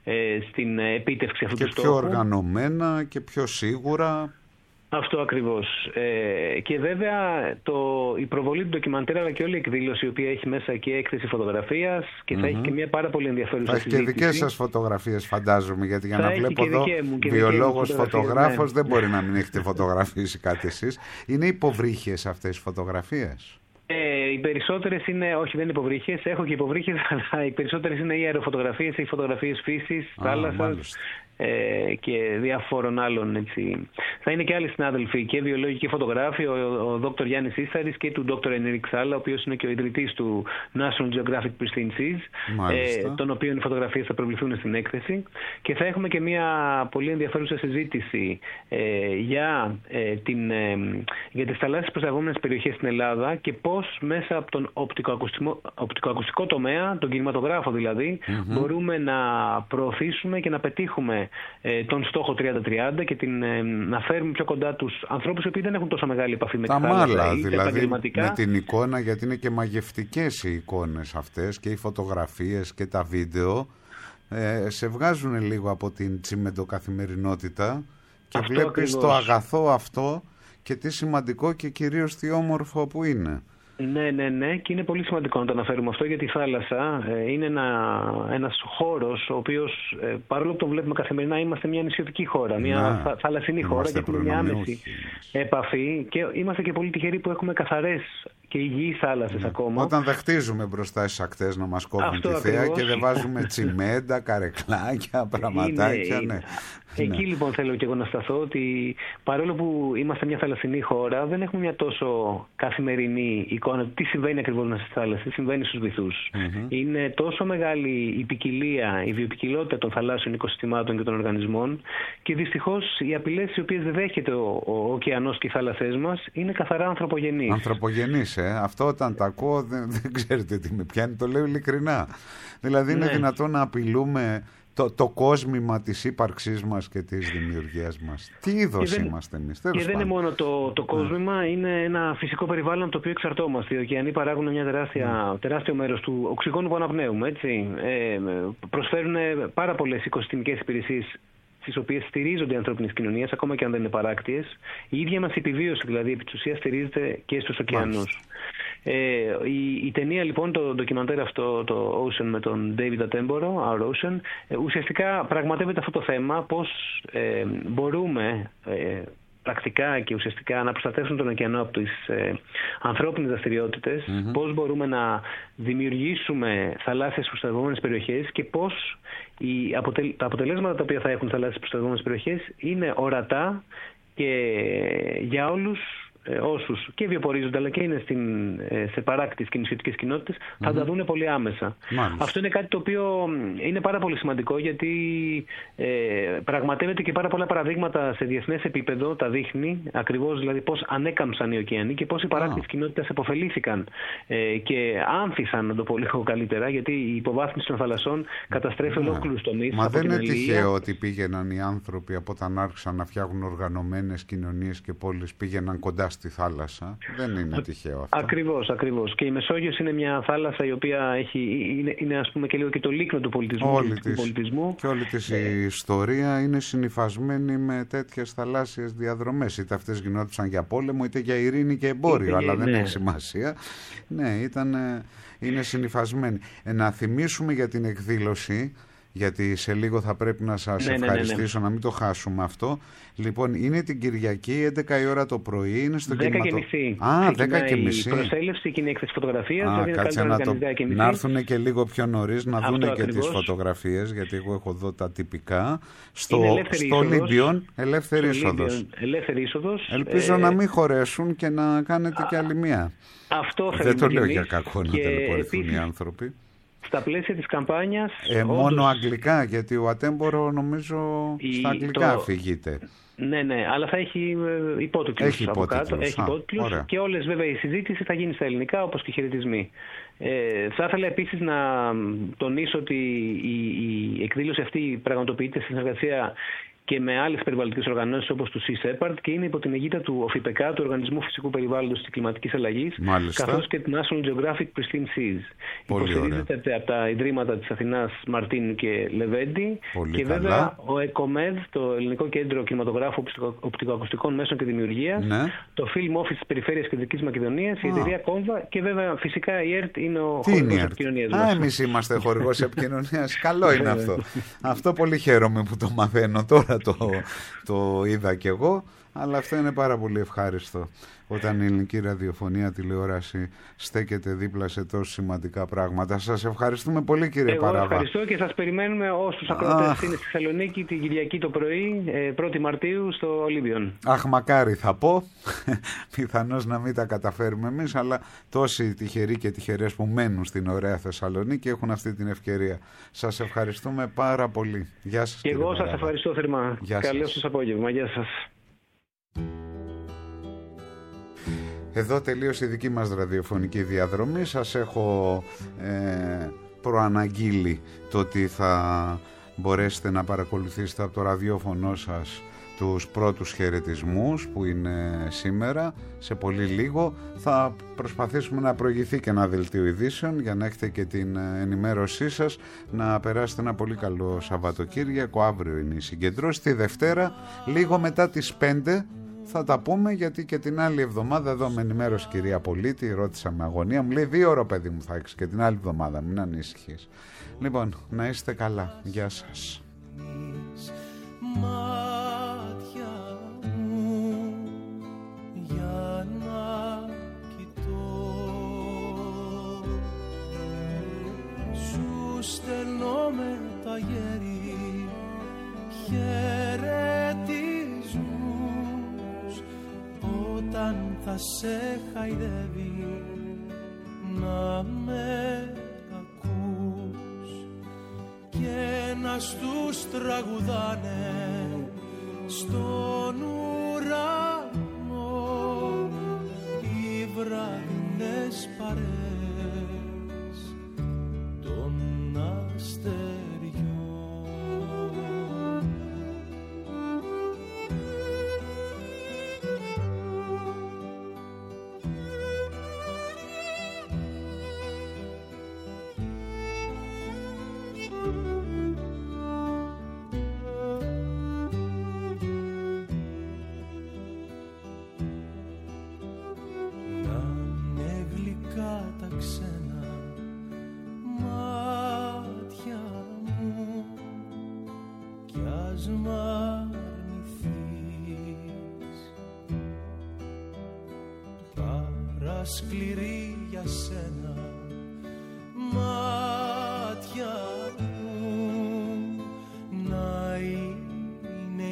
στην επίτευξη αυτού και του στόχου. Και πιο οργανωμένα και πιο σίγουρα. Αυτό ακριβώς. Ε, και βέβαια το, η προβολή του ντοκιμαντέρ αλλά και όλη η εκδήλωση η οποία έχει μέσα και έκθεση φωτογραφίας και mm-hmm. θα έχει και μια πάρα πολύ ενδιαφέρουσα συζήτηση. Θα έχει και δικές σας φωτογραφίες φαντάζομαι, γιατί για θα να βλέπω εδώ βιολόγος φωτογράφος ναι. δεν μπορεί να μην έχετε φωτογραφίσει κάτι εσείς. Είναι υποβρύχιες αυτές οι φωτογραφίες? Ε, οι περισσότερες είναι, όχι δεν είναι υποβρύχιες, έχω και υποβρύχιες, αλλά οι περισσότερες είναι οι αεροφωτογραφίες, οι φωτογραφίες φύσης, θάλασσας ε, και διάφορων άλλων. Έτσι. Θα είναι και άλλοι συνάδελφοι, και βιολόγοι και φωτογράφοι, ο, ο Δόκτωρ Γιάννης Ίσταρης και του Δόκτωρ Ενρίκ Σάλα, ο οποίος είναι και ο ιδρυτής του National Geographic Pristine Seas, ε, των οποίων οι φωτογραφίες θα προβληθούν στην έκθεση. Και θα έχουμε και μια πολύ ενδιαφέρουσα συζήτηση ε, για, ε, την, ε, για τις θαλάσσιες προστατευόμενες περιοχές στην Ελλάδα και πώς μέσα από τον οπτικοακουστικό, οπτικοακουστικό τομέα, τον κινηματογράφο δηλαδή, mm-hmm. μπορούμε να προωθήσουμε και να πετύχουμε ε, τον στόχο τριάντα τριάντα και την, ε, να φέρουμε πιο κοντά τους ανθρώπους οι οποίοι δεν έχουν τόσο μεγάλη επαφή με τα τη θάλασσα. Τα μάλα, δηλαδή με την εικόνα, γιατί είναι και μαγευτικές οι εικόνες αυτές και οι φωτογραφίες και τα βίντεο. Ε, σε βγάζουν λίγο από την τσιμεντοκαθημερινότητα και αυτό βλέπεις ακριβώς. Το αγαθό αυτό και τι σημαντικό και κυρίως τι όμορφο που είναι. Ναι, ναι, ναι, και είναι πολύ σημαντικό να το αναφέρουμε αυτό, γιατί η θάλασσα ε, είναι ένα, ένας χώρος ο οποίος ε, παρόλο που τον βλέπουμε καθημερινά είμαστε μια νησιωτική χώρα, μια θα, θαλασσινή χώρα και έχουμε μια άμεση επαφή και είμαστε και πολύ τυχεροί που έχουμε καθαρές και υγιείς θάλασσες ναι. ακόμα. Όταν δεν χτίζουμε μπροστά στις ακτές να μας κόβουν τη θέα και δεν βάζουμε τσιμέντα, καρεκλάκια, πραγματάκια. Είναι, ναι. Εκεί ναι. λοιπόν θέλω και εγώ να σταθώ ότι παρόλο που είμαστε μια θαλασσινή χώρα, δεν έχουμε μια τόσο καθημερινή εικόνα τι συμβαίνει ακριβώς μέσα στις θάλασσες, τι συμβαίνει στους βυθούς. Mm-hmm. Είναι τόσο μεγάλη η ποικιλία, η βιοποικιλότητα των θαλάσσιων οικοσυστημάτων και των οργανισμών και δυστυχώς οι απειλές οι οποίες δέχεται ο, ο, ο ωκεανός και οι θάλασσές μας είναι καθαρά ανθρωπογενείς. Ανθρωπογενείς, ε. Αυτό όταν τα ακούω δεν, δεν ξέρετε τι με πιάνει, το λέω ειλικρινά. Δηλαδή είναι ναι. δυνατόν να απειλούμε το, το κόσμημα της ύπαρξής μας και της δημιουργίας μας. Τι είδος δεν, είμαστε εμείς. Και δεν είναι μόνο το, το κόσμημα, ναι. είναι ένα φυσικό περιβάλλον το οποίο εξαρτώμαστε. Οι ωκεανοί παράγουν μια τεράστια, ναι. τεράστιο μέρος του οξυγόνου που αναπνέουμε. Έτσι. Ε, προσφέρουν πάρα πολλές οικοσυστημικές υπηρεσίες στις οποίες στηρίζονται οι ανθρώπινες κοινωνίες, ακόμα και αν δεν είναι παράκτιες. Η ίδια μας επιβίωση, δηλαδή, επί της ουσίας, στηρίζεται και στους ωκεανούς. Ε, η, η ταινία, λοιπόν, το ντοκιμαντέρ αυτό, το Ocean με τον David Attenborough, Our Ocean, ε, ουσιαστικά πραγματεύεται αυτό το θέμα, πώς ε, μπορούμε ε, πρακτικά και ουσιαστικά να προστατεύσουν τον ωκεανό από τις ε, ανθρώπινες δραστηριότητες, mm-hmm. πώς μπορούμε να δημιουργήσουμε θαλάσσιες προστατευόμενες περιοχές και πώς οι αποτελ... τα αποτελέσματα τα οποία θα έχουν θαλάσσιες προστατευόμενες περιοχές είναι ορατά και για όλους ε, όσους και βιοπορίζονται αλλά και είναι στην, ε, σε παράκτης και νησιωτικές κοινότητες mm-hmm. θα τα δούνε πολύ άμεσα. Μάλιστα. Αυτό είναι κάτι το οποίο είναι πάρα πολύ σημαντικό γιατί ε, πραγματεύεται και πάρα πολλά παραδείγματα σε διεθνές επίπεδο, τα δείχνει ακριβώς δηλαδή πώς ανέκαμψαν οι ωκεανοί και πώς οι παράκτης oh. κοινότητες επωφελήθηκαν ε, και άνθησαν, να το πω λίγο καλύτερα, γιατί η υποβάθμιση των θαλασσών καταστρέφει yeah. ολόκληρους τομείς. Μα δεν είναι τυχαίο ότι πήγαιναν οι άνθρωποι από όταν άρχισαν να φτιάχνουν οργανωμένες κοινωνίες και πόλεις, πήγαιναν κοντά στη θάλασσα. Δεν είναι τυχαίο αυτό. Ακριβώς, ακριβώς. Και η Μεσόγειος είναι μια θάλασσα η οποία έχει, είναι, είναι ας πούμε και λίγο και το λίκνο του πολιτισμού. Όλη του της, πολιτισμού. Και όλη της ε... η ιστορία είναι συνυφασμένη με τέτοιες θαλάσσιες διαδρομές. Είτε αυτές γινόντουσαν για πόλεμο, είτε για ειρήνη και εμπόριο, είτε, αλλά ναι. δεν έχει σημασία. Ναι, ήταν, είναι συνυφασμένη. Ε, να θυμίσουμε για την εκδήλωση, γιατί σε λίγο θα πρέπει να σας ναι, ευχαριστήσω, ναι, ναι, ναι. να μην το χάσουμε αυτό. Λοιπόν, είναι την Κυριακή, έντεκα η ώρα το πρωί, είναι στο δέκα κινηματο... και μισή. Α, δέκα και μισή. Η προσέλευση και η έκθεση φωτογραφίας. Α, δηλαδή κάτσε να, το... να έρθουν και λίγο πιο νωρίς, να δουν και ακριβώς. τις φωτογραφίες, γιατί εγώ έχω εδώ τα τυπικά. Στο, στο Ολύμπιον, ελεύθερη είσοδος. Ελεύθερη είσοδος. Ελπίζω ε... να μην χωρέσουν και να κάνετε κι άλλη μία. Αυτό δεν το λέω για κακό να τελεπορηθούν οι άνθρωποι. Στα πλαίσια της καμπάνιας... Ε, όντως... Μόνο αγγλικά, γιατί ο Ατέμπορο νομίζω η... στα αγγλικά το... αφηγείται. Ναι, ναι, αλλά θα έχει υπότιτλους έχει από υπότιτλους. κάτω. Έχει υπότιτλους και όλες βέβαια η συζήτηση θα γίνει στα ελληνικά, όπως και οι χαιρετισμοί. Ε, θα ήθελα επίσης να τονίσω ότι η, η εκδήλωση αυτή πραγματοποιείται στη συνεργασία και με άλλες περιβαλλοντικές οργανώσεις όπως του Sea Shepherd και είναι υπό την αιγίδα του ΟΦΙΠΕΚΑ, του Οργανισμού Φυσικού Περιβάλλοντος και Κλιματικής Αλλαγής, καθώς και του National Geographic Pristine Seas. Υποστηρίζεται από τα Ιδρύματα της Αθηνάς Μαρτίνου και Λεβέντη. Πολύ και καλά. βέβαια ο ΕΚΟΜΕΔ, το Ελληνικό Κέντρο Κινηματογράφου Οπτικοακουστικών Μέσων και Δημιουργίας, ναι. το Film Office της Περιφέρειας Κεντρικής Μακεδονίας, η εταιρεία Κόμβα και βέβαια φυσικά η ΕΡΤ είναι ο χορηγός επικοινωνίας μας. Α, εμείς είμαστε χορηγός επικοινωνίας. Καλό είναι αυτό. Αυτό πολύ χαίρομαι που το μαθαίνω τώρα. Το, το είδα κι εγώ, αλλά αυτό είναι πάρα πολύ ευχάριστο όταν η ελληνική ραδιοφωνία, τηλεόραση στέκεται δίπλα σε τόσο σημαντικά πράγματα. Σας ευχαριστούμε πολύ, κύριε Εγώ Παράβα. Ευχαριστώ και σας περιμένουμε όσους ακροατές είναι στη Θεσσαλονίκη την Κυριακή το πρωί, πρώτη Μαρτίου στο Ολύμπιον. Αχ, μακάρι θα πω, πιθανώς να μην τα καταφέρουμε εμείς, αλλά τόσοι τυχεροί και τυχερές που μένουν στην ωραία Θεσσαλονίκη έχουν αυτή την ευκαιρία. Σας ευχαριστούμε πάρα πολύ. Γεια σας. Και εγώ σας Παράβα. Ευχαριστώ θερμά. Καλό σας απόγευμα. Γεια σας. Εδώ τελείωσε η δική μας ραδιοφωνική διαδρομή. Σας έχω ε, προαναγγείλει το ότι θα μπορέσετε να παρακολουθήσετε από το ραδιόφωνο σας τους πρώτους χαιρετισμούς που είναι σήμερα. Σε πολύ λίγο θα προσπαθήσουμε να προηγηθεί και ένα δελτίο ειδήσεων για να έχετε και την ενημέρωσή σας, να περάσετε ένα πολύ καλό Σαββατοκύριακο. Αύριο είναι η συγκεντρώση. Τη Δευτέρα λίγο μετά τις πέντε θα τα πούμε, γιατί και την άλλη εβδομάδα εδώ με ενημέρωση κυρία Πολίτη, ρώτησα με αγωνία, μου λέει δύο ώρα παιδί μου θα έχεις και την άλλη εβδομάδα, μην ανησυχείς. Λοιπόν, να είστε καλά. Γεια σας. Μάτια μου για να κοιτώ με τα γέρι χαιρετισμούς όταν θα σε χαϊδεύει να με ακούς και να στους τραγουδάνε στον ουρανό οι βραδινές παρέες των αστεριών. Σκληρή για σένα μάτια μου να είναι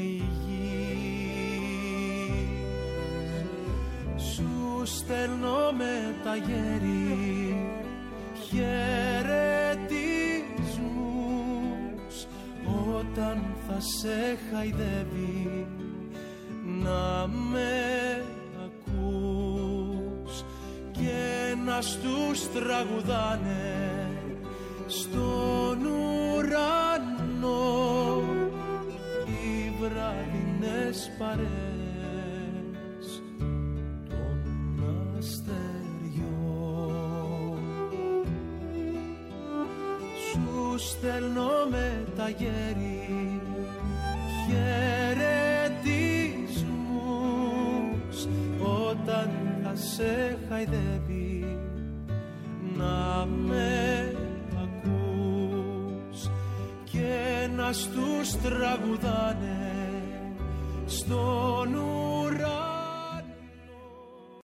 υγιής. Σου στέλνω με τα γέρι χαιρετισμούς όταν θα σε χαϊδεύει να με να στους τραγουδάνε στον ουρανό οι βραδινές παρέες των αστεριών. Σου στέλνω με τα γέρι χαιρετισμούς όταν θα σε χαϊδεύει να με ακούς και να στους τραγουδάνε στον ουρανό